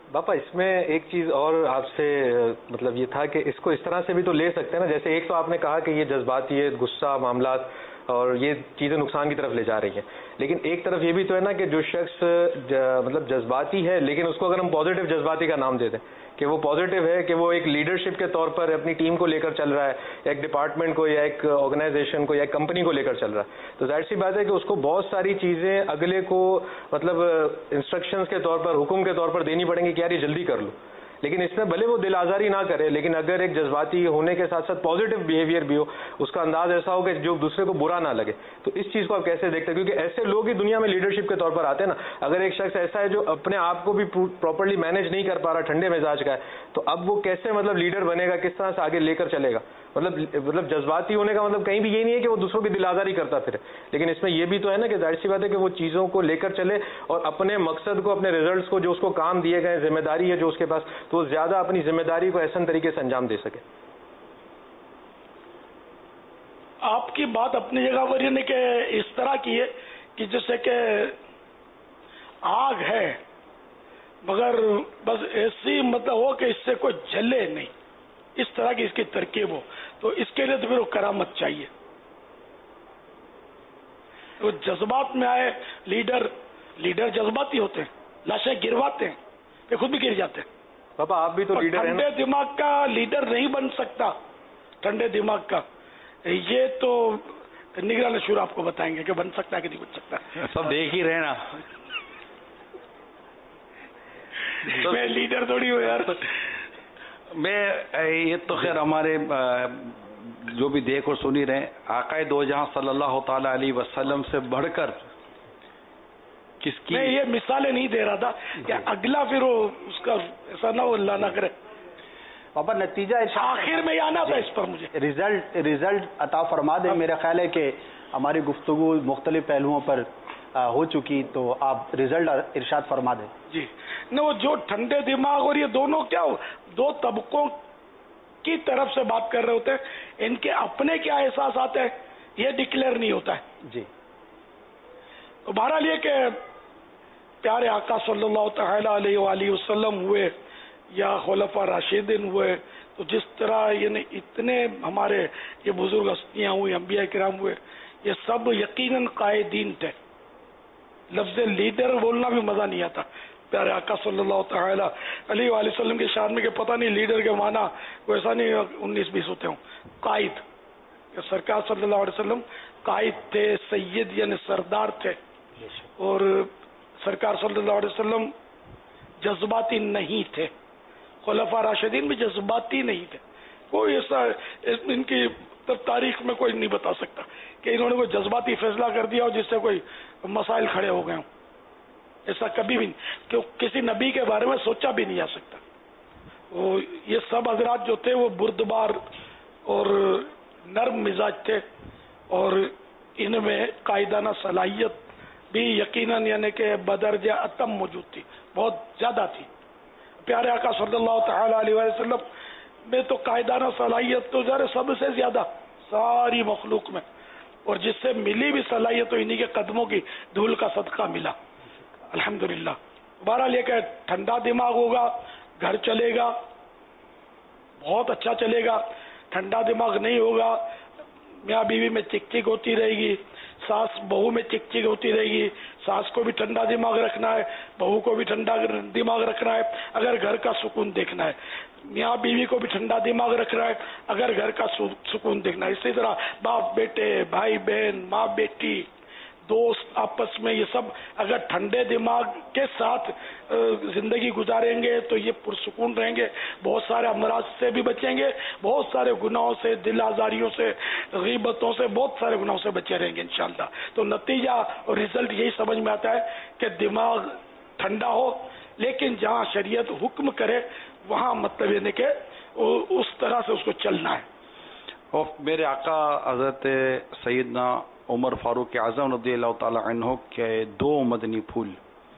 باپا اس میں ایک چیز اور آپ سے مطلب یہ تھا کہ اس کو اس طرح سے بھی تو لے سکتے ہیں نا، جیسے ایک تو آپ نے کہا کہ یہ جذباتی ہے، غصہ، معاملات اور یہ چیزیں نقصان کی طرف لے جا رہی ہیں، لیکن ایک طرف یہ بھی تو ہے نا کہ جو شخص مطلب جذباتی ہے لیکن اس کو اگر ہم پازیٹیو جذباتی کا نام دے دیں کہ وہ پازیٹیو ہے، کہ وہ ایک لیڈرشپ کے طور پر اپنی ٹیم کو لے کر چل رہا ہے، یا ایک ڈپارٹمنٹ کو یا ایک آرگنائزیشن کو یا ایک کمپنی کو لے کر چل رہا ہے، تو ظاہر سی بات ہے کہ اس کو بہت ساری چیزیں اگلے کو مطلب انسٹرکشنز کے طور پر، حکم کے طور پر دینی پڑیں گی کہ یار یہ جلدی کر لو، لیکن اس میں بھلے وہ دل آزاری نہ کرے، لیکن اگر ایک جذباتی ہونے کے ساتھ ساتھ پازیٹیو بیہیویئر بھی ہو، اس کا انداز ایسا ہو کہ جو دوسرے کو برا نہ لگے، تو اس چیز کو آپ کیسے دیکھتے ہیں؟ کیونکہ ایسے لوگ ہی دنیا میں لیڈرشپ کے طور پر آتے ہیں نا. اگر ایک شخص ایسا ہے جو اپنے آپ کو بھی پراپرلی مینیج نہیں کر پا رہا، ٹھنڈے مزاج کا ہے، تو اب وہ کیسے مطلب لیڈر بنے گا، کس طرح سے آگے لے کر چلے گا؟ مطلب جذباتی ہونے کا مطلب کہیں بھی یہ نہیں ہے کہ وہ دوسروں کی دل آزاری کرتا پھرے، لیکن اس میں یہ بھی تو ہے نا کہ ظاہر سی بات ہے کہ وہ چیزوں کو لے کر چلے اور اپنے مقصد کو، اپنے ریزلٹس کو، جو اس کو کام دیے گئے، ذمہ داری ہے جو اس کے پاس، تو وہ زیادہ اپنی ذمہ داری کو احسن طریقے سے انجام دے سکے. آپ کی بات اپنی جگہ پر یہ نہیں کہ اس طرح کی ہے کہ جیسے کہ آگ ہے مگر بس ایسی مطلب ہو کہ اس سے کوئی جلے نہیں، اس طرح کی اس کی ترکیب ہو، تو اس کے لیے تو پھر وہ کرامت چاہیے. وہ جذبات میں آئے لیڈر جذباتی ہوتے ہیں، لاشیں گرواتے ہیں، یہ خود بھی گر جاتے ہیں. پاپا آپ بھی تو لیڈر ہیں. ٹھنڈے دماغ کا لیڈر نہیں بن سکتا، ٹھنڈے دماغ کا یہ تو نگران شورا آپ کو بتائیں گے کہ بن سکتا ہے کہ نہیں بن سکتا. سب دیکھ ہی رہے نا. میں لیڈر تھوڑی ہوں یار. میں یہ تو خیر ہمارے جو بھی دیکھ اور سنی رہے، آقا دو جہاں صلی اللہ تعالی علیہ وسلم سے بڑھ کر کس کی، میں یہ مثالیں نہیں دے رہا تھا کہ اگلا پھر وہ اس کا ایسا نہ ہو، اللہ نہ کرے. بابا نتیجہ آخر میں آنا تھا اس پر مجھے رزلٹ عطا فرما دیں. میرا خیال ہے کہ ہماری گفتگو مختلف پہلوؤں پر ہو چکی، تو آپ رزلٹ ارشاد فرما دیں. جی نہ، وہ جو ٹھنڈے دماغ اور یہ دونوں کیا ہو، دو طبقوں کی طرف سے بات کر رہے ہوتے ہیں، ان کے اپنے کیا احساسات ہیں یہ ڈکلیئر نہیں ہوتا ہے. جی تو بہرحال یہ کہ پیارے آقا صلی اللہ تعالی علیہ وآلہ وسلم ہوئے یا خلفاء راشدین ہوئے، تو جس طرح یعنی اتنے ہمارے یہ بزرگ ہستیاں ہوئی، انبیاء کرام ہوئے، یہ سب یقیناً قائدین تھے. لفظ لیڈر بولنا بھی مزہ نہیں آتا. پیارے آقا صلی اللہ تعالی علیہ وآلہ وسلم کے شان میں کہ پتہ نہیں لیڈر کے معنی کوئی ایسا نہیں 19-20 ہوتے ہوں. قائد، کہ سرکار صلی اللہ علیہ وسلم قائد تھے، سید یعنی سردار تھے، اور سرکار صلی اللہ علیہ وسلم جذباتی نہیں تھے. خلفاء راشدین بھی جذباتی نہیں تھے. کوئی ایسا ان کی تاریخ میں کوئی نہیں بتا سکتا کہ انہوں نے کوئی جذباتی فیصلہ کر دیا ہو جس سے کوئی مسائل کھڑے ہو گئے ہوں. ایسا کبھی بھی نہیں، کہ کسی نبی کے بارے میں سوچا بھی نہیں جا سکتا. وہ یہ سب حضرات جو تھے وہ بردبار اور نرم مزاج تھے، اور ان میں قائدانہ صلاحیت بھی یقیناً یعنی کہ بدرجہ اتم موجود تھی، بہت زیادہ تھی. پیارے آقا صلی اللہ تعالی علیہ وسلم میں تو قائدانہ صلاحیت تو ذرا سب سے زیادہ ساری مخلوق میں، اور جس سے ملی بھی صلاحیت تو انہی کے قدموں کی دھول کا صدقہ ملا الحمدللہ. بہرحال یہ کہ ٹھنڈا دماغ ہوگا، گھر چلے گا، بہت اچھا چلے گا. ٹھنڈا دماغ نہیں ہوگا، میاں بیوی میں چک چک ہوتی رہے گی، ساس بہو میں چک چک ہوتی رہے گی. ساس کو بھی ٹھنڈا دماغ رکھنا ہے، بہو کو بھی ٹھنڈا دماغ رکھنا ہے اگر گھر کا سکون دیکھنا ہے. میاں بیوی کو بھی ٹھنڈا دماغ رکھنا ہے اگر گھر کا سکون دیکھنا ہے. اسی طرح باپ بیٹے، بھائی بہن، ماں بیٹی، دوست آپس میں، یہ سب اگر ٹھنڈے دماغ کے ساتھ زندگی گزاریں گے تو یہ پرسکون رہیں گے. بہت سارے امراض سے بھی بچیں گے، بہت سارے گناہوں سے، دل آزاریوں سے، غیبتوں سے، بہت سارے گناہوں سے بچے رہیں گے انشاءاللہ. تو نتیجہ اور رزلٹ یہی سمجھ میں آتا ہے کہ دماغ ٹھنڈا ہو، لیکن جہاں شریعت حکم کرے وہاں مطلب یہ نہیں کہ اس طرح سے اس کو چلنا ہے. اور میرے آقا حضرت سیدنا عمر فاروق اعظم رضی اللہ تعالی عنہ کے دو مدنی پھول،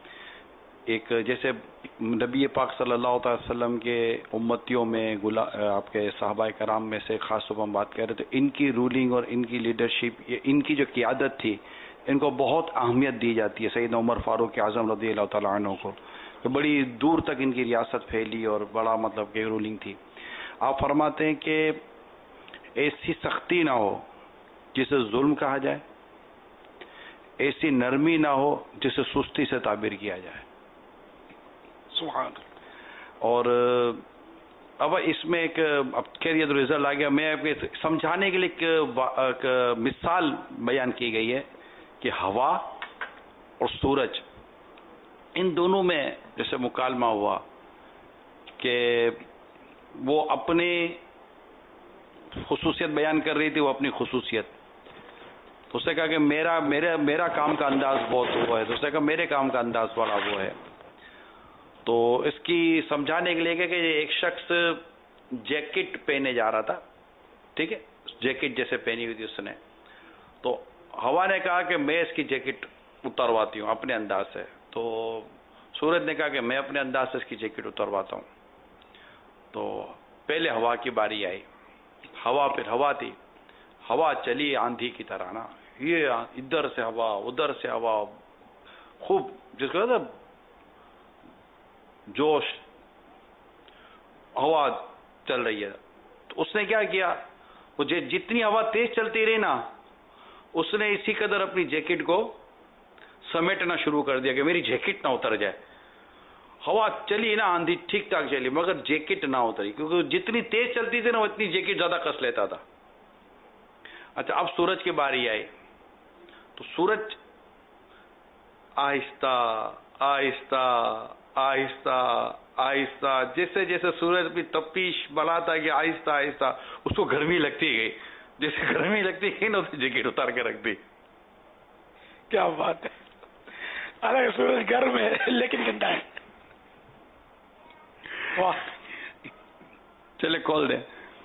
ایک جیسے نبی پاک صلی اللہ تعالی وسلم کے امتیوں میں آپ کے صحابہ کرام میں سے خاص طور پر ہم بات کر رہے تھے، ان کی رولنگ اور ان کی لیڈرشپ، ان کی جو قیادت تھی، ان کو بہت اہمیت دی جاتی ہے سیدنا عمر فاروق اعظم رضی اللہ تعالی عنہ کو. کہ بڑی دور تک ان کی ریاست پھیلی اور بڑا مطلب کہ رولنگ تھی. آپ فرماتے ہیں کہ ایسی سختی نہ ہو جسے ظلم کہا جائے، ایسی نرمی نہ ہو جسے سستی سے تعبیر کیا جائے. سبحان. اور اب اس میں ایک اب خیر یہ تو رزلٹ آ گیا، میں سمجھانے کے لیے ایک مثال بیان کی گئی ہے کہ ہوا اور سورج ان دونوں میں جیسے مکالمہ ہوا کہ وہ اپنی خصوصیت بیان کر رہی تھی، وہ اپنی خصوصیت. تو اس نے کہا کہ میرا کام کا انداز بہت وہ ہے، تو اس نے کہا میرے کام کا انداز بڑا وہ ہے. تو اس کی سمجھانے کے لیے کہ ایک شخص جیکٹ پہنے جا رہا تھا، ٹھیک ہے، جیکٹ جیسے پہنی ہوئی تھی اس نے. تو ہوا نے کہا کہ میں اس کی جیکٹ اترواتی ہوں اپنے انداز سے. تو سورج نے کہا کہ میں اپنے انداز سے اس کی جیکٹ اترواتا ہوں. تو پہلے ہوا کی باری آئی. ہوا پھر ہوا تھی، ہوا چلی آندھی کی طرح نا، یہ ادھر سے ہوا ادھر سے ہوا، خوب جس کو جوش ہوا چل رہی ہے. تو اس نے کیا کیا، وہ جتنی ہوا تیز چلتی رہی نا، اس نے اسی قدر اپنی جیکٹ کو سمیٹنا شروع کر دیا کہ میری جیکٹ نہ اتر جائے. ہوا چلی نا، آندھی ٹھیک ٹھاک چلی، مگر جیکٹ نہ اتری، کیونکہ جتنی تیز چلتی تھی نا اتنی جیکٹ زیادہ کس لیتا تھا. اچھا اب سورج کی باری آئی تو سورج آہستہ آہستہ آہستہ آہستہ جیسے جیسے سورج بھی تپیش بڑھاتا گیا آہستہ آہستہ اس کو گرمی لگتی گئی. جیسے گرمی لگتی گئی نا تو جیکٹ اتار کے رکھ دی. کیا بات ہے. ارے سورج گرم ہے لیکن گندا ہے. واہ. چلے کال دیں.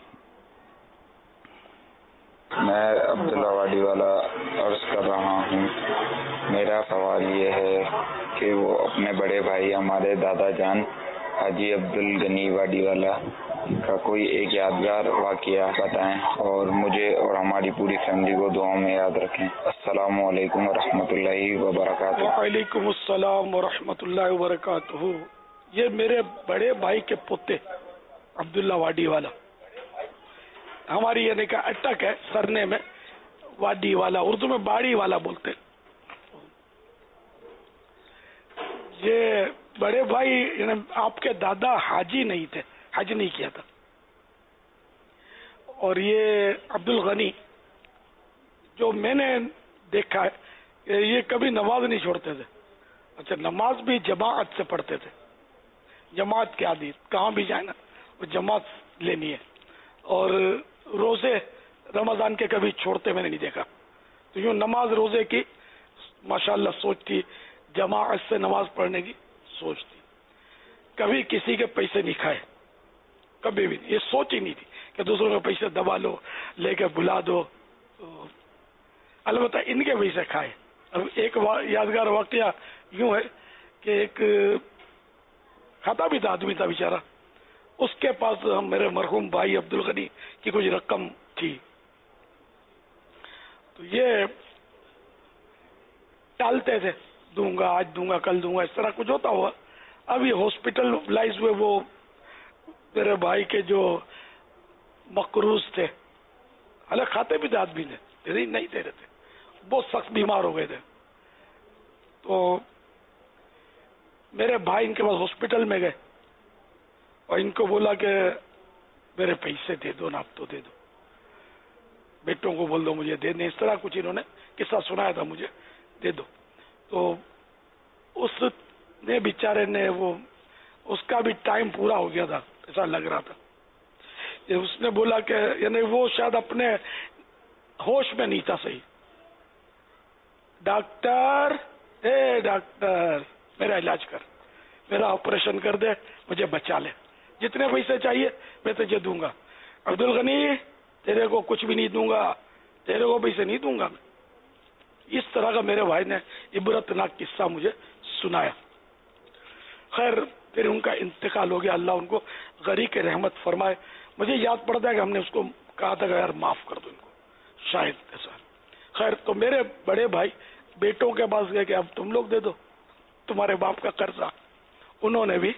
میں عبداللہ واڈی والا عرض کر رہا ہوں. میرا سوال یہ ہے کہ وہ اپنے بڑے بھائی ہمارے دادا جان حاجی عبدالغنی واڈی والا کا کوئی ایک یادگار واقعہ بتائیں اور مجھے اور ہماری پوری فیملی کو دعاؤں میں یاد رکھیں. السلام علیکم ورحمۃ اللہ وبرکاتہ. وعلیکم السلام ورحمۃ اللہ وبرکاتہ. یہ میرے بڑے بھائی کے پوتے عبداللہ واڈی والا، ہماری یعنی کا اٹک ہے سرنے میں واڈی والا، اردو میں باڑی والا بولتے. یہ بڑے بھائی یعنی آپ کے دادا حاجی نہیں تھے، حج نہیں کیا تھا. اور یہ عبدالغنی جو میں نے دیکھا ہے یہ کبھی نماز نہیں چھوڑتے تھے. اچھا نماز بھی جماعت سے پڑھتے تھے، جماعت کی عادت، کہاں بھی جائیں نا وہ جماعت لینی ہے. اور روزے رمضان کے کبھی چھوڑتے میں نے نہیں دیکھا. تو یوں نماز روزے کی ماشاءاللہ سوچ تھی، جماعت سے نماز پڑھنے کی سوچ تھی. کبھی کسی کے پیسے نہیں کھائے، کبھی بھی یہ سوچ ہی نہیں تھی کہ دوسروں کے پیسے دبا لو، لے کے بلا دو. البتہ ان کے پیسے کھائے. اب ایک یادگار واقعہ یوں ہے کہ ایک کھاتا بھی تھا آدمی تھا بیچارہ، اس کے پاس میرے مرحوم بھائی عبدالغنی کی کچھ رقم تھی. تو یہ ٹالتے تھے، دوں گا آج دوں گا کل دوں گا، اس طرح کچھ ہوتا ہوا. اب یہ ہاسپٹلائز ہوئے وہ میرے بھائی کے جو مقروض تھے، حالانکہ کھاتے بھی تھے آدمی نے، نہیں دے رہے تھے، بہت سخت بیمار ہو گئے تھے. تو میرے بھائی ان کے پاس ہاسپٹل میں گئے اور ان کو بولا کہ میرے پیسے دے دو نا، آپ تو دے دو، بیٹوں کو بول دو مجھے دے دیں. اس طرح کچھ انہوں نے قصہ سنایا تھا مجھے، دے دو. تو اس نے بیچارے نے وہ اس کا بھی ٹائم پورا ہو گیا تھا ایسا لگ رہا تھا. اس نے بولا کہ یعنی وہ شاید اپنے ہوش میں نہیں تھا صحیح. ڈاکٹر اے ڈاکٹر میرا علاج کر، میرا آپریشن کر دے، مجھے بچا لے، جتنے پیسے چاہیے میں تجھے دوں گا. عبدالغنی تیرے کو کچھ بھی نہیں دوں گا، تیرے کو پیسے نہیں دوں گا. اس طرح کا میرے بھائی نے عبرتناک قصہ مجھے سنایا. خیر پھر ان کا انتقال ہو گیا، اللہ ان کو غریق کے رحمت فرمائے. مجھے یاد پڑتا ہے کہ ہم نے اس کو کہا تھا کہ یار معاف کر دو ان کو، شاید ایسا. خیر تو میرے بڑے بھائی بیٹوں کے پاس گئے کہ اب تم لوگ دے دو تمہارے باپ کا قرضہ. انہوں نے بھی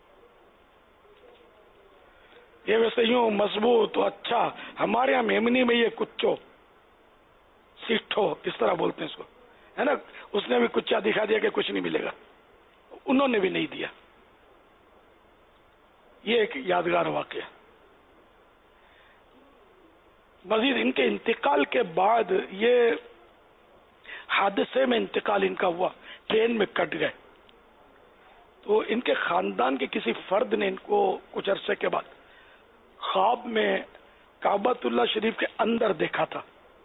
یہ ویسے یوں مضبوط تو اچھا، ہمارے یہاں میمنی میں یہ کچو سیٹھو اس طرح بولتے ہیں اس کو، ہے نا، اس نے بھی کچا دکھا دیا کہ کچھ نہیں ملے گا، انہوں نے بھی نہیں دیا. یہ ایک یادگار واقعہ. مزید ان کے انتقال کے بعد یہ حادثے میں انتقال ان کا ہوا، ٹرین میں کٹ گئے، تو ان کے خاندان کے کسی فرد نے ان کو کچھ عرصے کے بعد خواب میں کعبۃ اللہ شریف کے اندر دیکھا تھا.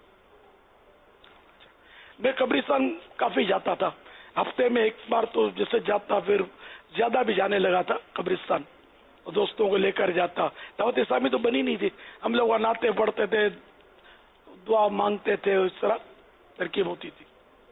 میں قبرستان کافی جاتا تھا، ہفتے میں ایک بار تو جیسے جاتا، پھر زیادہ بھی جانے لگا تھا قبرستان، دوستوں کو لے کر جاتا. دعوت اسلامی تو بنی نہیں تھی، ہم لوگ نعتیں پڑھتے تھے، دعا مانگتے تھے، اس طرح ترکیب ہوتی تھی.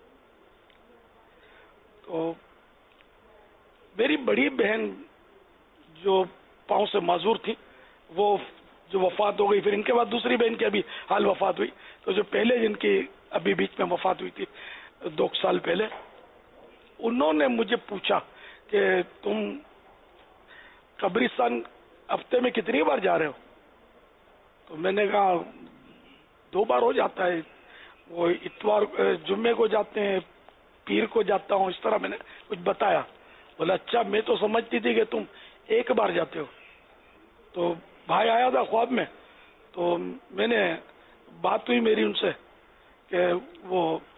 تو میری بڑی بہن جو پاؤں سے معذور تھی، وہ جو وفات ہو گئی، پھر ان کے بعد دوسری بہن کی ابھی حال وفات ہوئی. تو جو پہلے جن کی ابھی بیچ میں وفات ہوئی تھی 2 سال پہلے، انہوں نے مجھے پوچھا کہ تم قبرستان ہفتے میں کتنی بار جا رہے ہو؟ تو میں نے کہا 2 بار ہو جاتا ہے، وہ اتوار جمعے کو جاتے ہیں، پیر کو جاتا ہوں، اس طرح میں نے کچھ بتایا. بولا اچھا، میں تو سمجھتی تھی کہ تم 1 بار جاتے ہو. تو بھائی آیا تھا خواب میں، تو میں نے بات ہوئی میری ان سے کہ وہ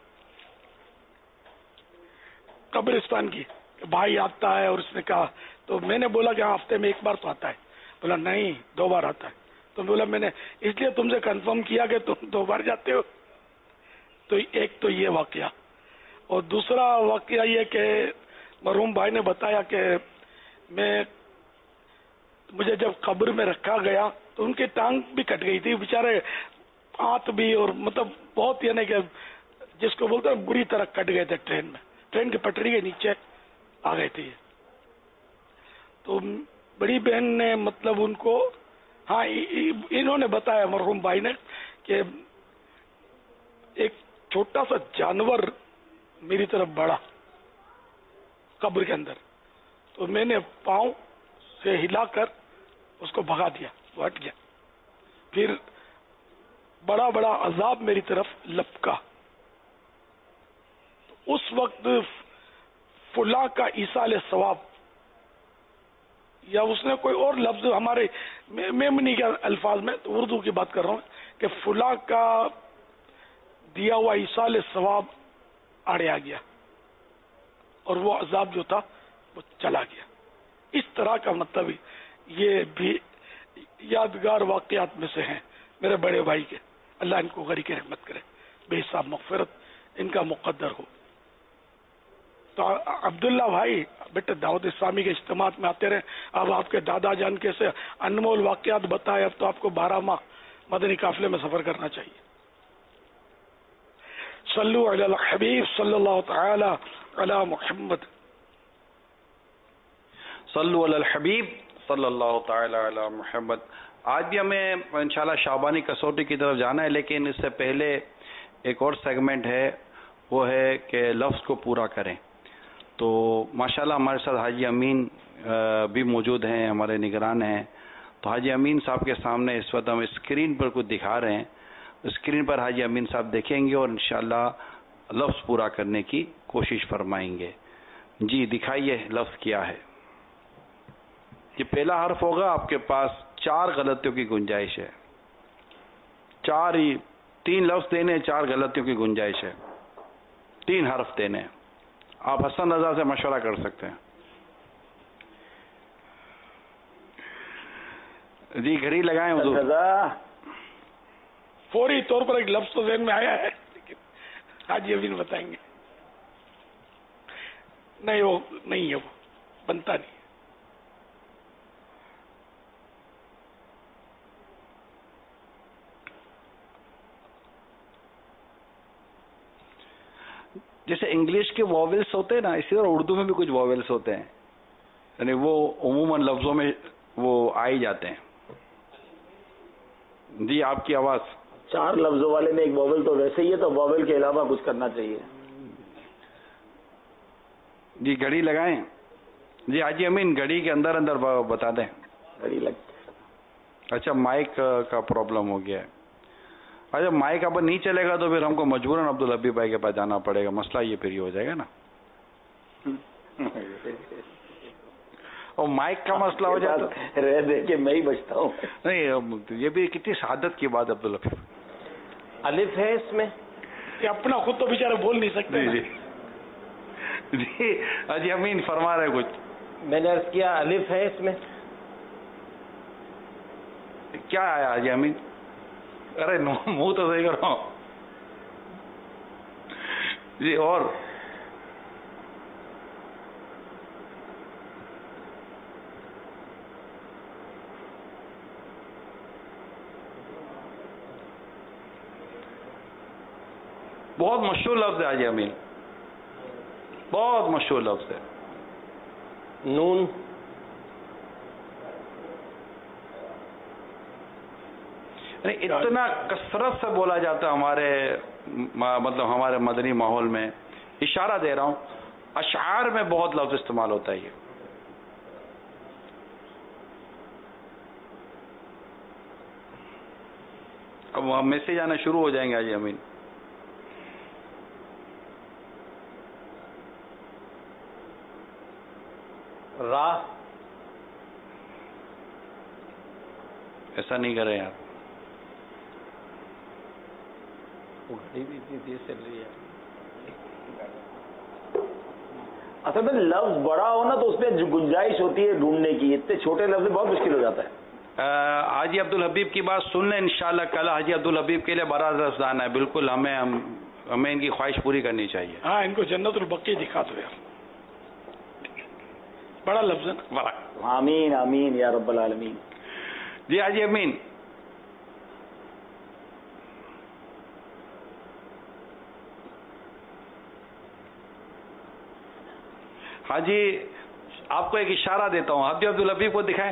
قبرستان کی بھائی آتا ہے، اور اس نے کہا، تو میں نے بولا کہ ہاں ہفتے میں 1 بار تو آتا ہے. بولا نہیں 2 بار آتا ہے. تو بولا میں نے اس لیے تم سے کنفرم کیا کہ تم 2 بار جاتے ہو. تو ایک تو یہ واقعہ، اور دوسرا واقعہ یہ کہ مرحوم بھائی نے بتایا کہ مجھے جب قبر میں رکھا گیا تو ان کی ٹانگ بھی کٹ گئی تھی بیچارے، ہاتھ بھی، اور مطلب بہت یعنی کہ جس کو بولتے ہیں بری طرح کٹ گئے تھے ٹرین میں، ٹرین کی پٹری کے نیچے آ گئے تھے. تو بڑی بہن نے مطلب ان کو، ہاں انہوں نے بتایا مرحوم بھائی نے کہ ایک چھوٹا سا جانور میری طرف بڑھا قبر کے اندر، تو میں نے پاؤں سے ہلا کر اس کو بھگا دیا، وہ ہٹ گیا. پھر بڑا بڑا عذاب میری طرف لپکا. اس وقت فلاں کا ایصال ثواب، یا اس نے کوئی اور لفظ ہمارے میمنی کے الفاظ میں، تو اردو کی بات کر رہا ہوں، کہ فلاں کا دیا ہوا ایصال ثواب آڑے آ گیا، اور وہ عذاب جو تھا وہ چلا گیا. اس طرح کا مطلب یہ بھی یادگار واقعات میں سے ہیں میرے بڑے بھائی کے. اللہ ان کو غریق رحمت کرے، بے حساب مغفرت ان کا مقدر ہو. تو عبداللہ بھائی بیٹے دعوت اسلامی کے اجتماعات میں آتے رہے. اب آپ کے دادا جان کیسے انمول واقعات بتائے، اب تو آپ کو 12 ماہ مدنی قافلے میں سفر کرنا چاہیے. صلو علی الحبیب صلی اللہ تعالی علی محمد. صلو علی الحبیب صلی اللہ تعالی علی محمد. آج بھی ہمیں انشاءاللہ شعبانی کسوٹی کی طرف جانا ہے، لیکن اس سے پہلے ایک اور سیگمنٹ ہے، وہ ہے کہ لفظ کو پورا کریں. تو ماشاءاللہ ہمارے ساتھ حاجی امین بھی موجود ہیں، ہمارے نگران ہیں. تو حاجی امین صاحب کے سامنے اس وقت ہم اسکرین پر کچھ دکھا رہے ہیں، اسکرین پر حاجی امین صاحب دیکھیں گے اور انشاءاللہ لفظ پورا کرنے کی کوشش فرمائیں گے. جی دکھائیے لفظ کیا ہے. یہ پہلا حرف ہوگا، آپ کے پاس 4 غلطیوں کی گنجائش ہے. 3 لفظ دینے، 4 غلطیوں کی گنجائش ہے. 3 حرف دینے. آپ حسن رضا سے مشورہ کر سکتے ہیں. جی گھڑی لگائیں حضور. فوری طور پر ایک لفظ تو ذہن میں آیا ہے، لیکن آج یہ بھی بتائیں گے. نہیں وہ نہیں ہے، وہ بنتا نہیں. جیسے انگلش کے واویلس ہوتے ہیں نا، اسی طرح اردو میں بھی کچھ واویلس ہوتے ہیں، یعنی وہ عموماً لفظوں میں وہ آ ہی جاتے ہیں. جی آپ کی آواز. 4 لفظوں والے میں ایک واویل تو ویسے ہی ہے، تو واویل کے علاوہ کچھ کرنا چاہیے. جی گھڑی لگائیں. جی حاجی امین گھڑی کے اندر اندر بتا دیں. گھڑی لگ. اچھا مائک کا پرابلم ہو گیا ہے. اچھا مائک اب نہیں چلے گا تو پھر ہم کو مجبوراً عبدالحبیب بھائی کے پاس جانا پڑے گا. مسئلہ یہ پھر ہو جائے گا نا. اور مائک کا مسئلہ ہو جاتا رہ دے کہ میں ہی بچتا ہوں. نہیں یہ بھی کتنی سعادت کی بات عبدالحبیب. الف ہے اس میں. یہ اپنا خود تو بیچارے بول نہیں سکتے. جی حاجی امین فرما رہے کچھ. میں نے عرض کیا الف ہے اس میں. کیا آیا حاجی امین؟ ارے منہ تو صحیح کرو. جی اور بہت مشہور لفظ ہے حاجی امین, بہت مشہور لفظ ہے. نون اتنا کثرت سے بولا جاتا ہے ہمارے مطلب ہمارے مدنی ماحول میں. اشارہ دے رہا ہوں, اشعار میں بہت لفظ استعمال ہوتا ہے. یہ اب میسج آنا شروع ہو جائیں گے حاجی امین. راہ ایسا نہیں کرے یار. گھڑی بھی اتنی تیز چل رہی ہے. اصل میں لفظ بڑا ہو نا تو اس میں گنجائش ہوتی ہے ڈھونڈنے کی. اتنے چھوٹے لفظ بہت مشکل ہو جاتا ہے. حاجی عبدالحبیب کی بات سن لیں انشاءاللہ. کل حاجی عبدالحبیب کے لیے بڑا رفضان ہے. بالکل ہمیں ان کی خواہش پوری کرنی چاہیے. ہاں ان کو جنت البقیع دکھا دو یار. بڑا لفظ ہے نا. بڑا. آمین آمین یا رب العالمین. جی حاجی امین. حاجی آپ کو ایک اشارہ دیتا ہوں. حاجی عبدالحبیب کو دکھائیں.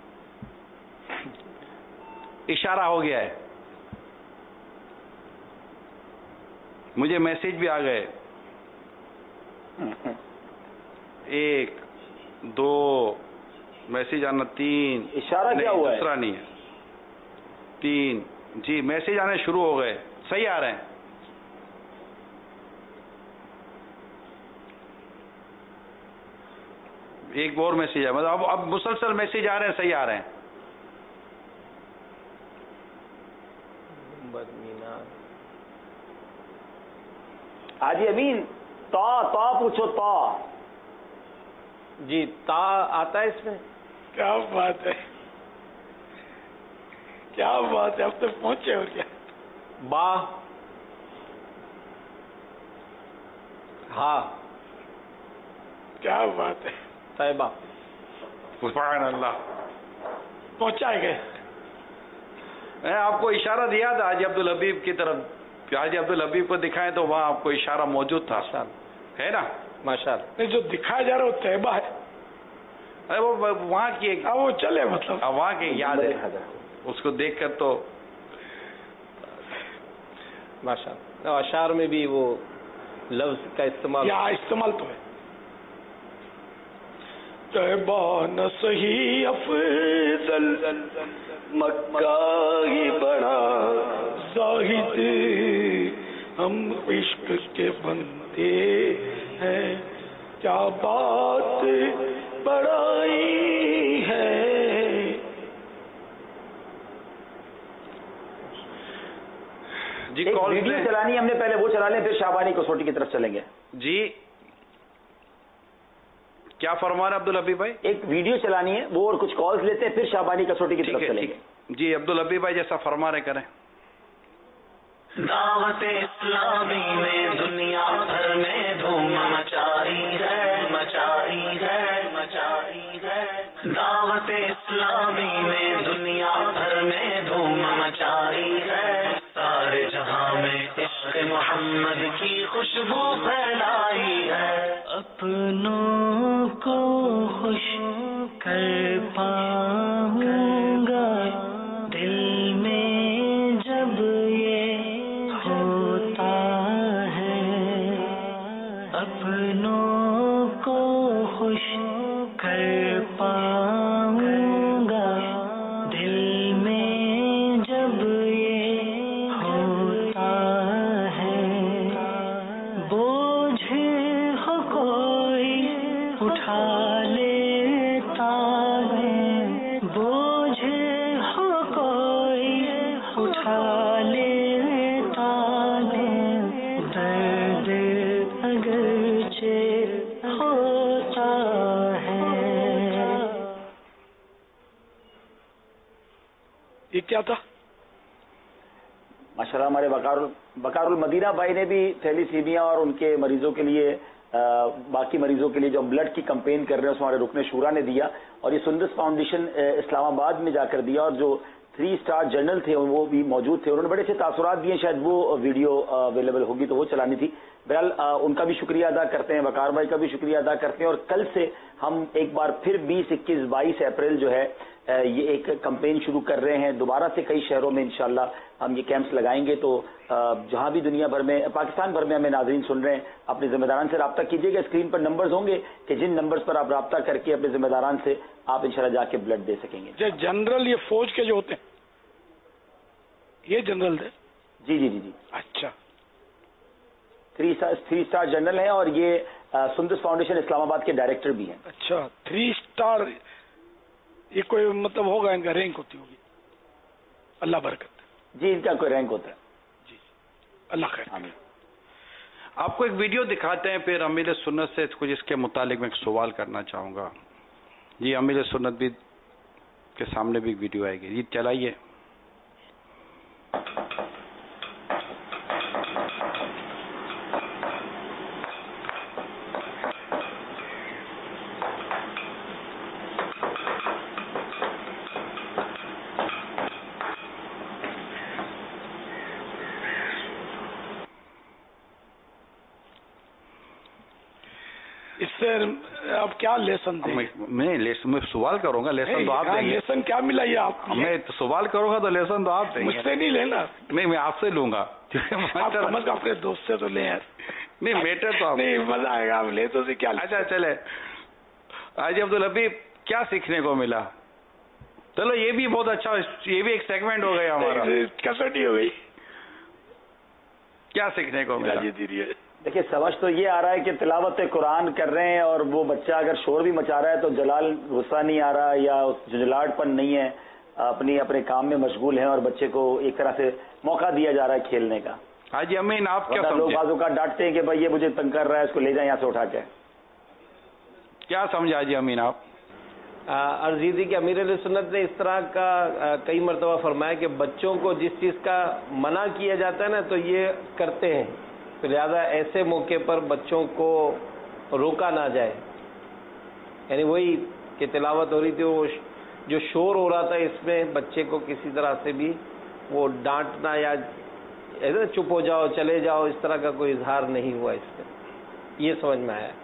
اشارہ ہو گیا ہے. مجھے میسج بھی آ گئے. 1 2 میسج آنا 3. اشارہ کیا ہوا ہے؟ دوسرا نہیں ہے 3. جی میسج آنے شروع ہو گئے. صحیح آ رہے ہیں. ایک اور میسج ہے. مطلب اب مسلسل میسج آ رہے ہیں. صحیح آ رہے ہیں. حاجی امین تا پوچھو. تا جی تا آتا ہے اس میں. کیا بات ہے, کیا بات ہے. اب تک پہنچے ہو کیا. با ہاں کیا بات ہے. طیبہ سبحان اللہ. پہنچائے گئے. میں آپ کو اشارہ دیا تھا حاجی عبدالحبیب کی طرف. حاجی عبدالحبیب کو دکھائیں تو وہاں آپ کو اشارہ موجود تھا. ہے نا ماشاءاللہ. نہیں جو دکھایا جا رہا وہ طیبہ ہے. ارے وہ وہاں کی ایک وہ چلے مطلب وہاں کی یاد ہے. اس کو دیکھ کر تو ماشاءاللہ. اشعار میں بھی وہ لفظ کا استعمال تو ہے. طیبہ نہ صحیح افضل مکہ ہی بڑا زاہد ہم عشق کے بندے ہیں. کیا بات بڑائی ہے. جی ویڈیو چلانی ہم نے پہلے وہ چلا لیں پھر شعبانی کسوٹی کی طرف چلیں گے. جی کیا فرما رہے عبدالحبیب بھائی؟ ایک ویڈیو چلانی ہے وہ اور کچھ کالز لیتے ہیں پھر شعبانی کسوٹی کی طرف چلیں گے. جی عبدالحبیب بھائی جیسا فرما رہے کریں. دعوت اسلامی میں دنیا بھر میں دھوم مچائی ہے مچائی ہے مچائی ہے. دعوت اسلامی میں دنیا بھر میں دھوم مچائی ہے. سارے جہاں میں عشق محمد کی خوشبو پھیلائی ہے. اپنوں کو خوش کر پاؤں گا دل میں جب یہ ہوتا ہے. اپنوں کو خوش کر अगरचे होता है। ये क्या था? माशाल्लाह हमारे बकारुल मदीना भाई ने भी थैलीसीमिया और उनके मरीजों के लिए बाकी मरीजों के लिए जो ब्लड की कैंपेन कर रहे हैं उसमें हमारे रुकने शूरा ने दिया, और ये सुंदस फाउंडेशन इस्लामाबाद में जाकर दिया, और जो 3 स्टार जनरल थे वो भी मौजूद थे, उन्होंने बड़े अच्छे तासुरात दिए। शायद वो वीडियो अवेलेबल होगी तो वो चलानी थी। बहरहाल उनका भी शुक्रिया अदा करते हैं, वकार भाई का भी शुक्रिया अदा करते हैं। और कल से हम एक बार फिर 20, 21, 22 अप्रैल जो है ये एक कैंपेन शुरू कर रहे हैं। दोबारा से कई शहरों में इंशाल्लाह हम ये कैंप्स लगाएंगे। तो जहां भी दुनिया भर में, पाकिस्तान भर में हमें नाज़रीन सुन रहे हैं, अपने जिम्मेदारान से रब्ता कीजिएगा। स्क्रीन पर नंबर्स होंगे कि जिन नंबर्स पर आप रब्ता करके अपने जिम्मेदारान से आप इंशाल्लाह जाके ब्लड दे सकेंगे। जनरल ये फौज के जो होते हैं, ये जनरल थे? जी जी जी जी। अच्छा, 3 स्टार जनरल हैं और ये सुंदस फाउंडेशन इस्लामाबाद के डायरेक्टर भी हैं। अच्छा, 3 स्टार, ये कोई मतलब होगा, इनका रैंक होती होगी? अल्लाह बरकत। जी, इनका कोई रैंक होता है। जी, अल्लाह खैर। आमीन। आपको एक वीडियो दिखाते हैं, फिर अमीर सुन्नत से कुछ इसके मुतालिक मैं एक सवाल करना चाहूंगा। ये अमीर सुन्नत भी के सामने भी वीडियो आएगी, ये चलाइए। इससे आप क्या लेसन देंगे? मैं सवाल करूंगा, लेसन तो आप देंगे। लेसन क्या मिला ये आप? मैं तो सवाल करूंगा तो लेसन तो आप देंगे। मुझसे नहीं लेना। नहीं, मैं आपसे लूंगा। आप समझ अपने दोस्त से तो ले यार। नहीं, मैटर तो आप नहीं, मजा आएगा। आप ले तो क्या। अच्छा चले, हाजी अब्दुल हबीब, क्या सीखने को मिला? चलो ये भी बहुत अच्छा, ये भी एक सेगमेंट हो गया हमारा, कसौटी हो गई। क्या सीखने को मिला? देखिए, समझ तो ये आ रहा है कि तिलावत कुरान कर रहे हैं और वो बच्चा अगर शोर भी मचा रहा है तो जलाल गुस्सा नहीं आ रहा या जलाटपन नहीं है, अपने काम में मशगूल हैं और बच्चे को एक तरह से मौका दिया जा रहा है खेलने का। हाजी अमीन, आप क्या समझे? लोग बाजू का डांटते हैं कि भाई ये मुझे तंग कर रहा है, इसको ले जाए यहाँ से उठा के। क्या समझे हाजी अमीन आप? अर्ज़ ये थी कि अमीर सुन्नत ने इस तरह का कई मरतबा फरमाया कि बच्चों को जिस चीज़ का मना किया जाता है ना तो ये करते हैं, तो लिहाजा ऐसे मौके पर बच्चों को रोका ना जाए। यानी वही कि तिलावत हो रही थी, वो जो शोर हो रहा था इसमें बच्चे को किसी तरह से भी वो डांटना या ऐसे चुप हो जाओ चले जाओ, इस तरह का कोई इजहार नहीं हुआ इसमें, ये समझ में आया।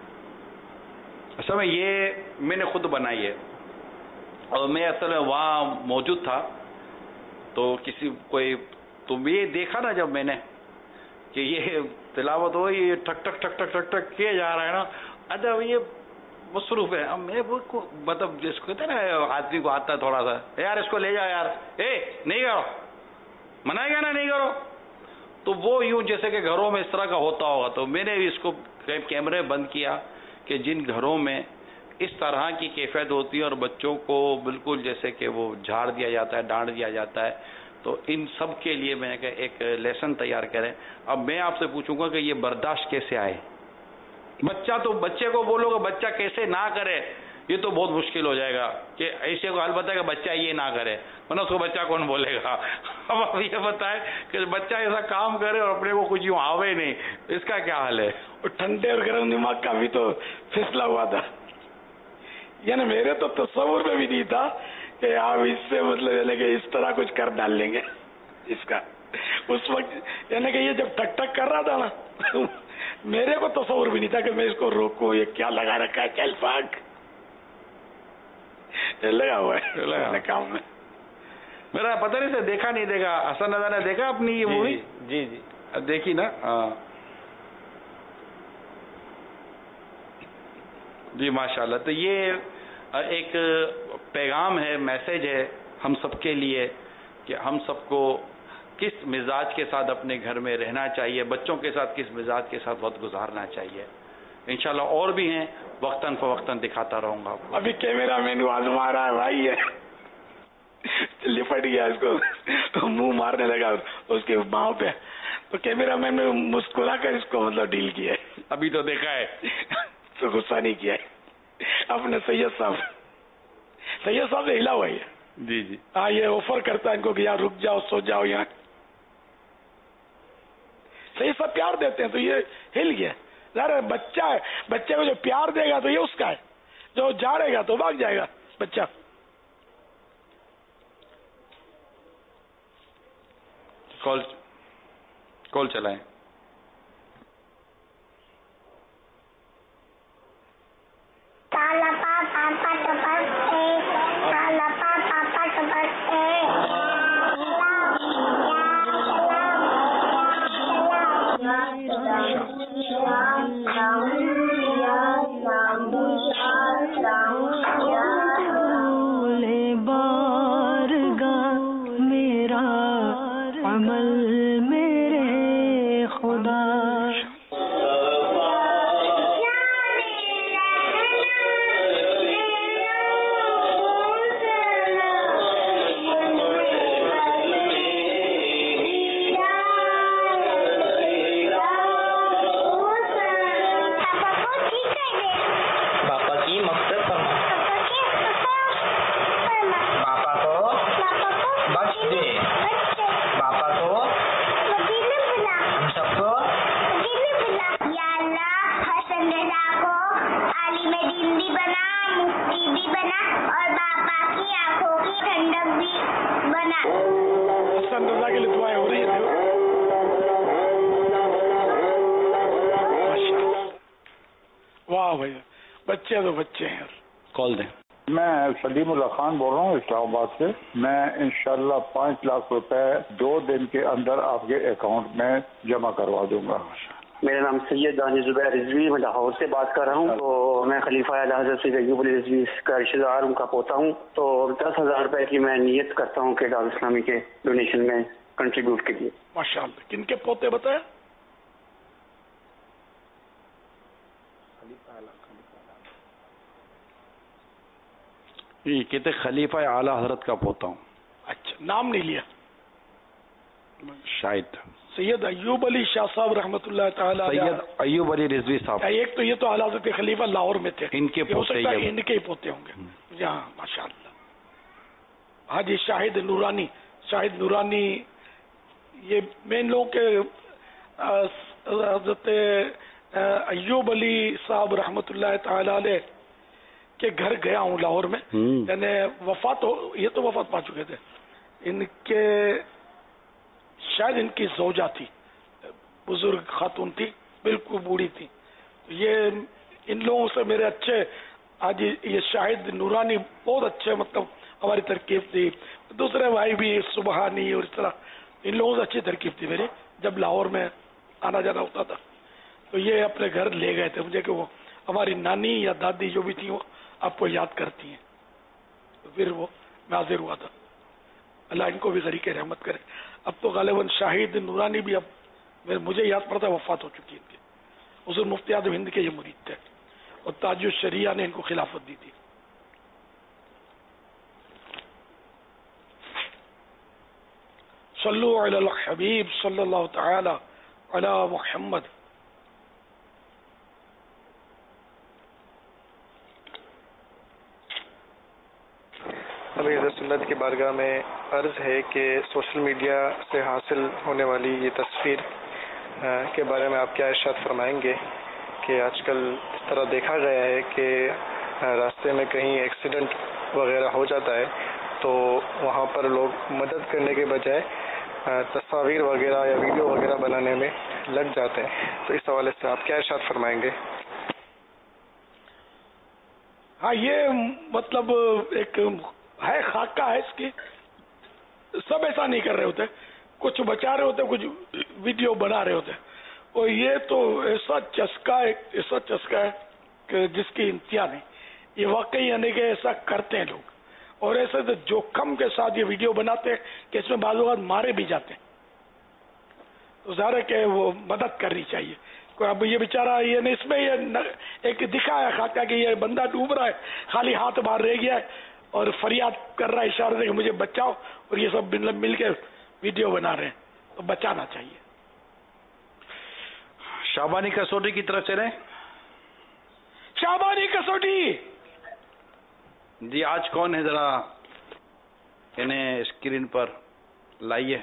असल में ये मैंने खुद बनाई है और मैं असल में वहाँ मौजूद था, तो ये देखा ना जब मैंने कि ये तिलावत हो, ये ठक ठक ठक ठक ठक ठक किए जा रहा है ना, अच्छा ये मसरूफ है। अब मैं वो मतलब जिसको कहते हैं ना, आदमी को आता है थोड़ा सा, यार इसको ले जाओ यार, नहीं करो, मनाएगा ना, नहीं करो, तो वो यूं जैसे कि घरों में इस तरह का होता होगा। तो मैंने इसको कैमरे बंद किया कि जिन घरों में इस तरह की कैफियत होती है और बच्चों को बिल्कुल जैसे कि वो झाड़ दिया जाता है, डांट दिया जाता है, तो इन सब के लिए मैंने कहा एक लेसन तैयार करें। अब मैं आपसे पूछूंगा कि ये बर्दाश्त कैसे आए? बच्चे को बोलोगे बच्चा कैसे ना करे, ये तो बहुत मुश्किल हो जाएगा कि ऐसे को हाल बताएगा बच्चा ये ना करे, वरना उसको बच्चा कौन बोलेगा। अब आप ये बताएं कि बच्चा ऐसा काम करे और अपने को कुछ यूं आवे नहीं, इसका क्या हाल है? ठंडे और गर्म दिमाग का भी तो फैसला हुआ था, यानी मेरे तो तस्वुर में भी नहीं था कि आप इससे मतलब यानी कि इस तरह कुछ कर डाल लेंगे इसका। उस वक्त यानी कि ये जब टक टक कर रहा था ना मेरे को तस्वुर भी नहीं था कि मैं इसको रोकूं, ये क्या लगा रखा है, चल भाग, लगा हुआ है काम में। मेरा पता नहीं से देखा नहीं देखा, हसन रजा ने देखा अपनी ये मूवी? जी जी देखी ना? जी माशाल्लाह। तो ये एक पैगाम है, मैसेज है हम सबके लिए कि हम सबको किस मिजाज के साथ अपने घर में रहना चाहिए, बच्चों के साथ किस मिजाज के साथ वक्त गुजारना चाहिए। इंशाल्लाह और भी हैं, वक्तन फवक्तन दिखाता रहूंगा आपको। अभी कैमरा मैन आजमा रहा है भाई, है लिपट गया इसको तो मुंह मारने लगा उसके बाहों पे, تو کیمرہ مین نے مسکرا کر اس کو مطلب ڈیل کیا ہے. ابھی تو دیکھا ہے تو غصہ نہیں کیا ہے اپنے سید صاحب سے ہلا ہوا ہے. جی جی ہاں یہ آفر کرتا ہے ان کو کہ یار رک جاؤ سو جاؤ یہاں. سید صاحب پیار دیتے ہیں تو یہ ہل گیا. ظاہر بچہ ہے, بچے کو جو پیار دے گا تو یہ اس کا ہے, جو جاڑے گا تو بھاگ جائے گا بچہ. کال چلائیں. بچے تو بچے ہیں. کال دیں. میں سلیم اللہ خان بول رہا ہوں اسلام آباد سے. میں انشاءاللہ 5 لاکھ روپے 2 دن کے اندر آپ کے اکاؤنٹ میں جمع کروا دوں گا. میرا نام سید دانش زبیر رضوی, میں لاہور سے بات کر رہا ہوں. تو میں خلیفہ اعلی حضرت سید ایوب علی رضوی کا رشتہ دار ان کا پوتا ہوں. تو 10,000 روپے کی میں نیت کرتا ہوں کہ دار اسلامی کے ڈونیشن میں کنٹریبیوٹ کے لیے. ماشاء اللہ. کن کے پوتے بتائیں؟ یہ کہتے خلیفہ اعلی حضرت کا پوتا ہوں. اچھا, نام نہیں لیا شاید. سید ایوب علی شاہ صاحب رحمۃ اللہ تعالی. سید ایوب علی رضوی صاحب. ایک تو یہ تو اعلی حضرت خلیفہ لاہور میں تھے, ان کے پوتے ان کے ہی پوتے ہوں گے. ہاں ماشاء اللہ. حاجی شاہد نورانی. شاہد نورانی یہ مین لوگ کے حضرت ایوب علی صاحب رحمۃ اللہ تعالی علیہ کے گھر گیا ہوں لاہور میں. یعنی وفات یہ تو وفات پا چکے تھے. ان کے شاید ان کی زوجہ تھی, بزرگ خاتون تھی, بالکل بوڑھی تھی. یہ ان لوگوں سے میرے اچھے, آج یہ شاہد نورانی بہت اچھے, مطلب ہماری ترکیب تھی. دوسرے بھائی بھی سبحانی اور اس طرح ان لوگوں سے اچھی ترکیب تھی میری جب لاہور میں آنا جانا ہوتا تھا. تو یہ اپنے گھر لے گئے تھے مجھے کہ وہ ہماری نانی یا دادی جو بھی تھی وہ آپ کو یاد کرتی ہیں. تو پھر وہ میں حاضر ہوا تھا. اللہ ان کو بھی غریق رحمت کرے. اب تو غالباً شاہد نورانی بھی اب مجھے یاد پڑتا وفات ہو چکی ان کی. حضور مفتی اعظم ہند کے یہ مرید تھے اور تاج الشریعہ نے ان کو خلافت دی تھی. صلو علی الحبیب صلی اللہ تعالی علی محمد. ابھی حضرت سنت کی بارگاہ میں عرض ہے کہ سوشل میڈیا سے حاصل ہونے والی یہ تصویر کے بارے میں آپ کیا ارشاد فرمائیں گے کہ آج کل اس طرح دیکھا گیا ہے کہ راستے میں کہیں ایکسیڈنٹ وغیرہ ہو جاتا ہے تو وہاں پر لوگ مدد کرنے کے بجائے تصاویر وغیرہ یا ویڈیو وغیرہ بنانے میں لگ جاتے ہیں. تو اس حوالے سے آپ کیا ارشاد فرمائیں گے؟ ہاں یہ مطلب ایک ہے خاکہ ہے اس کی. سب ایسا نہیں کر رہے ہوتے, کچھ بچا رہے ہوتے, کچھ ویڈیو بنا رہے ہوتے. اور یہ تو ایسا چسکا ہے کہ جس کی انتہا نہیں. یہ واقعی یعنی کہ ایسا کرتے ہیں لوگ اور ایسے تو جوخم کے ساتھ یہ ویڈیو بناتے ہیں کہ اس میں بعض اوقات مارے بھی جاتے ہیں. تو ظاہر ہے کہ وہ مدد کرنی چاہیے. اب یہ بیچارہ یہ اس میں یہ ایک دکھایا خاکہ کہ یہ بندہ ڈوب رہا ہے, خالی ہاتھ باہر رہ گیا ہے اور فریاد کر رہا ہے اشارے سے کہ مجھے بچاؤ, اور یہ سب مل کے ویڈیو بنا رہے ہیں. تو بچانا چاہیے. शाबानी कसौटी की तरफ चलें। शाबानी कसौटी जी, आज कौन है, जरा इन्हें स्क्रीन पर लाइए।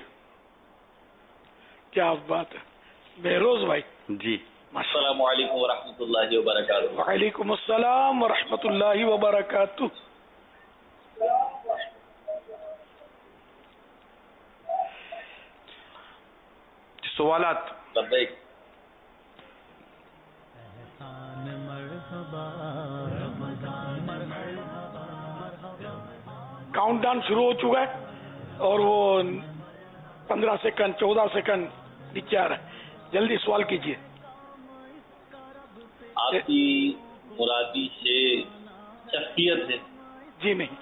क्या बात है, बहरोज भाई जी। अस्सलाम वालेकुम व रहमतुल्लाहि व बरकातुहू। वालेकुम अस्सलाम व रहमतुल्लाहि व बरकातुहू। सवालात। काउंटडाउन शुरू हो चुका है और वो 15 सेकंड 14 सेकंड नीचे आ रहा है, जल्दी सवाल कीजिए। आपकी मुरादी से शख्सियत है? जी नहीं।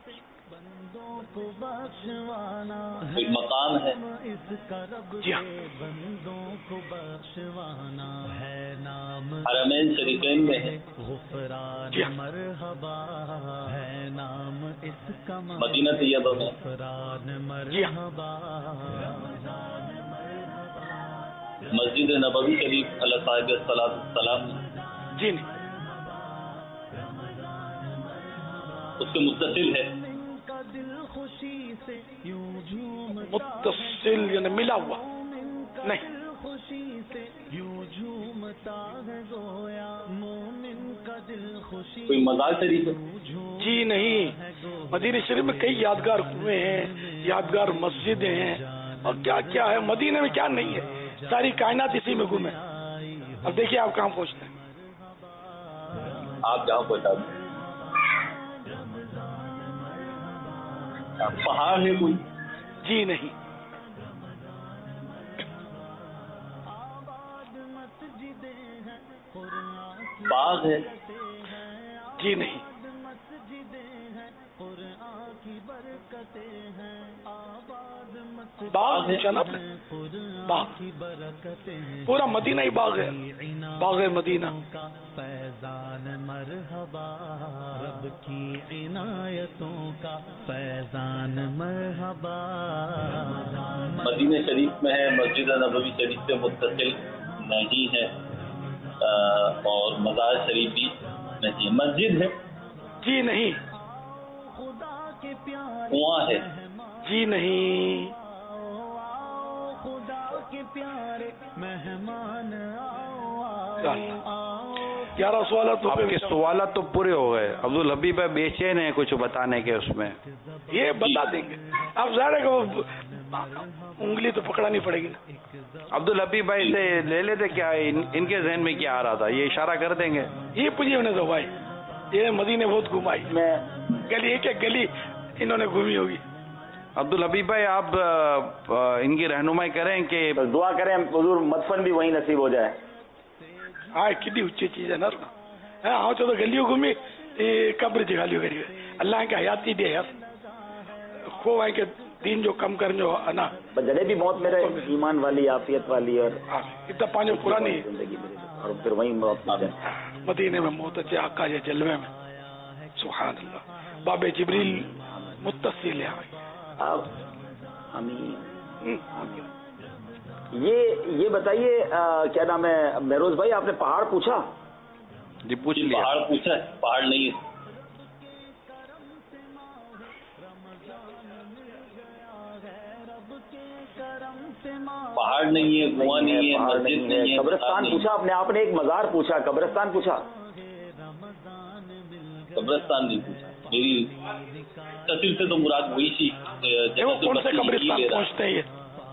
कोई मकाम है? जी हाँ। हरमैन शरीफैन में है? जी हाँ। मदीना तैयबा में? जी हाँ। मस्जिद नबवी शरीफ अला साहिब सलाम में? जी नहीं। उसके मुत्तसिल है? मुत्तसिल यानी मिला हुआ? नहीं। कोई मज़ार शरीफ है? जी नहीं। मदीना शरीफ में कई यादगार कुएं हैं, यादगार मस्जिदें हैं, और क्या क्या है मदीने में, क्या नहीं है। सारी कायनात इसी में गुम है। अब देखिए आप कहाँ पहुँचते हैं। आप जहाँ पहुँचा पहाड़ है कोई? जी नहीं। बाग है? जी नहीं। बाग है जनाब, बाग, पूरा मदीना ही बाग है, बाग है मदीना। फैजान मरहबा रब की इनायतों का फैजान मरहबा। मदीना शरीफ में है, मस्जिद नबवी शरीफ से मुत्तसिल नहीं है, और मज़ार शरीफ भी नहीं है। मस्जिद है? जी नहीं। कुआं है? जी नहीं। ग्यारह सवाल तो आपके सवाल तो पूरे हो गए। अब्दुल हबीब भाई बेचैन है कुछ बताने के, उसमें ये बता देंगे आप। ज़्यादा उंगली तो पकड़ानी पड़ेगी ना। अब्दुल हबीब भाई से ले लेते क्या, इनके जहन में क्या आ रहा था, ये इशारा कर देंगे। ये पूछिए उन्हें तो भाई, ये मदीने बहुत घुमाई, मैं गली एक एक गली इन्होंने घूमी होगी। अब्दुल हबीब भाई आप इनकी रहनुमाई करें कि दुआ करें हुजूर मदफन भी वहीं नसीब हो जाए। हाँ कितनी ऊंची चीज है ना। हाँ तो गलियों घूमी, कब्र जगालियों करी अल्लाह के हयाती दे यार, खो आए के दिन जो कम कर जो ना जड़े भी मौत मेरे ईमान वाली आफियत वाली और इतना पानी पुरानी जिंदगी मेरी, और फिर वहीं मौत मदीने में मौत अच्छे आका ये जलवे में। सुभान अल्लाह। बाबे जिब्रील मुत्तसिल है। ये बताइए क्या नाम है महरोज भाई, आपने पहाड़ पूछा? जी पूछ लिया। पहाड़ पूछा है? पहाड़ नहीं है। पहाड़ नहीं है, कुआं नहीं है, मस्जिद नहीं है, कब्रिस्तान पूछा आपने? आपने एक मजार पूछा, कब्रिस्तान पूछा? कब्रिस्तान नहीं पूछा। मेरी तस्वीर से तो मुराद वही थी। कौन से कब्रिस्तान पहुँचते हैं?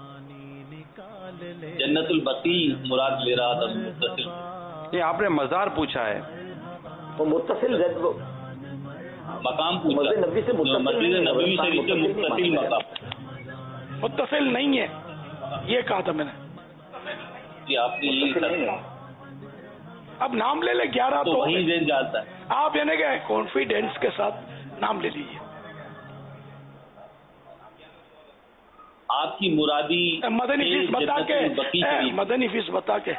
जन्नतुल बकी मुराद ले रहा था मुत्तसिल। ये आपने मजार पूछा है। वो मुत्तसिल मकाम पूछा। मस्जिद नबवी शरीफ से मुत्तसिल मकाम। मुत्तसिल नहीं है ये कहा था मैंने। जी आपने यही अब नाम ले ले 11 तो वही रेंज जाता है। आप यानी कि कॉन्फिडेंस के साथ नाम ले लीजिए। आपकी मुरादी मदनी फीस बता के, मदनी फीस बता के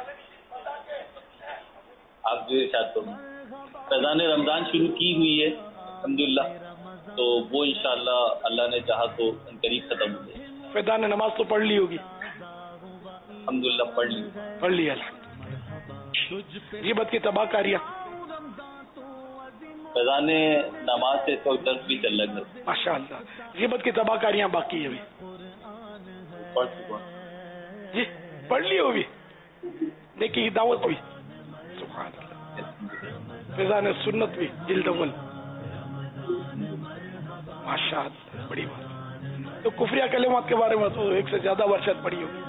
आप जो इरशाद करो। फैजान रमजान शुरू की हुई है अल्हम्दुलिल्लाह, तो वो इंशाअल्लाह अल्लाह ने चाहा तो करीब खत्म हो जाए। फैजान नमाज तो पढ़ ली होगी? अल्हम्दुलिल्लाह पढ़ ली। पढ़ लिया। غیبت کی تباہ کاریاں. فیضان نماز سے تو درس بھی چل رہا ہے. ماشاء اللہ. غیبت کی تباہ کاریاں باقی ہے ابھی. جی پڑھ لی ہوگی دیکھیے دعوت بھی. سبحان اللہ. فیضان سنت بھی جلد اول. ماشاء اللہ بڑی بات. تو کفریہ کلمات کے بارے میں تو 1 سے زیادہ ورشت پڑھی ہوگی.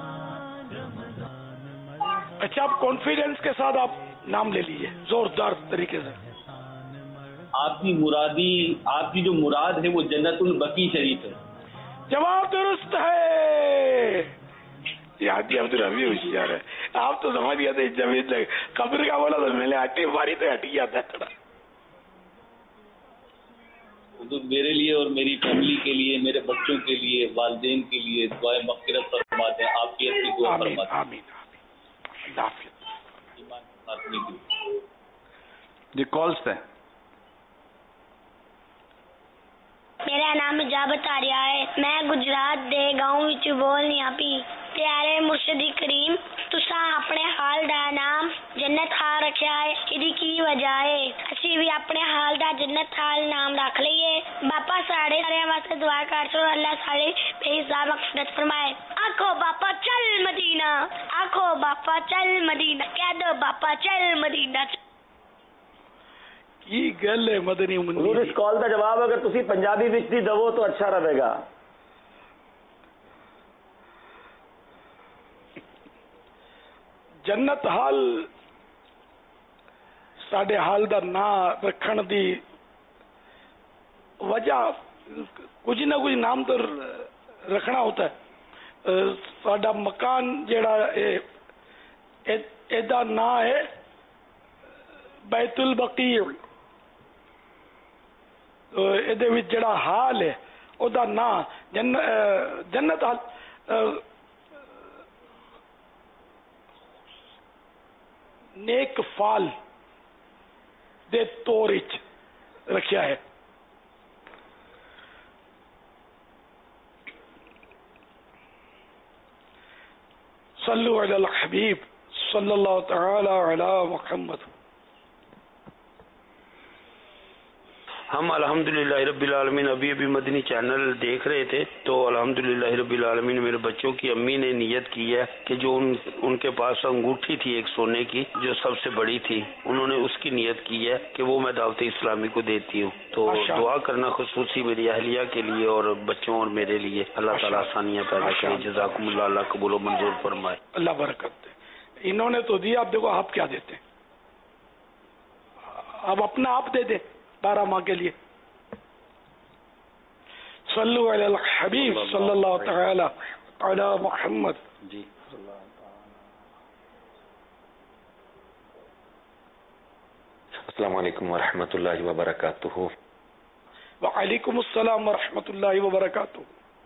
اچھا آپ کانفیڈنس کے ساتھ آپ نام لے لیجیے زوردار طریقے سے. آپ کی جو مراد ہے وہ جنت البقیع شریف ہے. جواب درست ہے. یادی عبدالحبیب ہوشیار ہے. آپ تو سمجھ گئے تھے جمیل قبر کا بولا تو میں نے ہٹی ماری تو ہٹی جاتا ہے تھوڑا. تو میرے لیے اور میری فیملی کے لیے، میرے بچوں کے لیے، والدین کے لیے دعائیں مغفرت فرماتے ہیں. آپ کی اچھی دعا فرماتے ہیں. آمین آمین. جی کالز پہ. میرا نام اجابت آریہ ہے. میں گجرات دے گاؤں وچ بولنی ہاں پی. پیارے مرشد کریم تساں اپنے حال دا نام جنت حال رکھیا ہے. ایدی کی وجہ ہے؟ اسی بھی اپنے حال دا جنت حال نام رکھ لئیے. باپا ساڑے سارے واسطے دعا کر چھو اللہ ساڑے بے حساب مغفرت فرمائے. آکھو باپا چل مدینہ، آکھو باپا چل مدینہ، کہہ دو باپا چل مدینہ. کی گل ہے مدنی منی. اس کال کا جواب اگر تسی پنجابی وچ دی دو تو اچھا رہے گا. جنت حال ساڈے حال دا نا رکھن دی وجہ کچھ نہ کچھ نام تو رکھنا ہوتا ہے. ساڈا مکان جیڑا ایدا نا ہے بیت البقیع. ایدے وچ جڑا حال ہے او دا نا جنت حال نیک فال دے طور وچ رکھیا ہے. صلو علی الحبیب صلی اللہ تعالی علی محمد. ہم الحمدللہ رب العالمین ابھی مدنی چینل دیکھ رہے تھے تو الحمدللہ رب العالمین میرے بچوں کی امی نے نیت کی ہے کہ جو ان کے پاس انگوٹھی تھی ایک سونے کی جو سب سے بڑی تھی، انہوں نے اس کی نیت کی ہے کہ وہ میں دعوت اسلامی کو دیتی ہوں. تو دعا کرنا خصوصی میری اہلیہ کے لیے اور بچوں اور میرے لیے. اللہ تعالیٰ آسانیاں پیدا کرے. جزاکم اللہ. اللہ قبول و منظور فرمائے. اللہ برکت دے. انہوں نے تو دیا. اب دیکھو آپ کیا دیتے ہیں. اب اپنا آپ دے دیں 12 ماہ کے لیے. صلو علی الحبیب صلی اللہ تعالی علی محمد. جی السلام علیکم ورحمۃ اللہ وبرکاتہ. وعلیکم السلام ورحمۃ اللہ وبرکاتہ.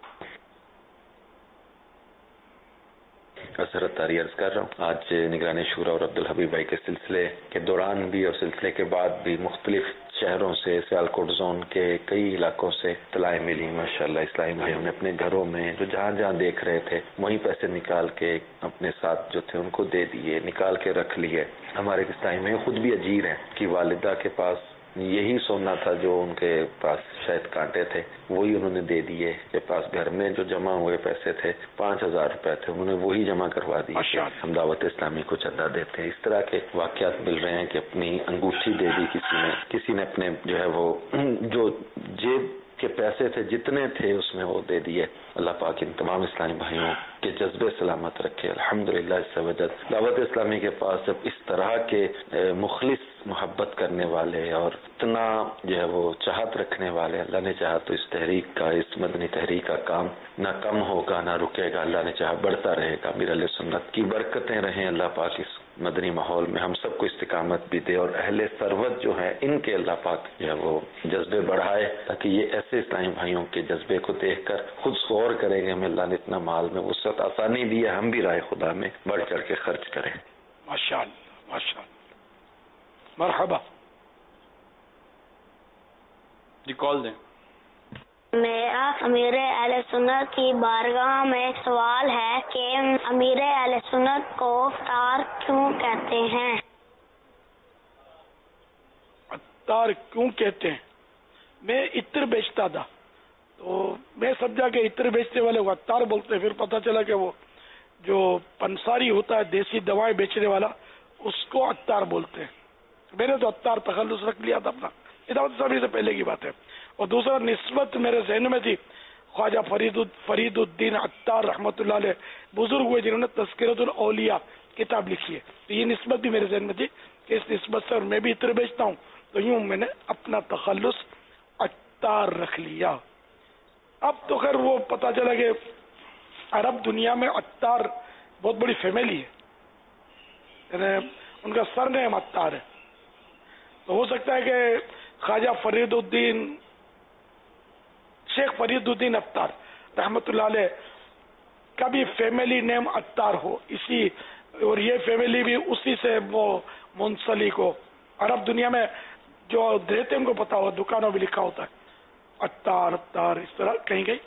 حضرت عرض کر رہا ہوں آج نگران شورا اور عبدالحبیب بھائی کے سلسلے کے دوران بھی اور سلسلے کے بعد بھی مختلف شہروں سے سیالکوٹ زون کے کئی علاقوں سے اطلاعیں ملی. ماشاءاللہ اسلامی بھائیوں نے اپنے گھروں میں جو جہاں جہاں دیکھ رہے تھے وہیں پیسے نکال کے اپنے ساتھ جو تھے ان کو دے دیے، نکال کے رکھ لیے. ہمارے اسلامی بھائی خود بھی عجیب ہیں کہ والدہ کے پاس یہی سونا تھا جو ان کے پاس شاید کانٹے تھے، وہی انہوں نے دے دیے. کے پاس گھر میں جو جمع ہوئے پیسے تھے 5000 روپے تھے، انہوں نے وہی جمع کروا دیے. ہم دعوت اسلامی کو چندہ دیتے ہیں. اس طرح کے واقعات مل رہے ہیں کہ اپنی انگوٹھی دے دی کسی نے اپنے جو ہے وہ جو جیب کے پیسے تھے جتنے تھے اس میں وہ دے دیے. اللہ پاک ان تمام اسلامی بھائیوں کے جذبے سلامت رکھے. الحمدللہ اس سے وجہ دعوت اسلامی کے پاس جب اس طرح کے مخلص محبت کرنے والے اور اتنا جو ہے وہ چاہت رکھنے والے، اللہ نے چاہا تو اس تحریک کا، اس مدنی تحریک کا کام نہ کم ہوگا نہ رکے گا. اللہ نے چاہا بڑھتا رہے گا. امیر علیہ سنت کی برکتیں رہیں. اللہ پاک اس مدنی ماحول میں ہم سب کو استقامت بھی دے اور اہل ثروت جو ہیں ان کے اللہ پاک جو ہے وہ جذبے بڑھائے تاکہ یہ ایسے اسلامی بھائیوں کے جذبے کو دیکھ کر خود غور کریں گے ہمیں اللہ نے اتنا مال میں وسعت آسانی دی ہے، ہم بھی رائے خدا میں بڑھ چڑھ کے خرچ کریں. ماشاءاللہ ماشاءاللہ. مرحبا. جی کال دیں. میرا امیر اہل سنت کی بارگاہ میں سوال ہے کہ امیر اہل سنت کو افطار کیوں کہتے ہیں؟ عطار کیوں کہتے ہیں؟ میں عطر بیچتا تھا تو میں سمجھا کہ عطر بیچنے والے کو عطار بولتے ہیں، پھر پتہ چلا کہ وہ جو پنساری ہوتا ہے دیسی دوائیں بیچنے والا اس کو عطار بولتے ہیں. میں نے تو عطار تخلص رکھ لیا تھا اپنا، دعوت اسلامی سے پہلے کی بات ہے. اور دوسرا نسبت میرے ذہن میں تھی خواجہ فرید الدین عطار رحمۃ اللہ علیہ، بزرگ ہوئے جنہوں نے تذکرۃ الاولیاء کتاب لکھی ہے، تو یہ نسبت بھی میرے ذہن میں تھی کہ اس نسبت سے، اور میں بھی عطر بیچتا ہوں تو یوں میں نے اپنا تخلص عطار رکھ لیا. اب تو خیر وہ پتہ چلا کہ عرب دنیا میں عطار بہت بڑی فیملی ہے، یعنی ان کا سر نیم عطار ہے. تو ہو سکتا ہے کہ خواجہ شیخ فرید الدین عطار رحمۃ اللہ علیہ کا بھی فیملی نیم عطار ہو، اسی اور یہ فیملی بھی اسی سے وہ منسلک ہو. عرب دنیا میں جو رہتے ہیں ان کو پتا ہو، دکانوں میں لکھا ہوتا ہے عطار عطار، اس طرح کہیں گئی.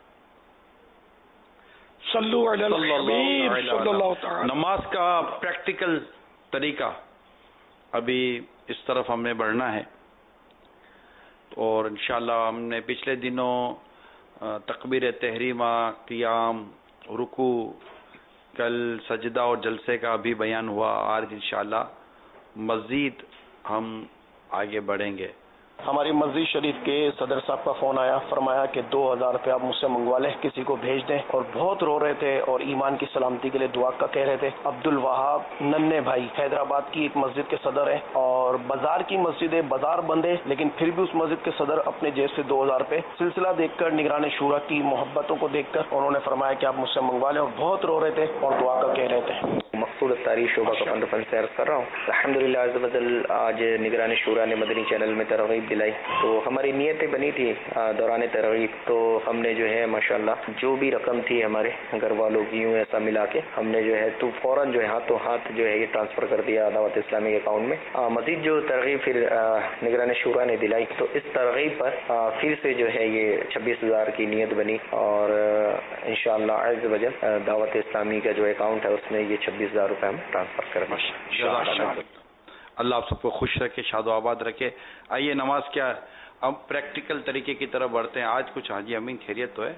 صلو علی الحبیب صلی اللہ تعالی. نماز کا پریکٹیکل طریقہ ابھی اس طرف ہم نے بڑھنا ہے، اور انشاءاللہ ہم نے پچھلے دنوں تکبیر تحریمہ، قیام، رکوع، کل سجدہ اور جلسے کا بھی بیان ہوا. آج انشاءاللہ مزید ہم آگے بڑھیں گے. ہماری مسجد شریف کے صدر صاحب کا فون آیا، فرمایا کہ 2000 روپے آپ مجھ سے منگوا لیں، کسی کو بھیج دیں، اور بہت رو رہے تھے اور ایمان کی سلامتی کے لیے دعا کا کہہ رہے تھے. عبد الوہاب ننے بھائی حیدرآباد کی ایک مسجد کے صدر ہیں، اور بازار کی مسجد ہے، بازار بند ہے، لیکن پھر بھی اس مسجد کے صدر اپنے جیب سے 2000 روپے سلسلہ دیکھ کر، نگران شورا کی محبتوں کو دیکھ کر انہوں نے فرمایا کہ آپ مجھ سے منگوا لیں، اور بہت رو رہے تھے اور دعا کا کہہ رہے تھے. مقصود اتاری شعبہ کا فنڈ سے عرض کر رہا ہوں. الحمدللہ عز و جل آج نگران شورا نے مدنی چینل میں ترغیب دلائی، تو ہماری نیتیں بنی تھی دوران ترغیب، تو ہم نے جو ہے ماشاءاللہ جو بھی رقم تھی ہمارے گھر والوں کی یوں ایسا ملا کے ہم نے جو ہے تو فوراً جو ہے ہاتھوں ہاتھ جو ہے یہ ٹرانسفر کر دیا دعوت اسلامی کے اکاؤنٹ میں. مزید جو ترغیب پھر نگران شورا نے دلائی، تو اس ترغیب پر پھر سے جو ہے یہ 26,000 کی نیت بنی، اور انشاءاللہ عز و جل دعوت اسلامی کا جو اکاؤنٹ ہے اس میں یہ 26,000 روپے ہم ٹرانسفر کریں. اللہ آپ سب کو خوش رکھے، شاد و آباد رکھے. آئیے نماز کیا اب پریکٹیکل طریقے کی طرف بڑھتے ہیں. آج کچھ حاجی امین خیریت تو ہے؟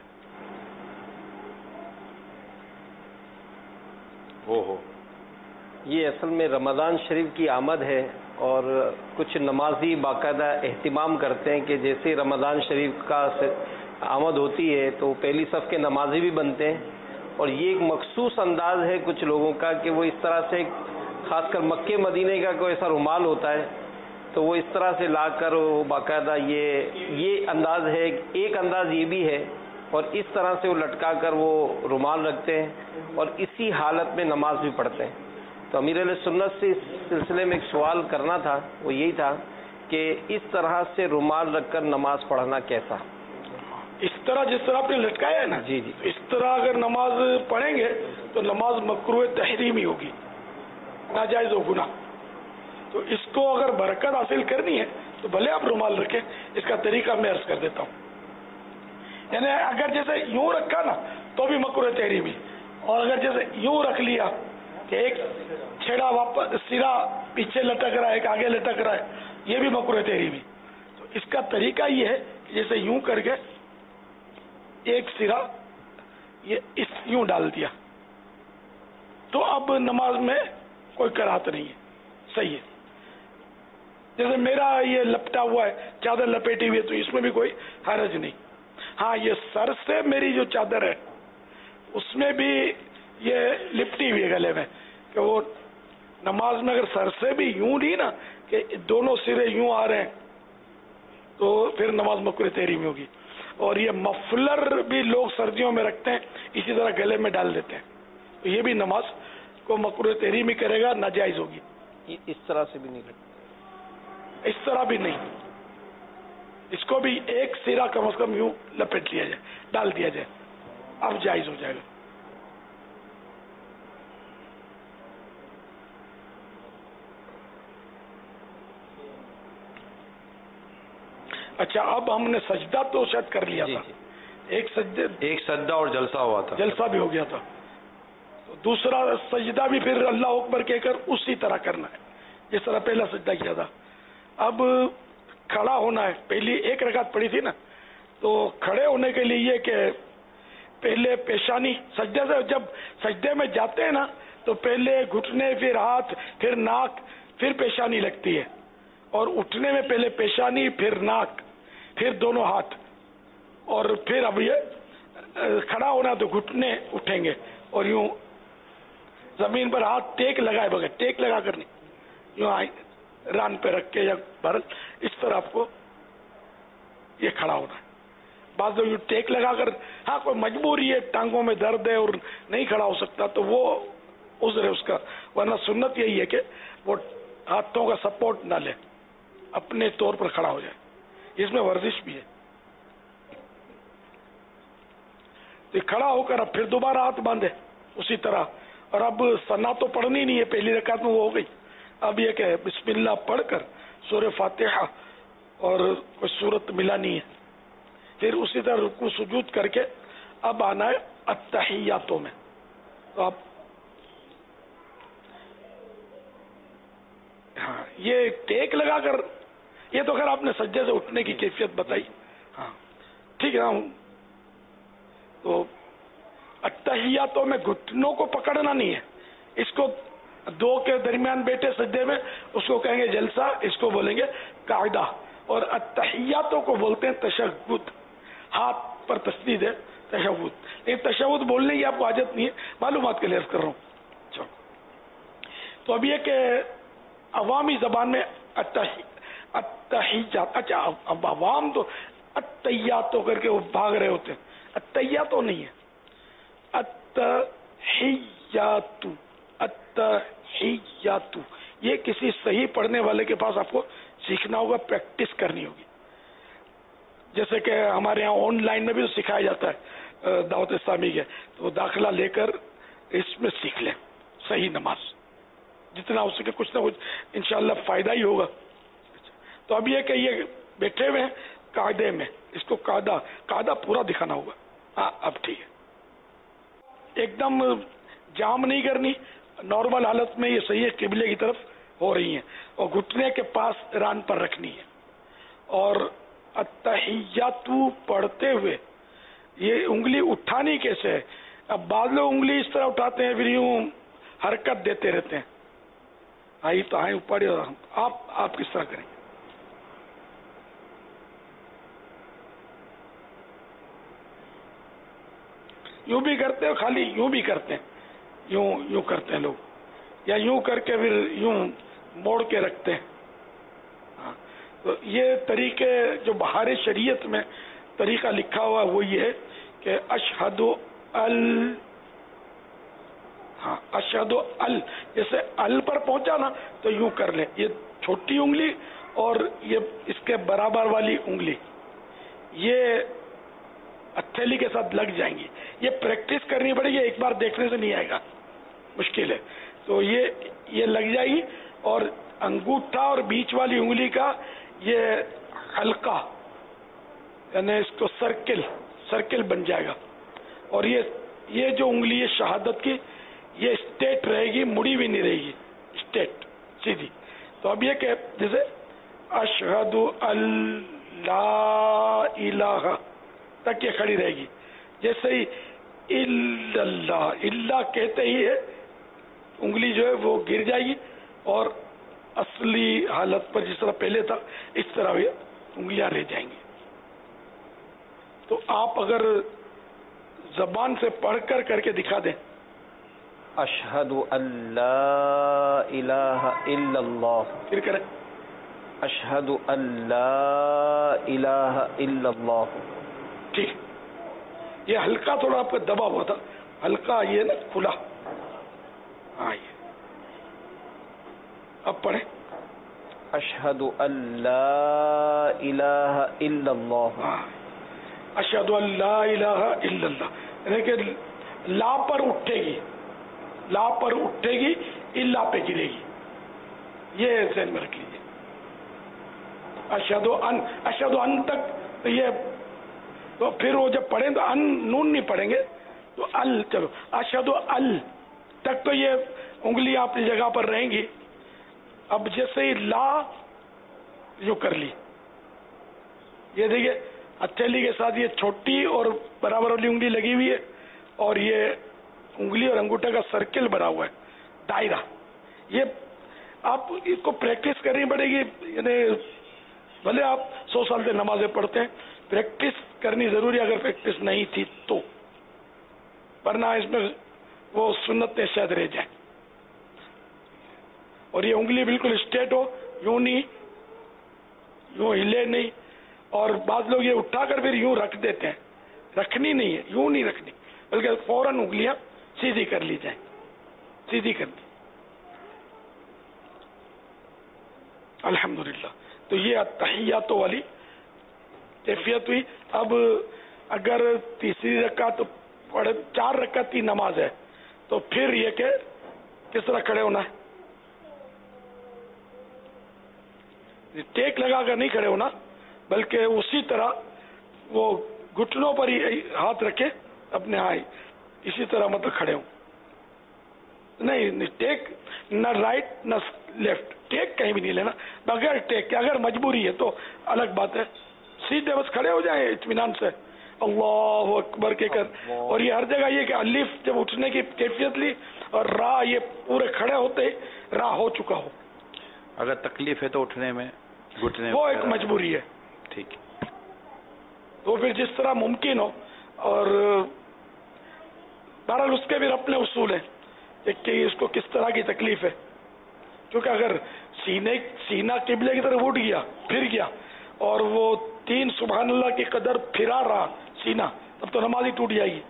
یہ اصل میں رمضان شریف کی آمد ہے، اور کچھ نمازی باقاعدہ اہتمام کرتے ہیں کہ جیسے رمضان شریف کا آمد ہوتی ہے تو پہلی صف کے نمازی بھی بنتے ہیں، اور یہ ایک مخصوص انداز ہے کچھ لوگوں کا کہ وہ اس طرح سے، خاص کر مکے مدینے کا کوئی ایسا رومال ہوتا ہے تو وہ اس طرح سے لا کر وہ باقاعدہ یہ انداز ہے. ایک انداز یہ بھی ہے، اور اس طرح سے وہ لٹکا کر وہ رومال رکھتے ہیں اور اسی حالت میں نماز بھی پڑھتے ہیں. تو امیر علیہ سنت سے اس سلسلے میں ایک سوال کرنا تھا، وہ یہی تھا کہ اس طرح سے رومال رکھ کر نماز پڑھنا کیسا؟ اس طرح جس طرح آپ نے لٹکایا ہے نا، جی جی، اس طرح اگر نماز پڑھیں گے تو نماز مکروہ تحریمی ہوگی، ناجائز و گناہ. تو اس کو اگر برکت حاصل کرنی ہے تو بھلے آپ رومال رکھیں. اس کا طریقہ میں عرض کر دیتا ہوں. یعنی اگر جیسے یوں رکھا نا تو بھی مکروہ تحریمی، اور اگر جیسے یوں رکھ لیا کہ ایک چھیڑا واپس سرا پیچھے لٹک رہا ہے، ایک آگے لٹک رہا ہے، یہ بھی مکروہ تحریمی. تو اس کا طریقہ یہ ہے کہ جیسے یوں کر کے ایک سرا یہ یوں ڈال دیا، تو اب نماز میں کوئی کراہت نہیں ہے، صحیح ہے. جیسے میرا یہ لپٹا ہوا ہے، چادر لپیٹی ہوئی ہے، تو اس میں بھی کوئی حرج نہیں. ہاں یہ سر سے میری جو چادر ہے اس میں بھی یہ لپٹی ہوئی ہے گلے میں، کہ وہ نماز میں اگر سر سے بھی یوں نہیں نا کہ دونوں سرے یوں آ رہے ہیں تو پھر نماز مکروہ تحریمی ہوگی. اور یہ مفلر بھی لوگ سردیوں میں رکھتے ہیں، اسی طرح گلے میں ڈال دیتے ہیں، تو یہ بھی نماز کو مکروہ تحریمی کرے گا، ناجائز ہوگی. اس طرح سے بھی نہیں لگتا، اس طرح بھی نہیں. اس کو بھی ایک سرا کم از کم یوں لپیٹ لیا جائے، ڈال دیا جائے، اب جائز ہو جائے گا. اچھا اب ہم نے سجدہ تو شاید کر لیا تھا، ایک سجدہ اور جلسہ ہوا تھا، جلسہ بھی ہو گیا تھا. تو دوسرا سجدہ بھی پھر اللہ اکبر کہہ کر اسی طرح کرنا ہے جس طرح پہلا سجدہ کیا تھا. اب کھڑا ہونا ہے. پہلی ایک رکعت پڑھی تھی نا, تو کھڑے ہونے کے لیے یہ کہ پہلے پیشانی سجدے سے, جب سجدے میں جاتے ہیں نا تو پہلے گھٹنے, پھر ہاتھ, پھر ناک, پھر پیشانی لگتی ہے, اور اٹھنے میں پہلے پیشانی, پھر ناک, پھر دونوں ہاتھ, اور پھر اب یہ کھڑا ہونا تو گھٹنے اٹھیں گے اور یوں زمین پر ہاتھ ٹیک لگائے بغیر, ٹیک لگا کر نہیں, یوں ران پہ رکھ کے یا بھرل, اس طرح آپ کو یہ کھڑا ہونا ہے. بعض لوگ یوں ٹیک لگا کر, ہاں کوئی مجبوری ہے, ٹانگوں میں درد ہے اور نہیں کھڑا ہو سکتا تو وہ عذر ہے اس کا, ورنہ سنت یہی ہے کہ وہ ہاتھوں کا سپورٹ نہ لے, اپنے طور پر کھڑا ہو جائے. اس میں ورزش بھی ہے. تو کھڑا ہو کر اب پھر دوبارہ ہاتھ باندھے اسی طرح, اور اب ثنا تو پڑھنی نہیں ہے, پہلی رکعت میں وہ ہو گئی. اب یہ کہ بسم اللہ پڑھ کر سورہ فاتحہ اور کوئی سورت ملانی ہے, پھر اسی طرح رکوع سجود کر کے اب آنا ہے التحیاتوں میں. تو آپ ہاں یہ ٹیک لگا کر, یہ تو خیر آپ نے سجدے سے اٹھنے کی کیفیت بتائی, ہاں ٹھیک ہے. تو التحیاتوں میں گھٹنوں کو پکڑنا نہیں ہے, اس کو دو کے درمیان بیٹھے سجدے میں اس کو کہیں گے جلسہ, اس کو بولیں گے قاعدہ, اور التحیاتوں کو بولتے ہیں تشہد. ہاتھ پر تشدید ہے تشہد, لیکن تشہد بولنے کی آپ کو حاجت نہیں ہے, معلومات کے لیے عرض کر رہا ہوں. تو اب یہ کہ عوامی زبان میں التحیات, اچھا اب عوام تو التحیات کر کے وہ بھاگ رہے ہوتے ہیں, التحیات تو نہیں ہے, التحیات, التحیات یہ کسی صحیح پڑھنے والے کے پاس آپ کو سیکھنا ہوگا, پریکٹس کرنی ہوگی. جیسے کہ ہمارے ہاں آن لائن میں بھی تو سکھایا جاتا ہے دعوت اسلامی کے, تو داخلہ لے کر اس میں سیکھ لیں صحیح نماز, جتنا ہو سکے کچھ نہ کچھ انشاءاللہ فائدہ ہی ہوگا. تو اب یہ کہ یہ بیٹھے ہوئے ہیں قاعدے میں, اس کو قاعدہ پورا دکھانا ہوگا. ہاں اب ٹھیک ہے, ایک دم جام نہیں کرنی, نارمل حالت میں یہ صحیح قبلے کی طرف ہو رہی ہیں, اور گھٹنے کے پاس ران پر رکھنی ہے. اور التحیات پڑھتے ہوئے یہ انگلی اٹھانی کیسے ہے؟ اب بعض لوگ انگلی اس طرح اٹھاتے ہیں, پھر یوں حرکت دیتے رہتے ہیں, آئی تو آئیں اوپر, آپ کس طرح کریں؟ یوں بھی کرتے ہیں, خالی یوں بھی کرتے ہیں, یوں کرتے ہیں لوگ, یا یوں کر کے پھر یوں موڑ کے رکھتے ہیں. تو یہ طریقے جو بہار شریعت میں طریقہ لکھا ہوا وہ یہ ہے کہ اشہد اشہد جیسے ال پر پہنچا نا تو یوں کر لیں, یہ چھوٹی انگلی اور یہ اس کے برابر والی انگلی یہ ہتھیلی کے ساتھ لگ جائیں گی. یہ پریکٹس کرنی پڑے گی, ایک بار دیکھنے سے نہیں آئے گا, مشکل ہے. تو یہ لگ جائے گی, اور انگوٹھا اور بیچ والی انگلی کا یہ حلقہ, یعنی اس کو سرکل بن جائے گا. اور یہ جو انگلی ہے شہادت کی, یہ اسٹیٹ رہے گی, مڑی بھی نہیں رہے گی, اسٹیٹ سیدھی. تو اب یہ کہ جیسے اشہد لا الہ تک یہ کھڑی رہے گی, جیسے ہی اللہ کہتے ہی ہے انگلی جو ہے وہ گر جائے گی, اور اصلی حالت پر جس طرح پہلے تھا اس طرح یہ انگلیاں رہ جائیں گی. تو آپ اگر زبان سے پڑھ کر کے دکھا دیں, اشہد ان لا الہ الا اللہ, پھر کریں اشہد ان لا الہ الا اللہ. ٹھیک, یہ ہلکا تھوڑا آپ کا دبا ہوا تھا, ہلکا یہ نا کھلا. ہاں یہ اب پڑھیں اشہد ان لا الہ الا اللہ. اشہد ان لا الہ الا اللہ, یعنی کہ لا پر اٹھے گی, لا پر اٹھے گی, اللہ پہ گرے گی, یہ ذہن میں رکھ لیجیے. اشہد ان تک تو یہ, تو پھر وہ جب پڑھیں تو ان نون نہیں پڑھیں گے, تو ال, چلو اشہد तक तो ये उंगलियां अपनी जगह पर रहेंगी। अब जैसे ही ला जो कर ली, ये देखिए हथेली के साथ ये छोटी और बराबर वाली उंगली लगी हुई है और ये उंगली और अंगूठे का सर्किल बना हुआ है, दायरा। ये आप इसको प्रैक्टिस करनी पड़ेगी, यानी भले आप 100 साल से नमाजें पढ़ते हैं, प्रैक्टिस करनी जरूरी है। अगर प्रैक्टिस नहीं थी तो, वरना इसमें वो सुन्नत शायद रह जाए। और ये उंगली बिल्कुल स्ट्रेट हो, यूं नहीं, यूं हिले नहीं। और बाद लोग ये उठाकर फिर यूं रख देते हैं, रखनी नहीं है, यूं नहीं रखनी, बल्कि फौरन उंगलियां सीधी कर ली जाए, सीधी कर दी। अल्हम्दुलिल्लाह। तो ये तहियातो वाली कैफियत हुई। अब अगर तीसरी रकात पढ़े, 4 रकात की नमाज है, तो फिर ये के किस तरह खड़े होना है? टेक लगाकर नहीं खड़े होना, बल्कि उसी तरह वो घुटनों पर ही हाथ रखे अपने, इसी तरह मतलब खड़े हो। नहीं टेक न राइट न लेफ्ट, टेक कहीं भी नहीं लेना, बगैर टेक के। अगर मजबूरी है तो अलग बात है, सीधे बस खड़े हो जाए इत्मीनान से, अल्लाह अकबर के कर। और ये हर जगह ये कि अलिफ जब उठने की कैफियत ली और रा ये पूरे खड़े होते ही रा हो चुका हो। अगर तकलीफ है तो उठने में, घुटने वो एक मजबूरी है, ठीक है। तो फिर जिस तरह मुमकिन हो। और बहरहाल उसके भी अपने उसूल हैं कि इसको किस तरह की तकलीफ है, क्योंकि अगर सीना किबले की तरफ उठ गया, फिर गया, और वो 3 सुभान अल्लाह की कदर फिरा रहा सीना, तब तो नमाज ही टूट जाएगी।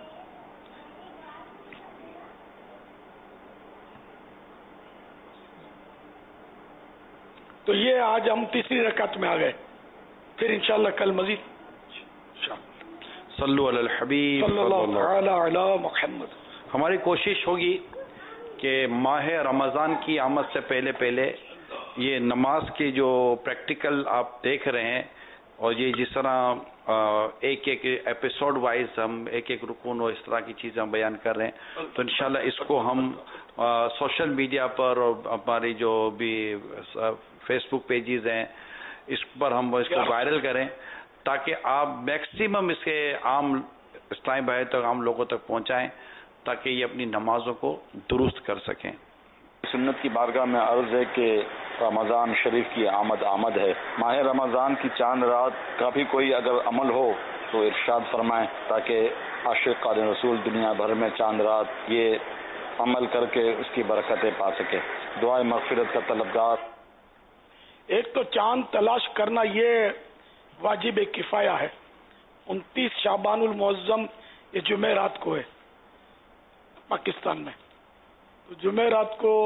तो ये आज हम तीसरी रकात में आ गए, फिर इंशाअल्लाह कल मजीद। सल्लु अलल हबीब सल्लल्लाहु अला मुहम्मद। हमारी कोशिश होगी कि माह रमज़ान की आमद से पहले पहले ये नमाज की जो प्रैक्टिकल आप देख रहे हैं, और ये जिस तरह एक एक एपिसोड वाइज हम एक एक रुकून और इस तरह की चीज़ें हम बयान कर रहे हैं, तो इंशाल्लाह इसको हम सोशल मीडिया पर और हमारी जो भी फेसबुक पेजेस हैं, इस पर हम इसको वायरल करें, ताकि आप मैक्सिमम इसके आम इस्लामी भाई तक, आम लोगों तक पहुंचाएं, ताकि ये अपनी नमाजों को दुरुस्त कर सकें। सुन्नत की बारगाह में अर्ज है कि रमज़ान शरीफ की आमद है। माह रमज़ान की चांद रात का भी कोई अगर अमल हो तो इरशाद फरमाएं, ताकि आशिक क़ादिर रसूल दुनिया भर में चांद रात ये अमल करके उसकी बरकतें पा सके। दुआ मग़फ़िरत का तलबगार। एक तो चांद तलाश करना ये वाजिब किफ़ाया है। 29 शाबानुल मुअज़्ज़म ये जुमेरात को है पाकिस्तान में, तो जुमेरात को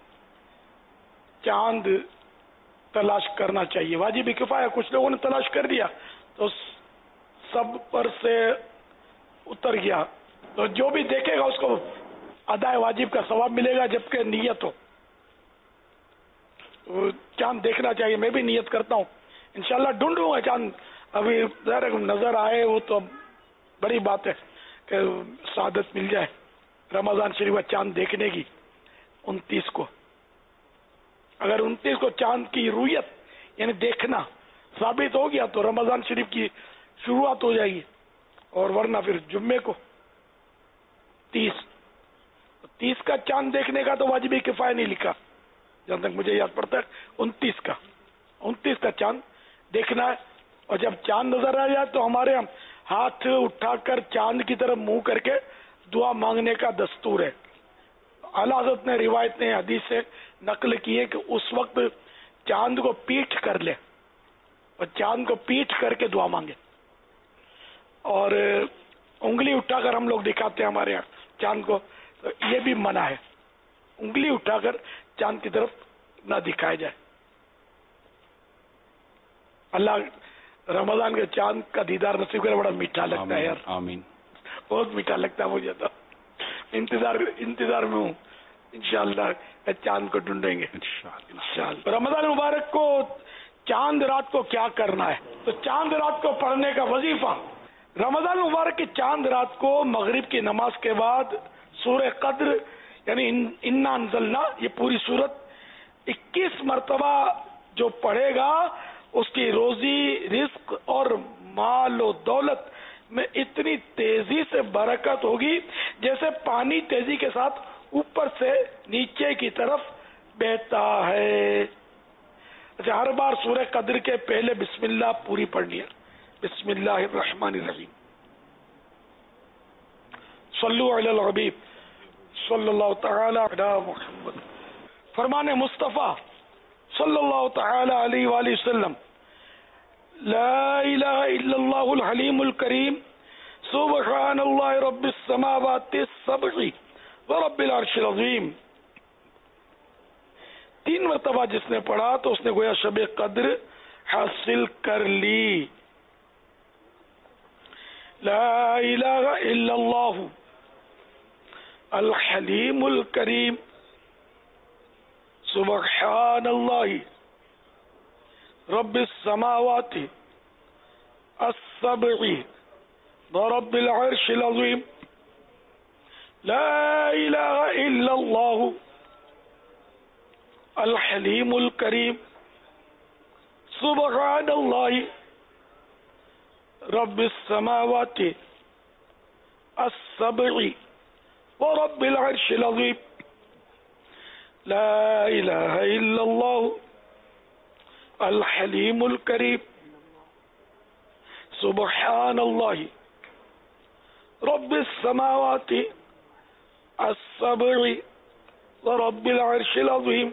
चांद तलाश करना चाहिए, वाजिब किफ़ाया। कुछ लोगों ने तलाश कर दिया तो सब पर से उतर गया, तो जो भी देखेगा उसको अदाए वाजिब का सवाब मिलेगा, जबकि नियत हो। तो चांद देखना चाहिए। मैं भी नियत करता हूँ, इंशाल्लाह ढूंढूंगा चांद। अभी नजर आए वो तो बड़ी बात है कि सादत मिल जाए रमजान शरीफ का चांद देखने की। 29 को अगर 29 को चांद की रुयत यानी देखना साबित हो गया तो रमजान शरीफ की शुरुआत हो जाएगी, और वरना फिर जुम्मे को 30 का चांद देखने का तो वाजिब किफाया नहीं लिखा, जहां तक मुझे याद पड़ता है। 29 का चांद देखना है, और जब चांद नजर आ जाए तो हमारे हम हाथ उठाकर चांद की तरफ मुंह करके दुआ मांगने का दस्तूर है। आला हज़रत ने रिवायत ने हदीस से नकल की है कि उस वक्त चांद को पीठ कर ले और चांद को पीठ करके दुआ मांगे, और उंगली उठाकर हम लोग दिखाते हैं हमारे यहाँ चांद को, तो ये भी मना है। उंगली उठाकर चांद की तरफ ना दिखाया जाए। अल्लाह रमजान के चांद का दीदार नसीब करे, बड़ा मीठा लगता है यार। आमीन। बहुत मीठा लगता है मुझे तो। इंतजार में हूँ, इंशाअल्लाह चांद को ढूंढेंगे इंशाअल्लाह। रमजान मुबारक को चांद रात को क्या करना है, तो चांद रात को पढ़ने का वजीफा। रमजान मुबारक की चांद रात को मगरिब की नमाज के बाद सूरह कद्र یعنی انا انزلنا، یہ پوری سورت 21 مرتبہ جو پڑھے گا اس کی روزی، رزق اور مال و دولت میں اتنی تیزی سے برکت ہوگی جیسے پانی تیزی کے ساتھ اوپر سے نیچے کی طرف بہتا ہے. اچھا، ہر بار سورہ قدر کے پہلے بسم اللہ پوری پڑھنی ہے. بسم اللہ الرحمن الرحیم. صلو علی الحبیب صلی اللہ تعالی علی محمد. فرمان مصطفیٰ صلی اللہ تعالی علیہ وآلہ وسلم: لا الہ الا اللہ الحلیم الکریم سبحان اللہ رب السماوات السبع ورب العرش العظیم. 3 مرتبہ جس نے پڑھا تو اس نے گویا شب قدر حاصل کر لی. لا الہ الا اللہ الحلیم الکریم سبحان اللہ رب السماوات السبع ورب العرش العظیم. لا الہ الا اللہ الحلیم الکریم سبحان اللہ رب السماوات السبع ورب العرش العظیم. لا الہ الا اللہ الحلیم الکریم سبحان اللہ رب السماوات السبع ورب العرش العظیم.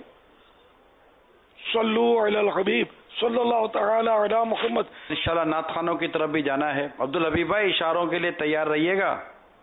صلو علی الحبیب صلی اللہ تعالی علی محمد. انشاءاللہ نعت خانوں کی طرف بھی جانا ہے. عبدالحبیب بھائی اشاروں کے لیے تیار رہیے گا.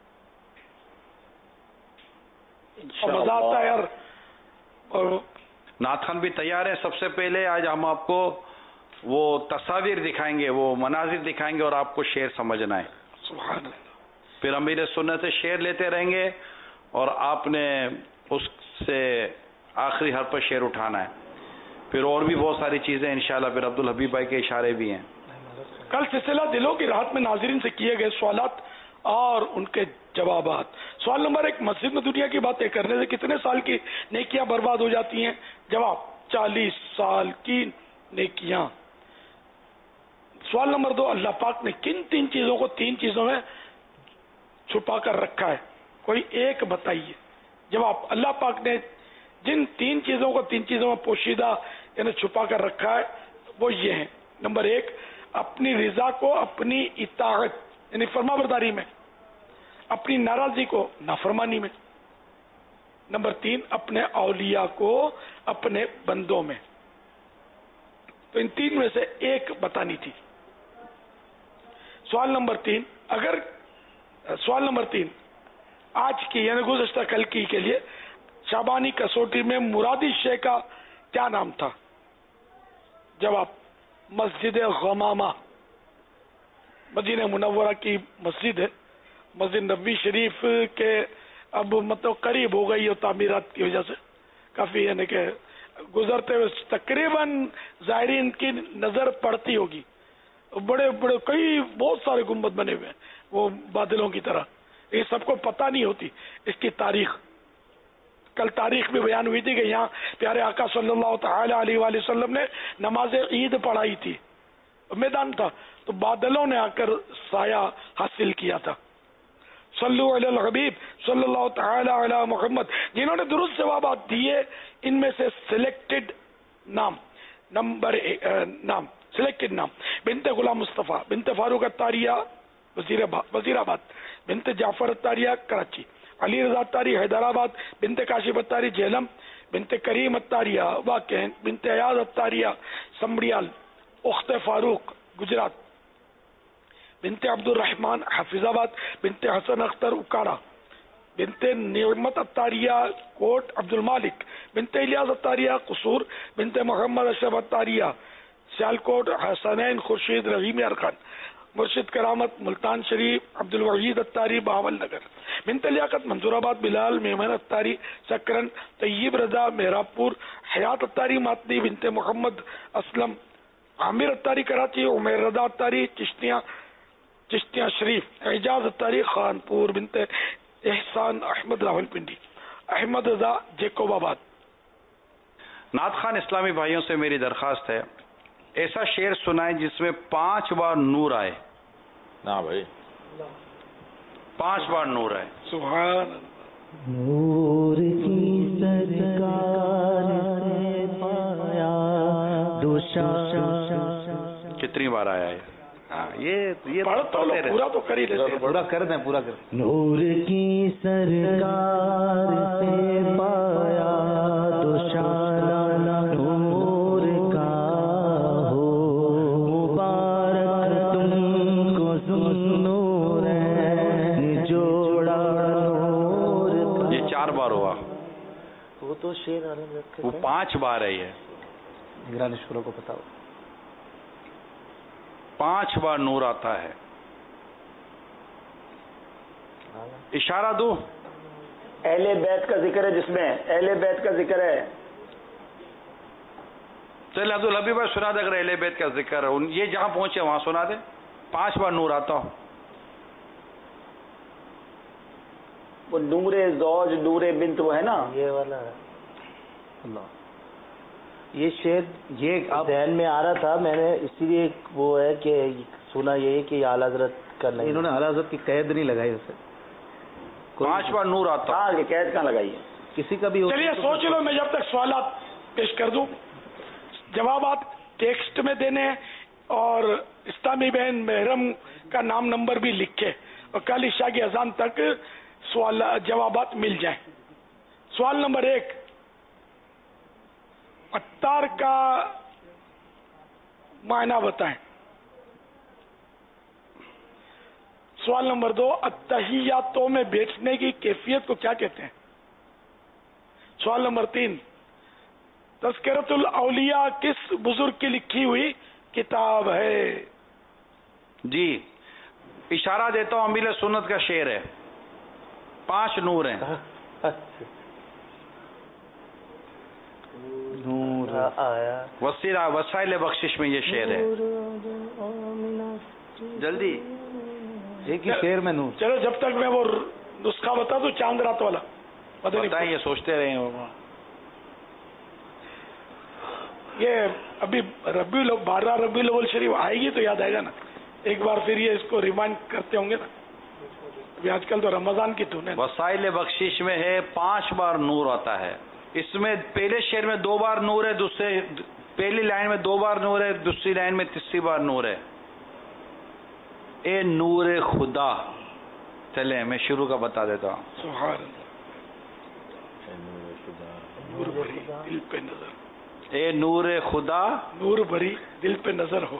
مزہ آتا ہے یار. اور نعت خان بھی تیار ہے. سب سے پہلے آج ہم آپ کو وہ تصاویر دکھائیں گے، وہ مناظر دکھائیں گے اور آپ کو شعر سمجھنا ہے. سبحان اللہ. پھر امیر سنت سے شعر لیتے رہیں گے اور آپ نے اس سے آخری حرف پر شعر اٹھانا ہے. پھر اور بھی بہت ساری چیزیں انشاءاللہ. پھر عبدالحبیب بھائی کے اشارے بھی ہیں. کل سلسلہ دلوں کی راحت میں ناظرین سے کیے گئے سوالات اور ان کے جوابات. سوال نمبر 1: مسجد میں دنیا کی باتیں کرنے سے کتنے سال کی نیکیاں برباد ہو جاتی ہیں؟ جواب: 40 سال کی نیکیاں. سوال نمبر 2: اللہ پاک نے کن 3 چیزوں کو 3 چیزوں میں چھپا کر رکھا ہے؟ کوئی ایک بتائیے. جواب: اللہ پاک نے جن 3 چیزوں کو 3 چیزوں میں پوشیدہ یعنی چھپا کر رکھا ہے وہ یہ ہیں. نمبر 1: اپنی رضا کو اپنی اطاعت یعنی فرما برداری میں، اپنی ناراضی کو نافرمانی میں. نمبر 3: اپنے اولیاء کو اپنے بندوں میں. تو ان 3 میں سے ایک بتانی تھی. سوال نمبر 3 آج کی یعنی گزشتہ کل کی کے لیے شعبانی کسوٹی میں مرادی شے کا کیا نام تھا؟ جواب: مسجد غمامہ. مدینہ منورہ کی مسجد ہے. مسجد نبوی شریف کے اب مطلب قریب ہو گئی اور تعمیرات کی وجہ سے کافی یعنی کہ گزرتے ہوئے تقریباً زائرین کی نظر پڑتی ہوگی. بڑے بڑے کئی بہت سارے گنبد بنے ہوئے ہیں وہ بادلوں کی طرح. یہ سب کو پتہ نہیں ہوتی اس کی تاریخ. کل تاریخ بھی بیان ہوئی تھی کہ یہاں پیارے آقا صلی اللہ تعالی علیہ وآلہ وسلم نے نماز عید پڑھائی تھی. میدان تھا تو بادلوں نے آ کر سایہ حاصل کیا تھا. صلو علی الحبیب صلی اللہ تعالی علی محمد. جنہوں نے درست جوابات دیے ان میں سے سلیکٹڈ نام سلیکٹڈ نام: بنت غلام مصطفیٰ، بنت فاروق اتاریہ وزیر آباد، بنت جعفر اتاریہ کراچی، علی رضا اتاری حیدرآباد، بنت کاشف اتاری جہلم، بنت کریم اتاریہ واقعین، بنت ایاز اتاریہ سمبڑیال، اخت فاروق گجرات، بنت عبد الرحمن حافظ آباد، بنت حسن اختر اکاڑا، بنت نعمت اتاریہ کوٹ عبد المالک، بنت الیاس اتاریہ قصور، بنت محمد اشرف اتاریہ سیالکوٹ، حسنین خورشید رحیم ارکان، مرشد کرامت ملتان شریف، عبد الوحید اتاری بہاول نگر، بنت لیاقت منظور آباد، بلال میمن اتاری سکرن، طیب رضا مہراب پور، حیات اتاری ماتنی، بنت محمد اسلم، عامر اتاری کراچی، عمیر رضا اتاری چشتیاں شریف، اعجاز اتاری خانپور، بنت احسان احمد راول پنڈی، احمد رضا جیکوب آباد. نعت خان اسلامی بھائیوں سے میری درخواست ہے ایسا شعر سنائیں جس میں 5 بار نور آئے. نا بھائی 5 بار نور آئے. سبحان نور کی سرکار سے پایا دوشا. کتنی بار آیا ہے؟ ہاں یہ پورا تو کر ہی لیتے. پورا کر دیں پورا کر. نور کی سرکار سے پایا دوشالا نور کا ہو مبارک تم کو نور جوڑا نور. یہ 4 بار ہوا. وہ تو شیر عالم رکھے وہ 5 بار ہے. یہ نگران شورا کو بتاؤ. 5 بار نور آتا ہے. اشارہ دو. اہل بیت کا ذکر ہے جس میں اہل بیت کا ذکر ہے. چل عبدالحبیب بھائی سنا دے. اگر اہل بیت کا ذکر ہے یہ جہاں پہنچے وہاں سنا دے. 5 بار نور آتا ہو. وہ نور زوج نور بنت وہ ہے نا یہ والا. اللہ یہ شعر یہ ذہن میں آ رہا تھا میں نے اسی لیے وہ ہے کہ سنا یہ کہ اعلی حضرت کا نہیں. انہوں نے اعلی حضرت کی قید نہیں لگائی اسے. 5 بار نور آتا. ہاں یہ قید کہاں لگائی ہے کسی کا بھی. چلیے سوچ لو. میں جب تک سوالات پیش کر دوں جوابات ٹیکسٹ میں دینے ہیں اور اسلامی بہن محرم کا نام نمبر بھی لکھے اور کل عشاء کی اذان تک سوال جوابات مل جائیں. سوال نمبر 1 عطار کا معنی بتائیں. سوال نمبر 2 التحیاتوں میں بیٹھنے کی کیفیت کو کیا کہتے ہیں. سوال نمبر 3 تذکرۃ الاولیاء کس بزرگ کی لکھی ہوئی کتاب ہے. جی اشارہ دیتا ہوں امیل سنت کا شعر ہے. 5 نور ہیں. نور آیا وسائل بخشش میں یہ شعر ہے. جلدی ایک ہی شعر میں نور. چلو جب تک میں وہ نسخہ بتا دوں چاند رات والا بتائیں. یہ سوچتے رہے یہ ابھی 12 ربیع الاول شریف آئے گی تو یاد آئے گا نا. ایک بار پھر یہ اس کو ریمائنڈ کرتے ہوں گے نا. ابھی آج کل تو رمضان کی دھن ہے. وسائل بخشش میں ہے 5 بار نور آتا ہے. اس میں پہلے شعر میں 2 بار نور ہے. دوسرے پہلی لائن میں 2 بار نور ہے. دوسری لائن میں تیسری بار نور ہے. اے نور خدا. چلیں میں شروع کا بتا دیتا ہوں. سبحان اللہ. نور بھری دل پہ نظر. اے نور خدا نور بھری دل پہ نظر ہو.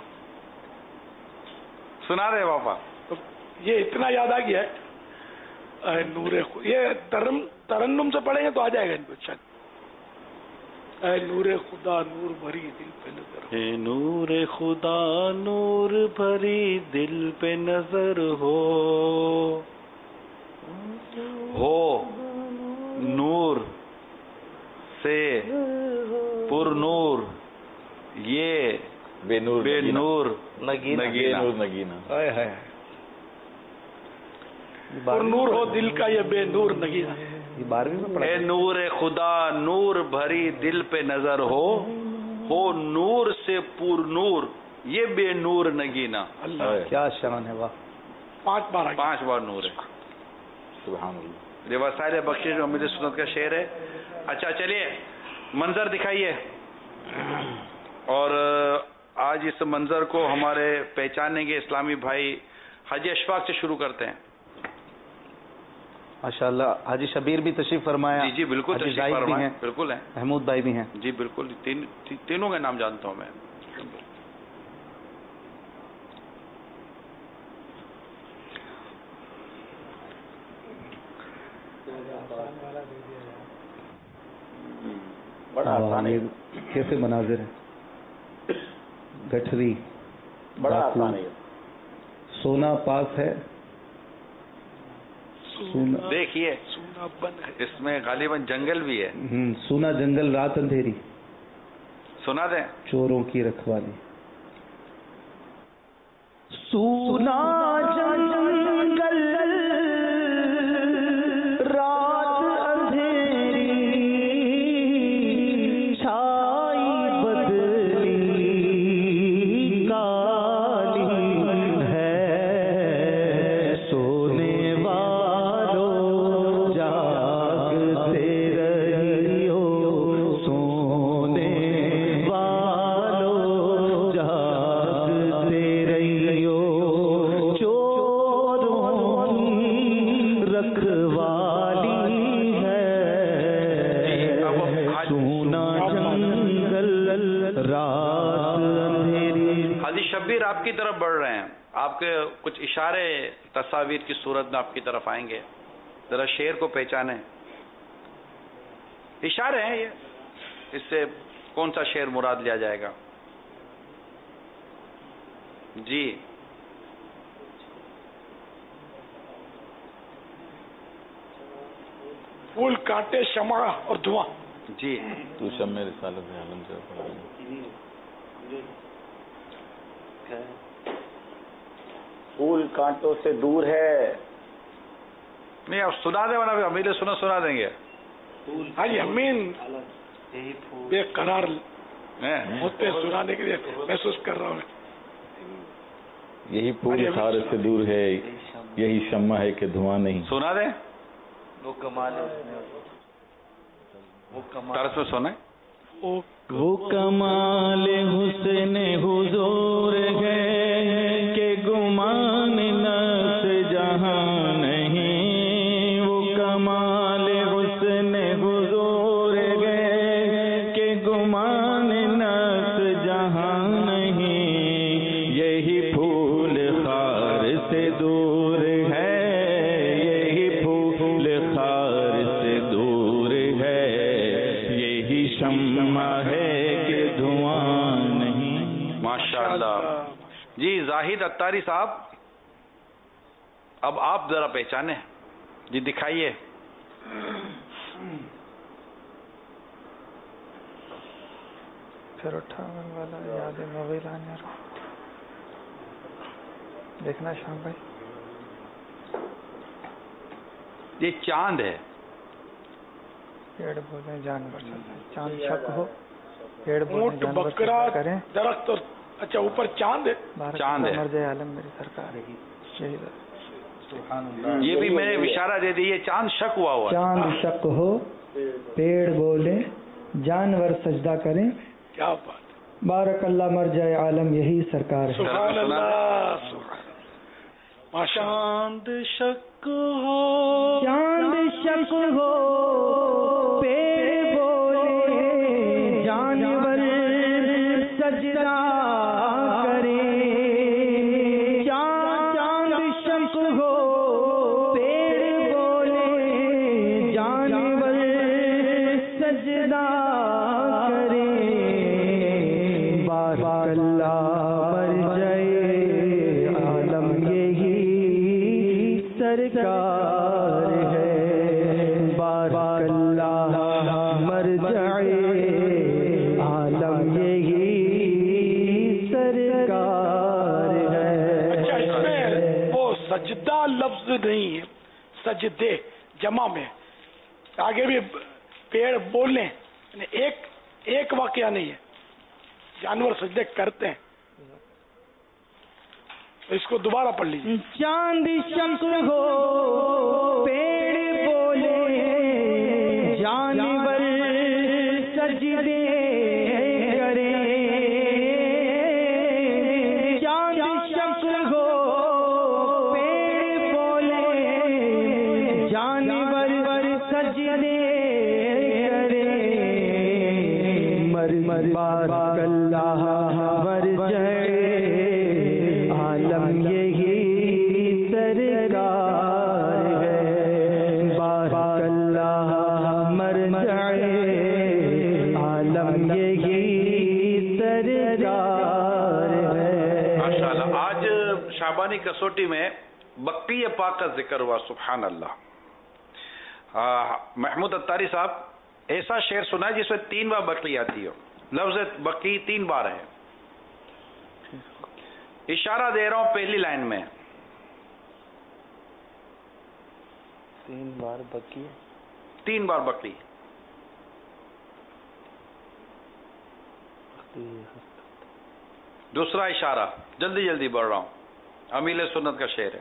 سنا رہے پاپا. یہ اتنا یاد آ گیا ہے. اے نور یہ ترنم سے پڑھیں گے تو آ جائے گا ان کو. شاید اے نور خدا نور بھری دل پہ نظر. اے نور خدا نور بھری دل پہ نظر ہو نور سے پر نور یہ بے نور نگینا. اور نور ہو دل کا یہ بے نور نگینا. اے نور خدا نور بھری دل پہ نظر ہو نور سے پر نور یہ بے نور نگینا. کیا شان ہے. واہ 5 بار نور ہے. سبحان اللہ. یہ وسائل بخشش امید سنت کا شعر ہے. اچھا چلیے منظر دکھائیے. اور آج اس منظر کو ہمارے پہچانیں گے اسلامی بھائی حاجی اشفاق سے شروع کرتے ہیں. ماشاءاللہ حاجی شبیر بھی تشریف فرمایا. جی بالکل تشریف فرمایا. بالکل ہیں. محمود بھائی بھی ہیں. جی بالکل. تینوں کا نام جانتا ہوں میں. بڑا آسان ہے. کیسے مناظر ہیں. گٹھری بڑا آسان ہے. سونا پاس ہے. دیکھیے اس میں غالباً جنگل بھی ہے. سونا جنگل رات اندھیری. سنا دیں. چوروں کی رکھوالی. سونا جنگل رات اندھیری حاجی شبیر آپ کی طرف بڑھ رہے ہیں، آپ کے کچھ اشارے تصاویر کی صورت میں آپ کی طرف آئیں گے، ذرا شعر کو پہچانیں. اشارے ہیں یہ، اس سے کون سا شعر مراد لیا جائے گا؟ جی پھول کانٹے شمع اور دھواں. جی تو شمع رسالت عالم سے پھول کانٹوں سے دور ہے. نہیں آپ سنا دیں ورنہ امیر سنا دیں گے. ہاں جی امین بے قرار ہوتے سنانے کے لیے محسوس کر رہا ہوں. یہی پھول خار سے دور ہے، یہی شمع ہے کہ دھواں نہیں. سنا دیں وہ کمال طرز میں سنیں. وہ کمال حسن حضور ہے کہ گمان نفس جہاں نہیں. وہ کمال حسن حضور ہے کہ گمان نفس جہاں نہیں. یہی پھول خار سے دور ہے، یہی پھول خار سے دور ہے، یہی شمع ہے کہ دھواں نہیں. ماشاءاللہ. جی زاہد اتاری صاحب، اب آپ ذرا پہچانے. جی دکھائیے. پھر اٹھانے والا یاد موبائل آنے رہا دیکھنا شام بھائی. یہ چاند ہے. پیڑ بولے جانور چاند شک ہو، پیڑ بولے اونٹ جانور بکرا کریں درخت اور اچھا اوپر چاند ہے. چاند ہے. مرجع عالم میری سرکار ہے. یہ بھی میں نے اشارہ دے دی، یہ چاند شک ہوا ہوا. چاند شک ہو، پیڑ بولے جانور سجدہ کریں. کیا بات. بارک اللہ مرجع عالم یہی سرکار ہے. سبحان اللہ. چاند شک ہو، چاند شک ہو، پیڑ بولے جانور سجدہ کریں. چاند شک ہو، پیڑ بولے جانور سجدہ کریں. بارک اللہ مرجع عالم یہی سرکار ہے. بارک اللہ مرجع عالم یہی سرکار ہے. اچھا اس میں وہ سجدہ لفظ نہیں ہے، سجدے جمع میں. آگے بھی پیڑ بولنے یعنی ایک واقعہ نہیں ہے، جانور سجدے کرتے ہیں. تو اس کو دوبارہ پڑھ لیجیے. چاند شک ہو، پیڑ بولے جانور سجدے کریں. چاند شک ہو، پیڑ بولے جانور سجدے کریں. بارک اللہ مرجع عالم یہی سرکار ہے. بارک اللہ مرجع عالم یہی سرکار ہے. ماشاءاللہ. آج شعبانی کسوٹی میں بقی پاک کا ذکر ہوا. سبحان اللہ. محمود اتاری صاحب ایسا شعر سنا ہے جس میں 3 بار بقی آتی ہو. لفظ بقی 3 بار ہے. اشارہ دے رہا ہوں پہلی لائن میں. 3 بار بقی، 3 بار بقی. دوسرا اشارہ، جلدی جلدی بڑھ رہا ہوں، امیل سنت کا شعر ہے.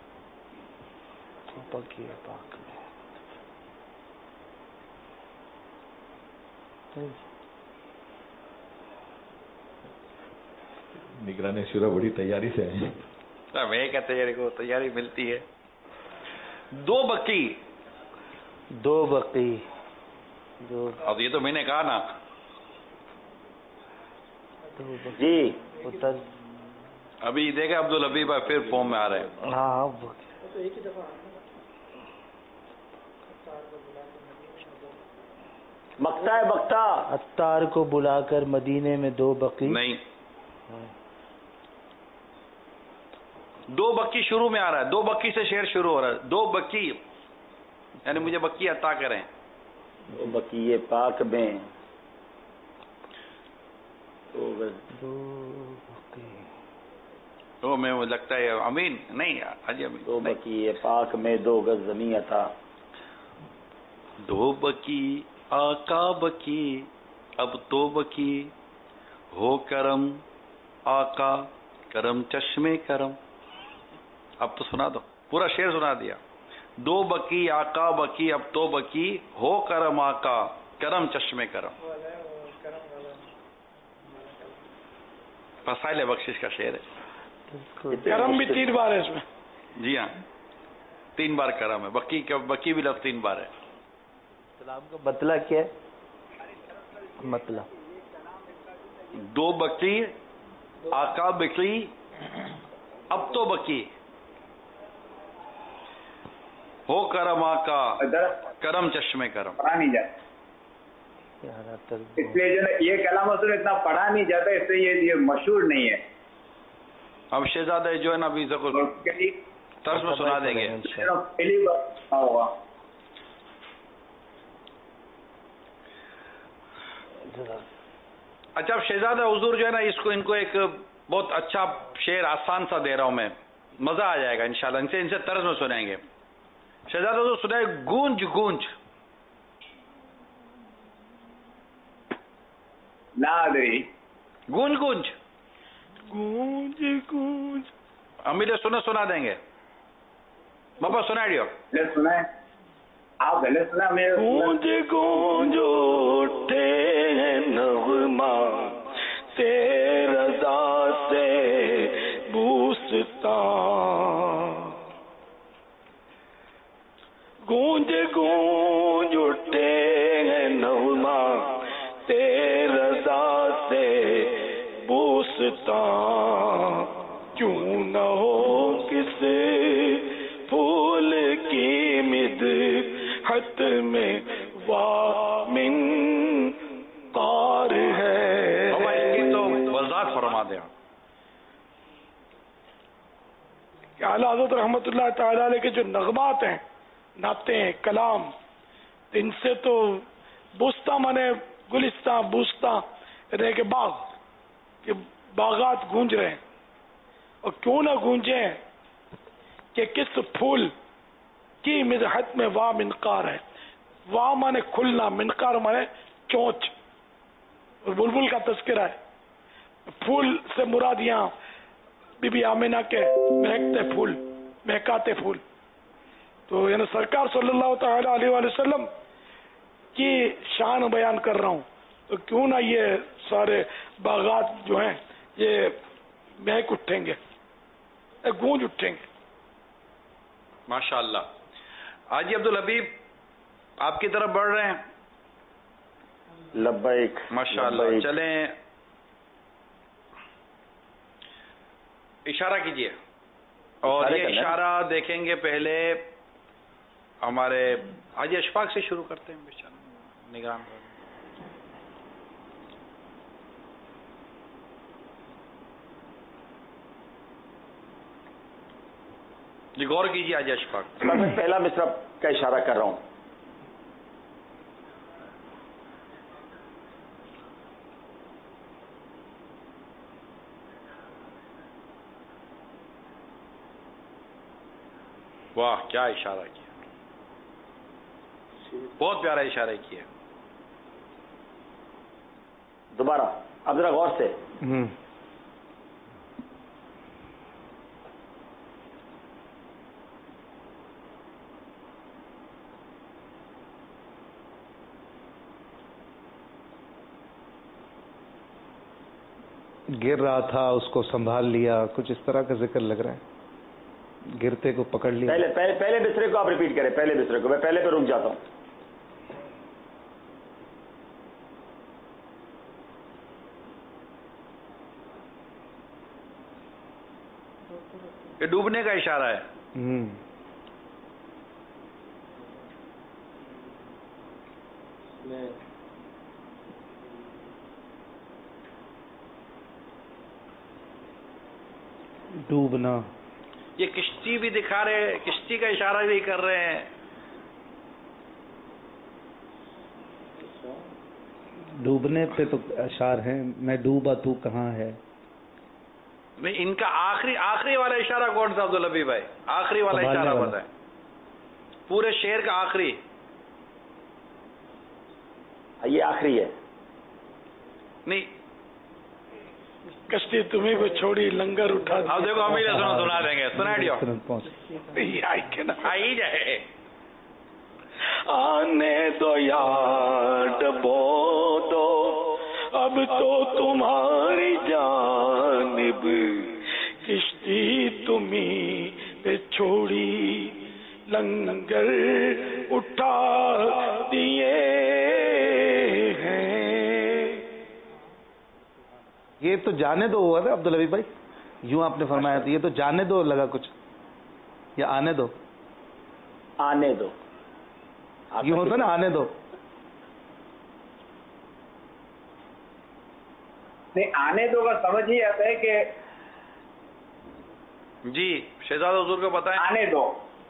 بقی پاک نگران شورا بڑی تیاری سے ہیں. میں کیا تیاری کو تیاری ملتی ہے. 2 بقی. 2 بقی. اب یہ تو میں نے کہا نا. جی ابھی دیکھیں عبدل حبیب بھائی پھر فارم میں آ رہے ہیں. ہاں بکتا ہے بکتا. عطار کو بلا کر مدینے میں 2 بقی. نہیں 2 بکی شروع میں آ رہا ہے. 2 بکی سے شعر شروع ہو رہا ہے. 2 بکی یعنی مجھے بکی عطا کریں. 2 بکی پاک میں تو میں لگتا ہے امین نہیں حاجی امین. 2 بکی پاک میں 2 گز زمین عطا. 2 بکی آقا بکی اب تو بکی ہو کرم آقا کرم چشمے کرم. اب تو سنا دو پورا شعر سنا دیا. 2 بکی آقا بکی اب تو بکی ہو کرم آقا کرم چشمے کرم. فضائل بخشش کا شعر ہے. کرم بھی 3 بار ہے اس میں. جی ہاں 3 بار کرم ہے. بکی بھی لفظ 3 بار ہے. سلام کا مطلب کیا ہے؟ مطلب 2 بکی آقا بکی اب تو بکی ہو کرم آقا کرم چشمے کرم. پڑھا نہیں جاتا اس لیے جو یہ کلام اصول اتنا پڑھا نہیں جاتا اس لیے یہ مشہور نہیں ہے. اب شہزادہ جو ہے نا ابھی طرز میں سنا دیں گے. پہلی بار ہوگا. اچھا اب شہزادہ حضور جو ہے نا ان کو ایک بہت اچھا شعر آسان سا دے رہا ہوں میں. مزہ آ جائے گا انشاءاللہ. ان سے طرز میں سنائیں گے. شہزادہ حضور سنائے گونج گونج. لا ادری. گونج گونج گونج گونج امیر سنا دیں گے. بابا سنائیے. سنائیں آپ پہلے سنا. گونج گونج اٹھے ہیں نغمہ سے رضا سے بوستان. گونج گونج اٹھے ہیں نغمہ سے رضا سے بوستان. کیوں نہ ہو کس پھول کی مدحت میں وامن قار ہے. تو وضاحت فرما دیں. اعلیٰ حضرت رحمت اللہ تعالی علیہ کے جو نغمات ہیں نعتیں ہیں کلام ان سے تو بوستہ مانے گلستان بوستہ رہ کے باغ کہ باغات گونج رہے ہیں. اور کیوں نہ گونجیں کہ کس پھول کی مدحت میں وا منقار ہے. وا مانے کھلنا منقار مانے چونچ. اور بلبل کا تذکرہ ہے. پھول سے مراد یہاں بی بی آمینہ کے مہکتے پھول مہکاتے پھول. تو یعنی سرکار صلی اللہ تعالی علیہ وآلہ وسلم کی شان بیان کر رہا ہوں تو کیوں نہ یہ سارے باغات جو ہیں یہ مہک اٹھیں گے گونج اٹھیں گے. ماشاءاللہ. حاجی عبدالحبیب آپ کی طرف بڑھ رہے ہیں. لبیک. ماشاءاللہ. چلیں اشارہ کیجئے اور یہ اشارہ دیکھیں گے. پہلے ہمارے حاجی اشفاق سے شروع کرتے ہیں. بیچارہ نگران جی غور کیجیے. حاجی اشفاق میں پہلا مصرع کا اشارہ کر رہا ہوں. واہ کیا اشارہ کیا. بہت پیارا اشارہ کیا. دوبارہ اب ذرا غور سے. گر رہا تھا اس کو سنبھال لیا کچھ اس طرح کا ذکر لگ رہا ہے. گرتے کو پکڑ لیا. پہلے بسرے کو آپ ریپیٹ کریں. پہلے بسرے کو میں پہلے پہ رک جاتا ہوں. یہ ڈوبنے کا اشارہ ہے. ڈوبنا. یہ کشتی بھی دکھا رہے ہیں, کشتی کا اشارہ بھی کر رہے ہیں. ڈوبنے پہ تو اشار ہیں, میں ڈوبا تو کہاں ہے. نہیں, ان کا آخری والا اشارہ کون سا عبدالحبیب بھائی؟ آخری والا اشارہ بتائیں, پورے شعر کا آخری. یہ آخری ہے. نہیں, کشتی تمہیں کو چھوڑی لنگر اٹھا. اب دیکھو ہم ہی سنا دیں گے. سنا دیو آئی جائے. آنے دو یار ڈبو دو اب تو تمہاری جانب, کشتی تمہیں پہ چھوڑی لنگر اٹھا دیے ہیں. یہ تو جانے دو ہوا تھا عبدالحبیب بھائی, یوں آپ نے فرمایا تھا. یہ تو جانے دو لگا کچھ, یا آنے دو. آنے دو یوں ہوتا نا, آنے دو. نہیں, آنے دو کا سمجھ ہی آتا ہے کہ جی شہزاد حضور کو بتائیں. آنے دو.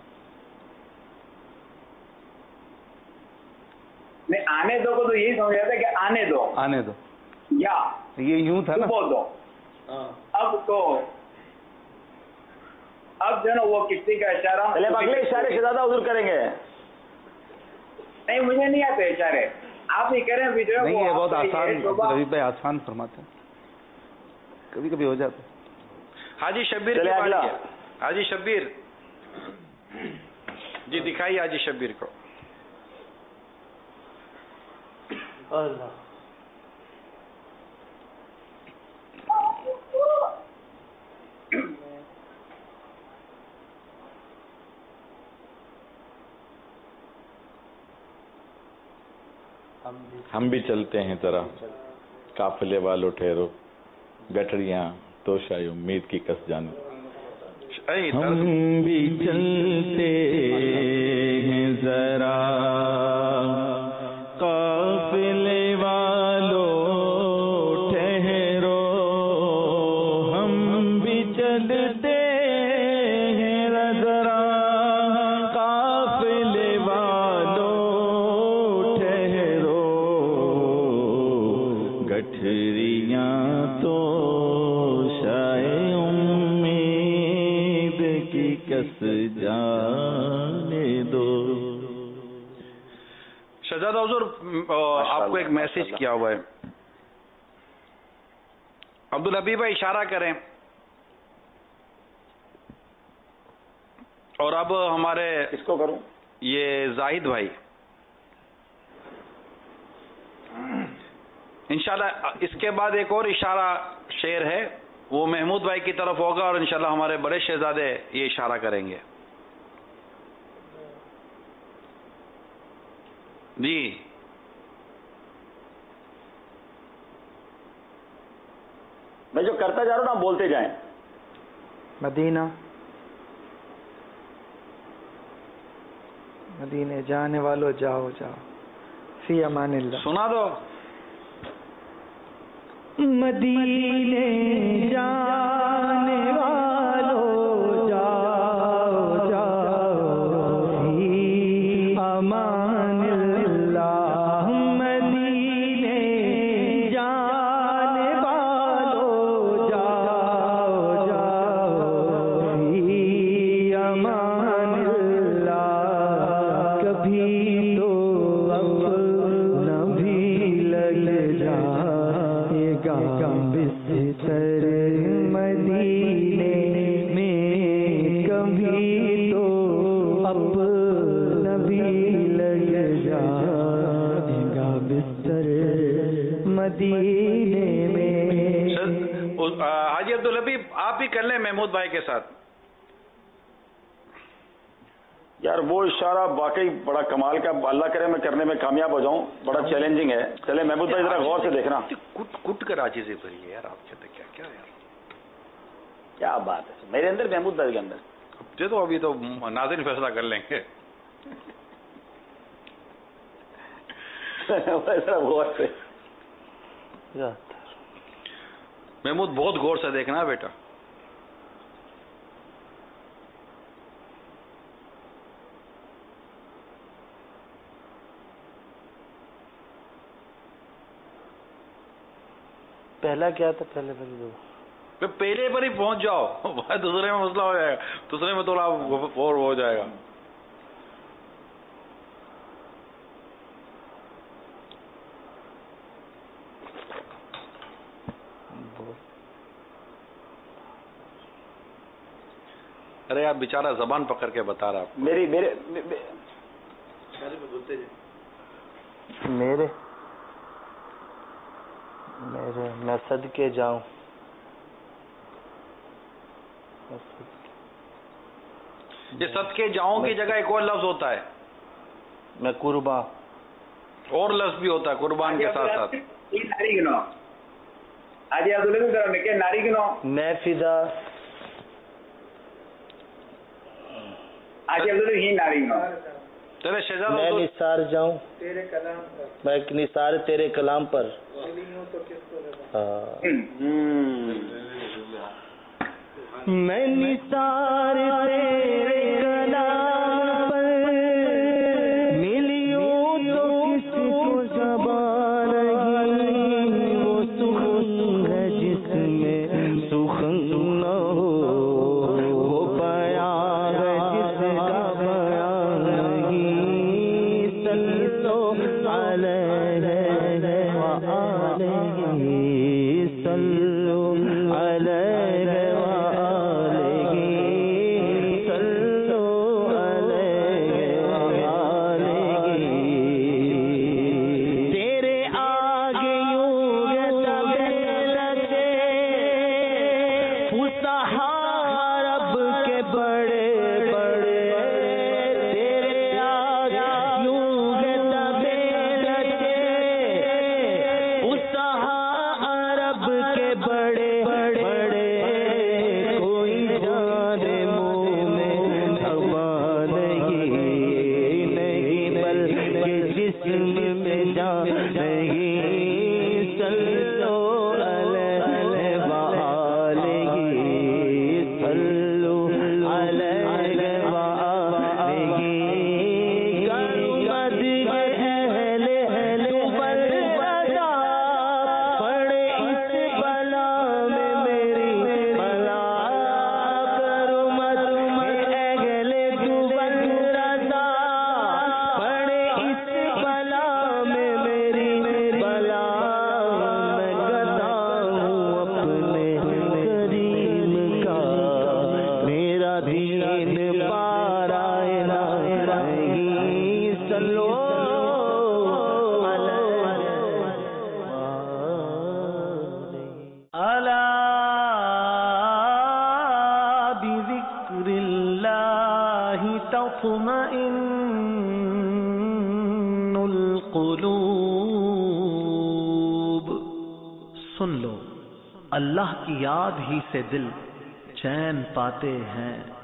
نہیں, آنے دو کو تو یہی سمجھ آتا ہے کہ آنے دو. آنے دو یا یہ یوں تھا نا. بول دو. اب تو اب جو نا وہ کشتی کا اشارہ. اگلے اشارے شہزادہ حضور کریں گے. نہیں, مجھے نہیں آتے اشارے, آپ ہی کریں. نہیں, یہ بہت آسان عبدالحبیب بھائی, آسان فرماتے ہیں, کبھی کبھی ہو جاتا ہے. حاجی شبیر کی باری ہے. حاجی شبیر جی دکھائیے حاجی شبیر کو. اللہ ہم بھی چلتے ہیں ذرا قافلے والوں ٹھہرو, گٹریاں تو شاید امید کی کس جانے. ہم بھی چلتے ہیں ذرا قافلے والوں ٹھہرو, ہم بھی چلتے ہیں ذرا قافلے والوں ٹھہرو, گٹھریاں تو شاید امید کی کس جانے دو. شہزادہ حضور آپ کو ایک میسج کیا ہوا ہے. عبدالحبیب بھائی اشارہ کریں, اور اب ہمارے کس کو کروں؟ یہ زاہد بھائی انشاءاللہ. اس کے بعد ایک اور اشارہ شعر ہے, وہ محمود بھائی کی طرف ہوگا, اور انشاءاللہ ہمارے بڑے شہزادے یہ اشارہ کریں گے. جی میں جو کرتا جا رہا ہوں نا, بولتے جائیں. مدینہ مدینے جانے والوں جاؤ جاؤ, فی امان اللہ. سنا دو. مدینے جانے والوں جاؤ جاؤ, فی امان اللہ. مدینے جانے والوں جاؤ جاؤ, فی امان اللہ. کبھی تو اپنا بھی لگ جائے گا بستر مدینے میں, کبھی تو اپنا بھی لگ جائے گا بستر مدینے میں. حاجی عبدالحبیب آپ ہی کر لیں محمود بھائی کے ساتھ. یار وہ اشارہ واقعی بڑا کمال کا, اللہ کرے میں کرنے میں کامیاب ہو جاؤں, بڑا چیلنجنگ ہے. چلے محمود بھائی ذرا غور سے دیکھنا. کٹ کر آجزی بھری ہے یار, آپ کہتے کیا کیا یار. کیا بات ہے میرے اندر، محمود بھائی کے اندر. یہ تو ابھی تو ناظرین فیصلہ کر لیں گے. غور سے محمود بہت غور سے دیکھنا ہے بیٹا. پہلا کیا تھا؟ پہلے پر ہی پہنچ جاؤ. دوسرے میں مسئلہ ہو جائے گا، دوسرے میں تھوڑا اور ہو جائے گا. ارے آپ بیچارہ زبان پکڑ کے بتا رہا. میرے میں صدقے جاؤں. یہ صدقے جاؤں کی جگہ ایک اور لفظ ہوتا ہے، میں قربان. اور لفظ بھی ہوتا ہے قربان کے ساتھ ساتھ. میں فدا. میں نثار جاؤں، میں نثار تیرے کلام پر. میں نثار تیرے کلام پر ملیوں تو کس کو زبان نہیں. وہ سخن ہے جس میں سخن نہ ہو، وہ بیان ہے جس کا بیان نہیں. صلو علیہ وآلہ، صلو علیہ تطمئن القلوب. سن لو، اللہ کی یاد ہی سے دل چین پاتے ہیں.